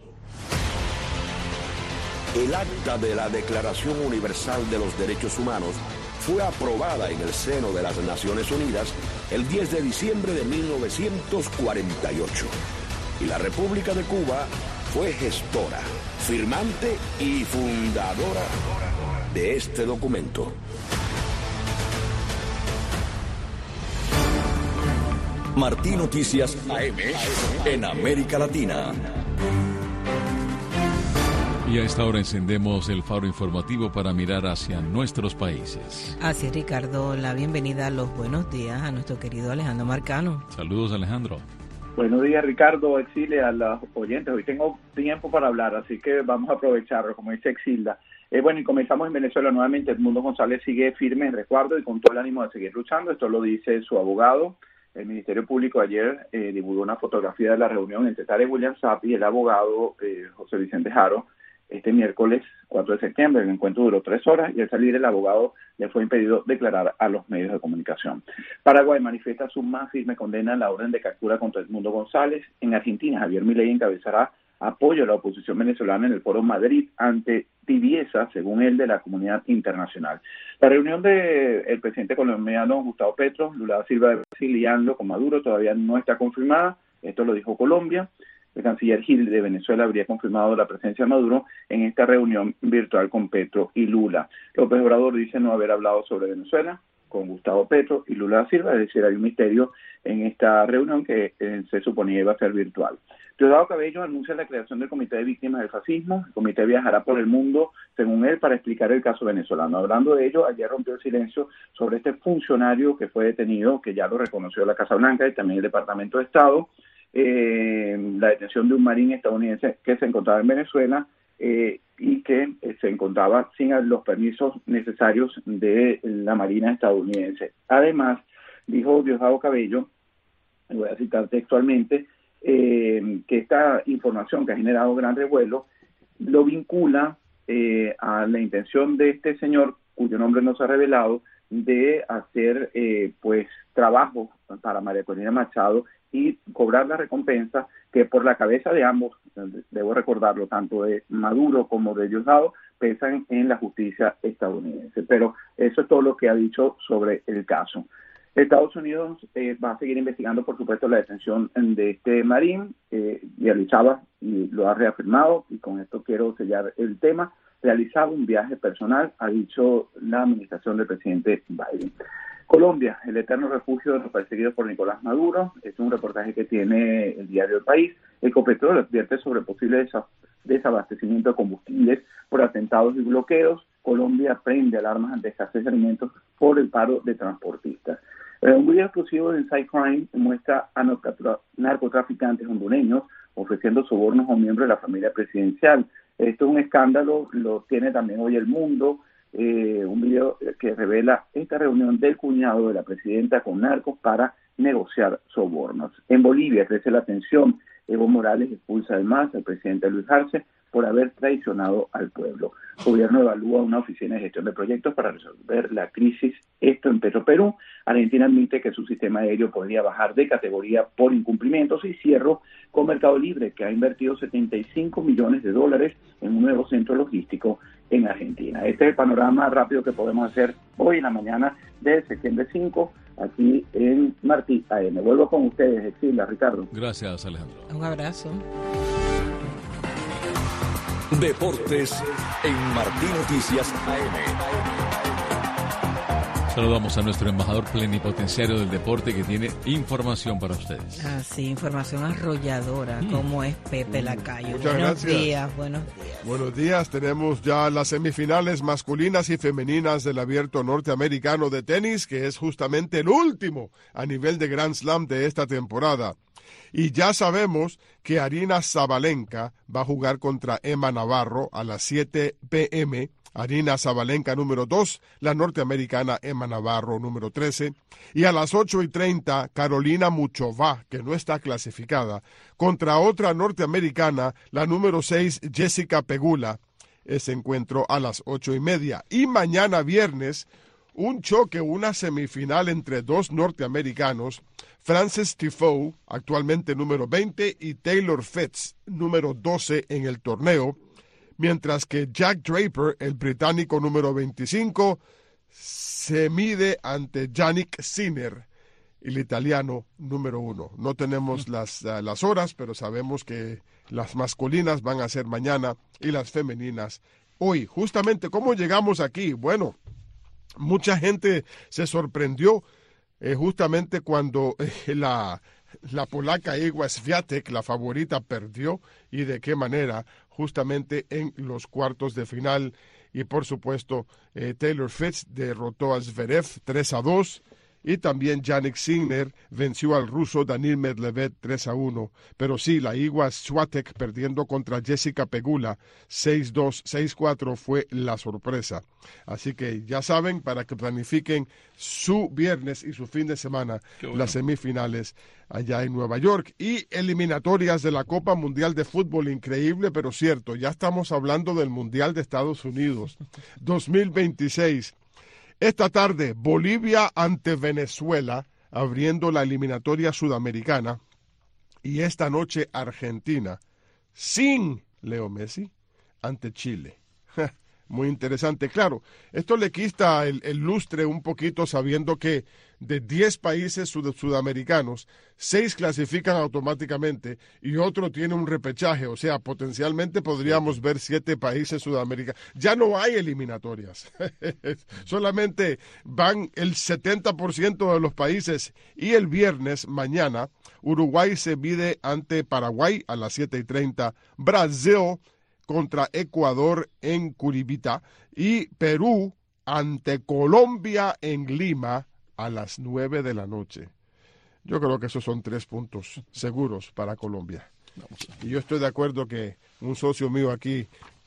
El acta de la Declaración Universal de los Derechos Humanos fue aprobada en el seno de las Naciones Unidas el diez de diciembre de mil novecientos cuarenta y ocho. Y la República de Cuba fue gestora, firmante y fundadora de este documento. Martí Noticias A M en América Latina.
Y a esta hora encendemos el faro informativo para mirar hacia nuestros países.
Así es, Ricardo, la bienvenida a los buenos días a nuestro querido Alejandro Marcano.
Saludos, Alejandro.
Buenos días, Ricardo, Exilia, a los oyentes. Hoy tengo tiempo para hablar, así que vamos a aprovecharlo, como dice Exilda. Eh, bueno, y comenzamos en Venezuela nuevamente. Edmundo González sigue firme en resguardo y con todo el ánimo de seguir luchando. Esto lo dice su abogado. El Ministerio Público ayer eh, divulgó una fotografía de la reunión entre Tarek William Saab y el abogado eh, José Vicente Jaro este miércoles cuatro de septiembre. El encuentro duró tres horas y al salir el abogado le fue impedido declarar a los medios de comunicación. Paraguay manifiesta su más firme condena a la orden de captura contra Edmundo González. En Argentina, Javier Milei encabezará apoyo a la oposición venezolana en el Foro Madrid ante tibieza, según él, de la comunidad internacional. La reunión del presidente colombiano Gustavo Petro, Lula da Silva de Brasil y AMLO con Maduro todavía no está confirmada. Esto lo dijo Colombia. El canciller Gil de Venezuela habría confirmado la presencia de Maduro en esta reunión virtual con Petro y Lula. López Obrador dice no haber hablado sobre Venezuela con Gustavo Petro y Lula da Silva, es decir, hay un misterio en esta reunión que eh, se suponía iba a ser virtual. Diosdado Cabello anuncia la creación del Comité de Víctimas del Fascismo. El comité viajará por el mundo, según él, para explicar el caso venezolano. Hablando de ello, ayer rompió el silencio sobre este funcionario que fue detenido, que ya lo reconoció la Casa Blanca y también el Departamento de Estado, eh, la detención de un marín estadounidense que se encontraba en Venezuela eh, y que eh, se encontraba sin los permisos necesarios de la Marina estadounidense. Además, dijo Diosdado Cabello, voy a citar textualmente, eh, que esta información que ha generado gran revuelo lo vincula eh, a la intención de este señor, cuyo nombre no se ha revelado, de hacer eh, pues trabajo para María Corina Machado y cobrar la recompensa que por la cabeza de ambos, debo recordarlo, tanto de Maduro como de Diosdado, pesan en la justicia estadounidense. Pero eso es todo lo que ha dicho sobre el caso. Estados Unidos eh, va a seguir investigando, por supuesto, la detención de este marín, eh, realizaba, y lo ha reafirmado, y con esto quiero sellar el tema, realizaba un viaje personal, ha dicho la administración del presidente Biden. Colombia, el eterno refugio de los perseguidos por Nicolás Maduro, es un reportaje que tiene el diario El País. Ecopetrol advierte sobre posible desabastecimiento de combustibles por atentados y bloqueos. Colombia prende alarmas ante escasez de alimentos por el paro de transportistas. Eh, un video exclusivo de Inside Crime muestra a narcotraficantes hondureños ofreciendo sobornos a un miembro de la familia presidencial. Esto es un escándalo, lo tiene también hoy El Mundo, eh, un video que revela esta reunión del cuñado de la presidenta con narcos para negociar sobornos. En Bolivia crece la tensión. Evo Morales expulsa del M A S al presidente Luis Arce por haber traicionado al pueblo. El gobierno evalúa una oficina de gestión de proyectos para resolver la crisis, esto en Petroperú. Argentina admite que su sistema aéreo podría bajar de categoría por incumplimientos. Y cierro con Mercado Libre, que ha invertido setenta y cinco millones de dólares en un nuevo centro logístico en Argentina. Este es el panorama rápido que podemos hacer hoy en la mañana de septiembre cinco, aquí en Martí A M. Vuelvo con ustedes, Exilda, Ricardo.
Gracias, Alejandro.
Un abrazo.
Deportes en Martí Noticias A M.
Saludamos a nuestro embajador plenipotenciario del deporte que tiene información para ustedes.
Ah, sí, información arrolladora, mm. como es Pepe Lacayo.
Muchas
buenos
gracias.
días, buenos días.
Buenos días, tenemos ya las semifinales masculinas y femeninas del Abierto Norteamericano de tenis, que es justamente el último a nivel de Grand Slam de esta temporada. Y ya sabemos que Aryna Sabalenka va a jugar contra Emma Navarro a las siete p m Arina Zabalenka, número dos, la norteamericana Emma Navarro, número trece, y a las ocho y treinta, Carolina Muchova, que no está clasificada, contra otra norteamericana, la número seis, Jessica Pegula. Ese encuentro a las ocho y media. Y mañana viernes, un choque, una semifinal entre dos norteamericanos, Frances Tiafoe, actualmente número veinte, y Taylor Fitz, número doce en el torneo, mientras que Jack Draper, el británico número veinticinco, se mide ante Yannick Sinner, el italiano número uno. No tenemos las, uh, las horas, pero sabemos que las masculinas van a ser mañana y las femeninas hoy. Justamente, ¿cómo llegamos aquí? Bueno, mucha gente se sorprendió eh, justamente cuando eh, la... La polaca Iga Świątek, la favorita, perdió, y de qué manera, justamente en los cuartos de final. Y por supuesto, eh, Taylor Fitz derrotó a Zverev tres a dos, y también Yannick Sinner venció al ruso Daniil Medvedev tres a uno. Pero sí, la Iga Świątek perdiendo contra Jessica Pegula seis dos, seis cuatro fue la sorpresa. Así que ya saben, para que planifiquen su viernes y su fin de semana, bueno, las semifinales allá en Nueva York. Y eliminatorias de la Copa Mundial de Fútbol, increíble pero cierto. Ya estamos hablando del Mundial de Estados Unidos dos mil veintiséis. Esta tarde, Bolivia ante Venezuela, abriendo la eliminatoria sudamericana. Y esta noche, Argentina, sin Leo Messi, ante Chile. Muy interesante. Claro, esto le quita el, el lustre un poquito, sabiendo que de diez países sud sudamericanos, seis clasifican automáticamente y otro tiene un repechaje. O sea, potencialmente podríamos ver siete países sudamericanos. Ya no hay eliminatorias. Solamente van el setenta por ciento de los países. Y el viernes, mañana, Uruguay se mide ante Paraguay a las siete y treinta. Brasil contra Ecuador en Curibita, y Perú ante Colombia en Lima a las nueve de la noche. Yo creo que esos son tres puntos seguros para Colombia. Y yo estoy de acuerdo que un socio mío aquí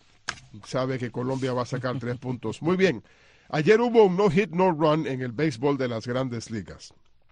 sabe que Colombia va a sacar tres puntos. Muy bien. Ayer hubo un no hit, no run en el béisbol de las Grandes Ligas.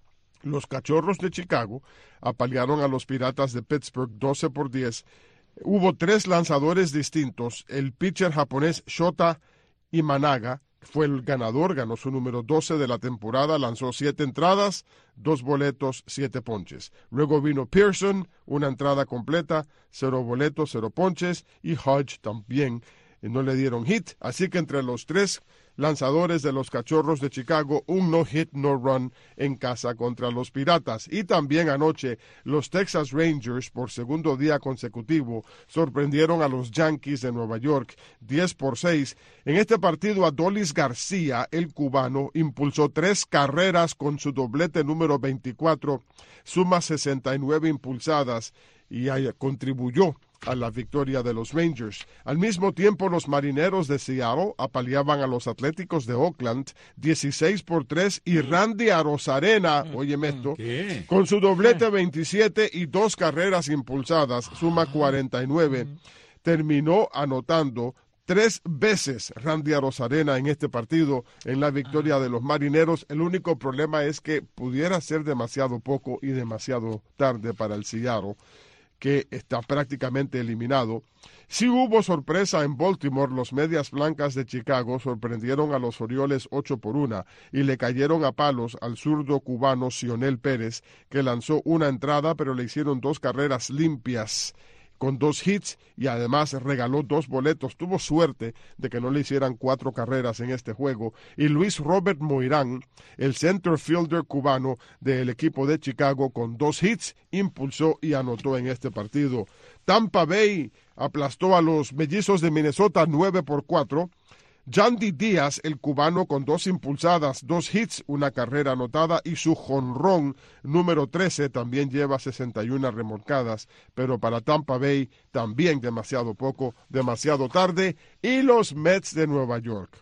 Los Cachorros de Chicago apalearon a los Piratas de Pittsburgh doce por diez. Hubo tres lanzadores distintos. El pitcher japonés Shota Imanaga fue el ganador, ganó su número doce de la temporada, lanzó siete entradas, dos boletos, siete ponches. Luego vino Pearson, una entrada completa, cero boletos, cero ponches, y Hodge también no le dieron hit. Así que entre los tres lanzadores de los Cachorros de Chicago, un no hit, no run en casa contra los Piratas. Y también anoche los Texas Rangers, por segundo día consecutivo, sorprendieron a los Yankees de Nueva York diez por seis. En este partido, Adolis García, el cubano, impulsó tres carreras con su doblete número veinticuatro, suma sesenta y nueve impulsadas, y contribuyó a la victoria de los Rangers. Al mismo tiempo, los Marineros de Seattle apaleaban a los Atléticos de Oakland dieciséis por tres, y Randy Arozarena, óyeme esto, ¿qué? Con su doblete veintisiete y dos carreras impulsadas, suma cuarenta y nueve, terminó anotando tres veces Randy Arozarena en este partido, en la victoria de los Marineros. El único problema es que pudiera ser demasiado poco y demasiado tarde para el Seattle, que está prácticamente eliminado. Sí hubo sorpresa en Baltimore. Los Medias Blancas de Chicago sorprendieron a los Orioles ocho por una y le cayeron a palos al zurdo cubano Cionel Pérez, que lanzó una entrada, pero le hicieron dos carreras limpias con dos hits, y además regaló dos boletos. Tuvo suerte de que no le hicieran cuatro carreras en este juego. Y Luis Robert Moirán, el center fielder cubano del equipo de Chicago, con dos hits, impulsó y anotó en este partido. Tampa Bay aplastó a los Mellizos de Minnesota nueve por cuatro. Yandy Díaz, el cubano, con dos impulsadas, dos hits, una carrera anotada, y su jonrón número trece también lleva sesenta y una remolcadas, pero para Tampa Bay también demasiado poco, demasiado tarde. Y los Mets de Nueva York,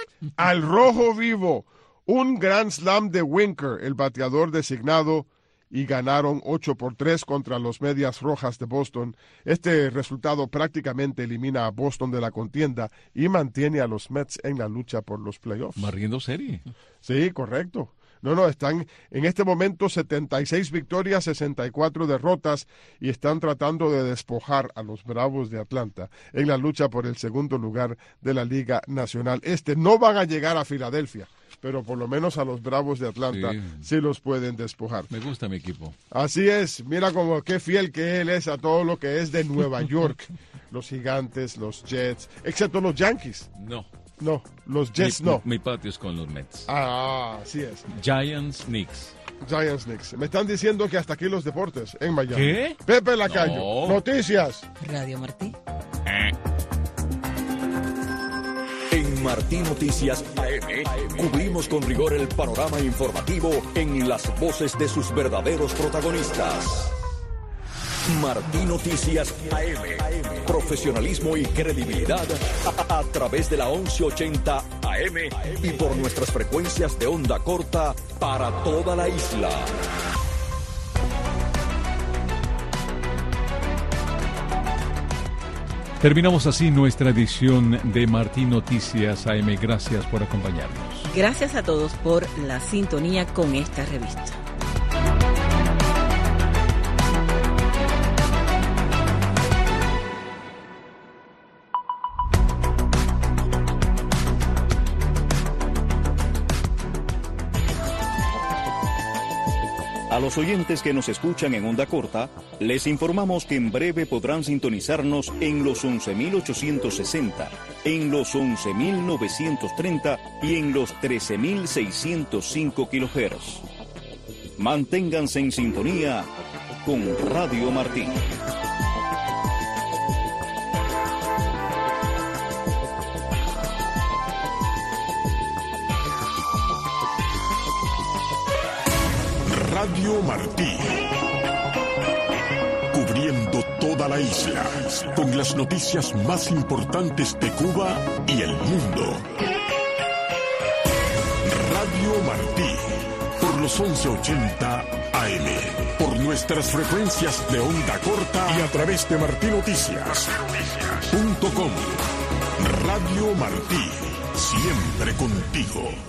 al rojo vivo, un grand slam de Winker, el bateador designado, y ganaron ocho por tres contra los Medias Rojas de Boston. Este resultado prácticamente elimina a Boston de la contienda y mantiene a los Mets en la lucha por los playoffs.
Barriendo serie.
Sí, correcto. No, no, están en este momento setenta y seis victorias, sesenta y cuatro derrotas y están tratando de despojar a los Bravos de Atlanta en la lucha por el segundo lugar de la Liga Nacional. Este no van a llegar a Filadelfia, pero por lo menos a los Bravos de Atlanta sí, sí los pueden despojar.
Me gusta mi equipo.
Así es, mira como qué fiel que él es a todo lo que es de Nueva York. Los Gigantes, los Jets, excepto los Yankees.
No.
No, los Jets
mi,
no.
Mi patio es con los Mets.
Ah, así es.
Giants, Knicks.
Giants, Knicks. Me están diciendo que hasta aquí los deportes en Miami.
¿Qué?
Pepe Lacayo, no. Noticias.
Radio Martí.
En Martí Noticias A M cubrimos con rigor el panorama informativo en las voces de sus verdaderos protagonistas. Martí Noticias A M. Profesionalismo y credibilidad a, a través de la once ochenta A M y por nuestras frecuencias de onda corta para toda la isla.
Terminamos así nuestra edición de Martí Noticias A M. Gracias por acompañarnos.
Gracias a todos por la sintonía con esta revista.
A los oyentes que nos escuchan en onda corta, les informamos que en breve podrán sintonizarnos en los once mil ochocientos sesenta, en los once mil novecientos treinta y en los trece mil seiscientos cinco kilohertz. Manténganse en sintonía con Radio Martí.
Radio Martí, cubriendo toda la isla, con las noticias más importantes de Cuba y el mundo. Radio Martí, por los once ochenta A M, por nuestras frecuencias de onda corta y a través de martinoticias punto com. Radio Martí, siempre contigo.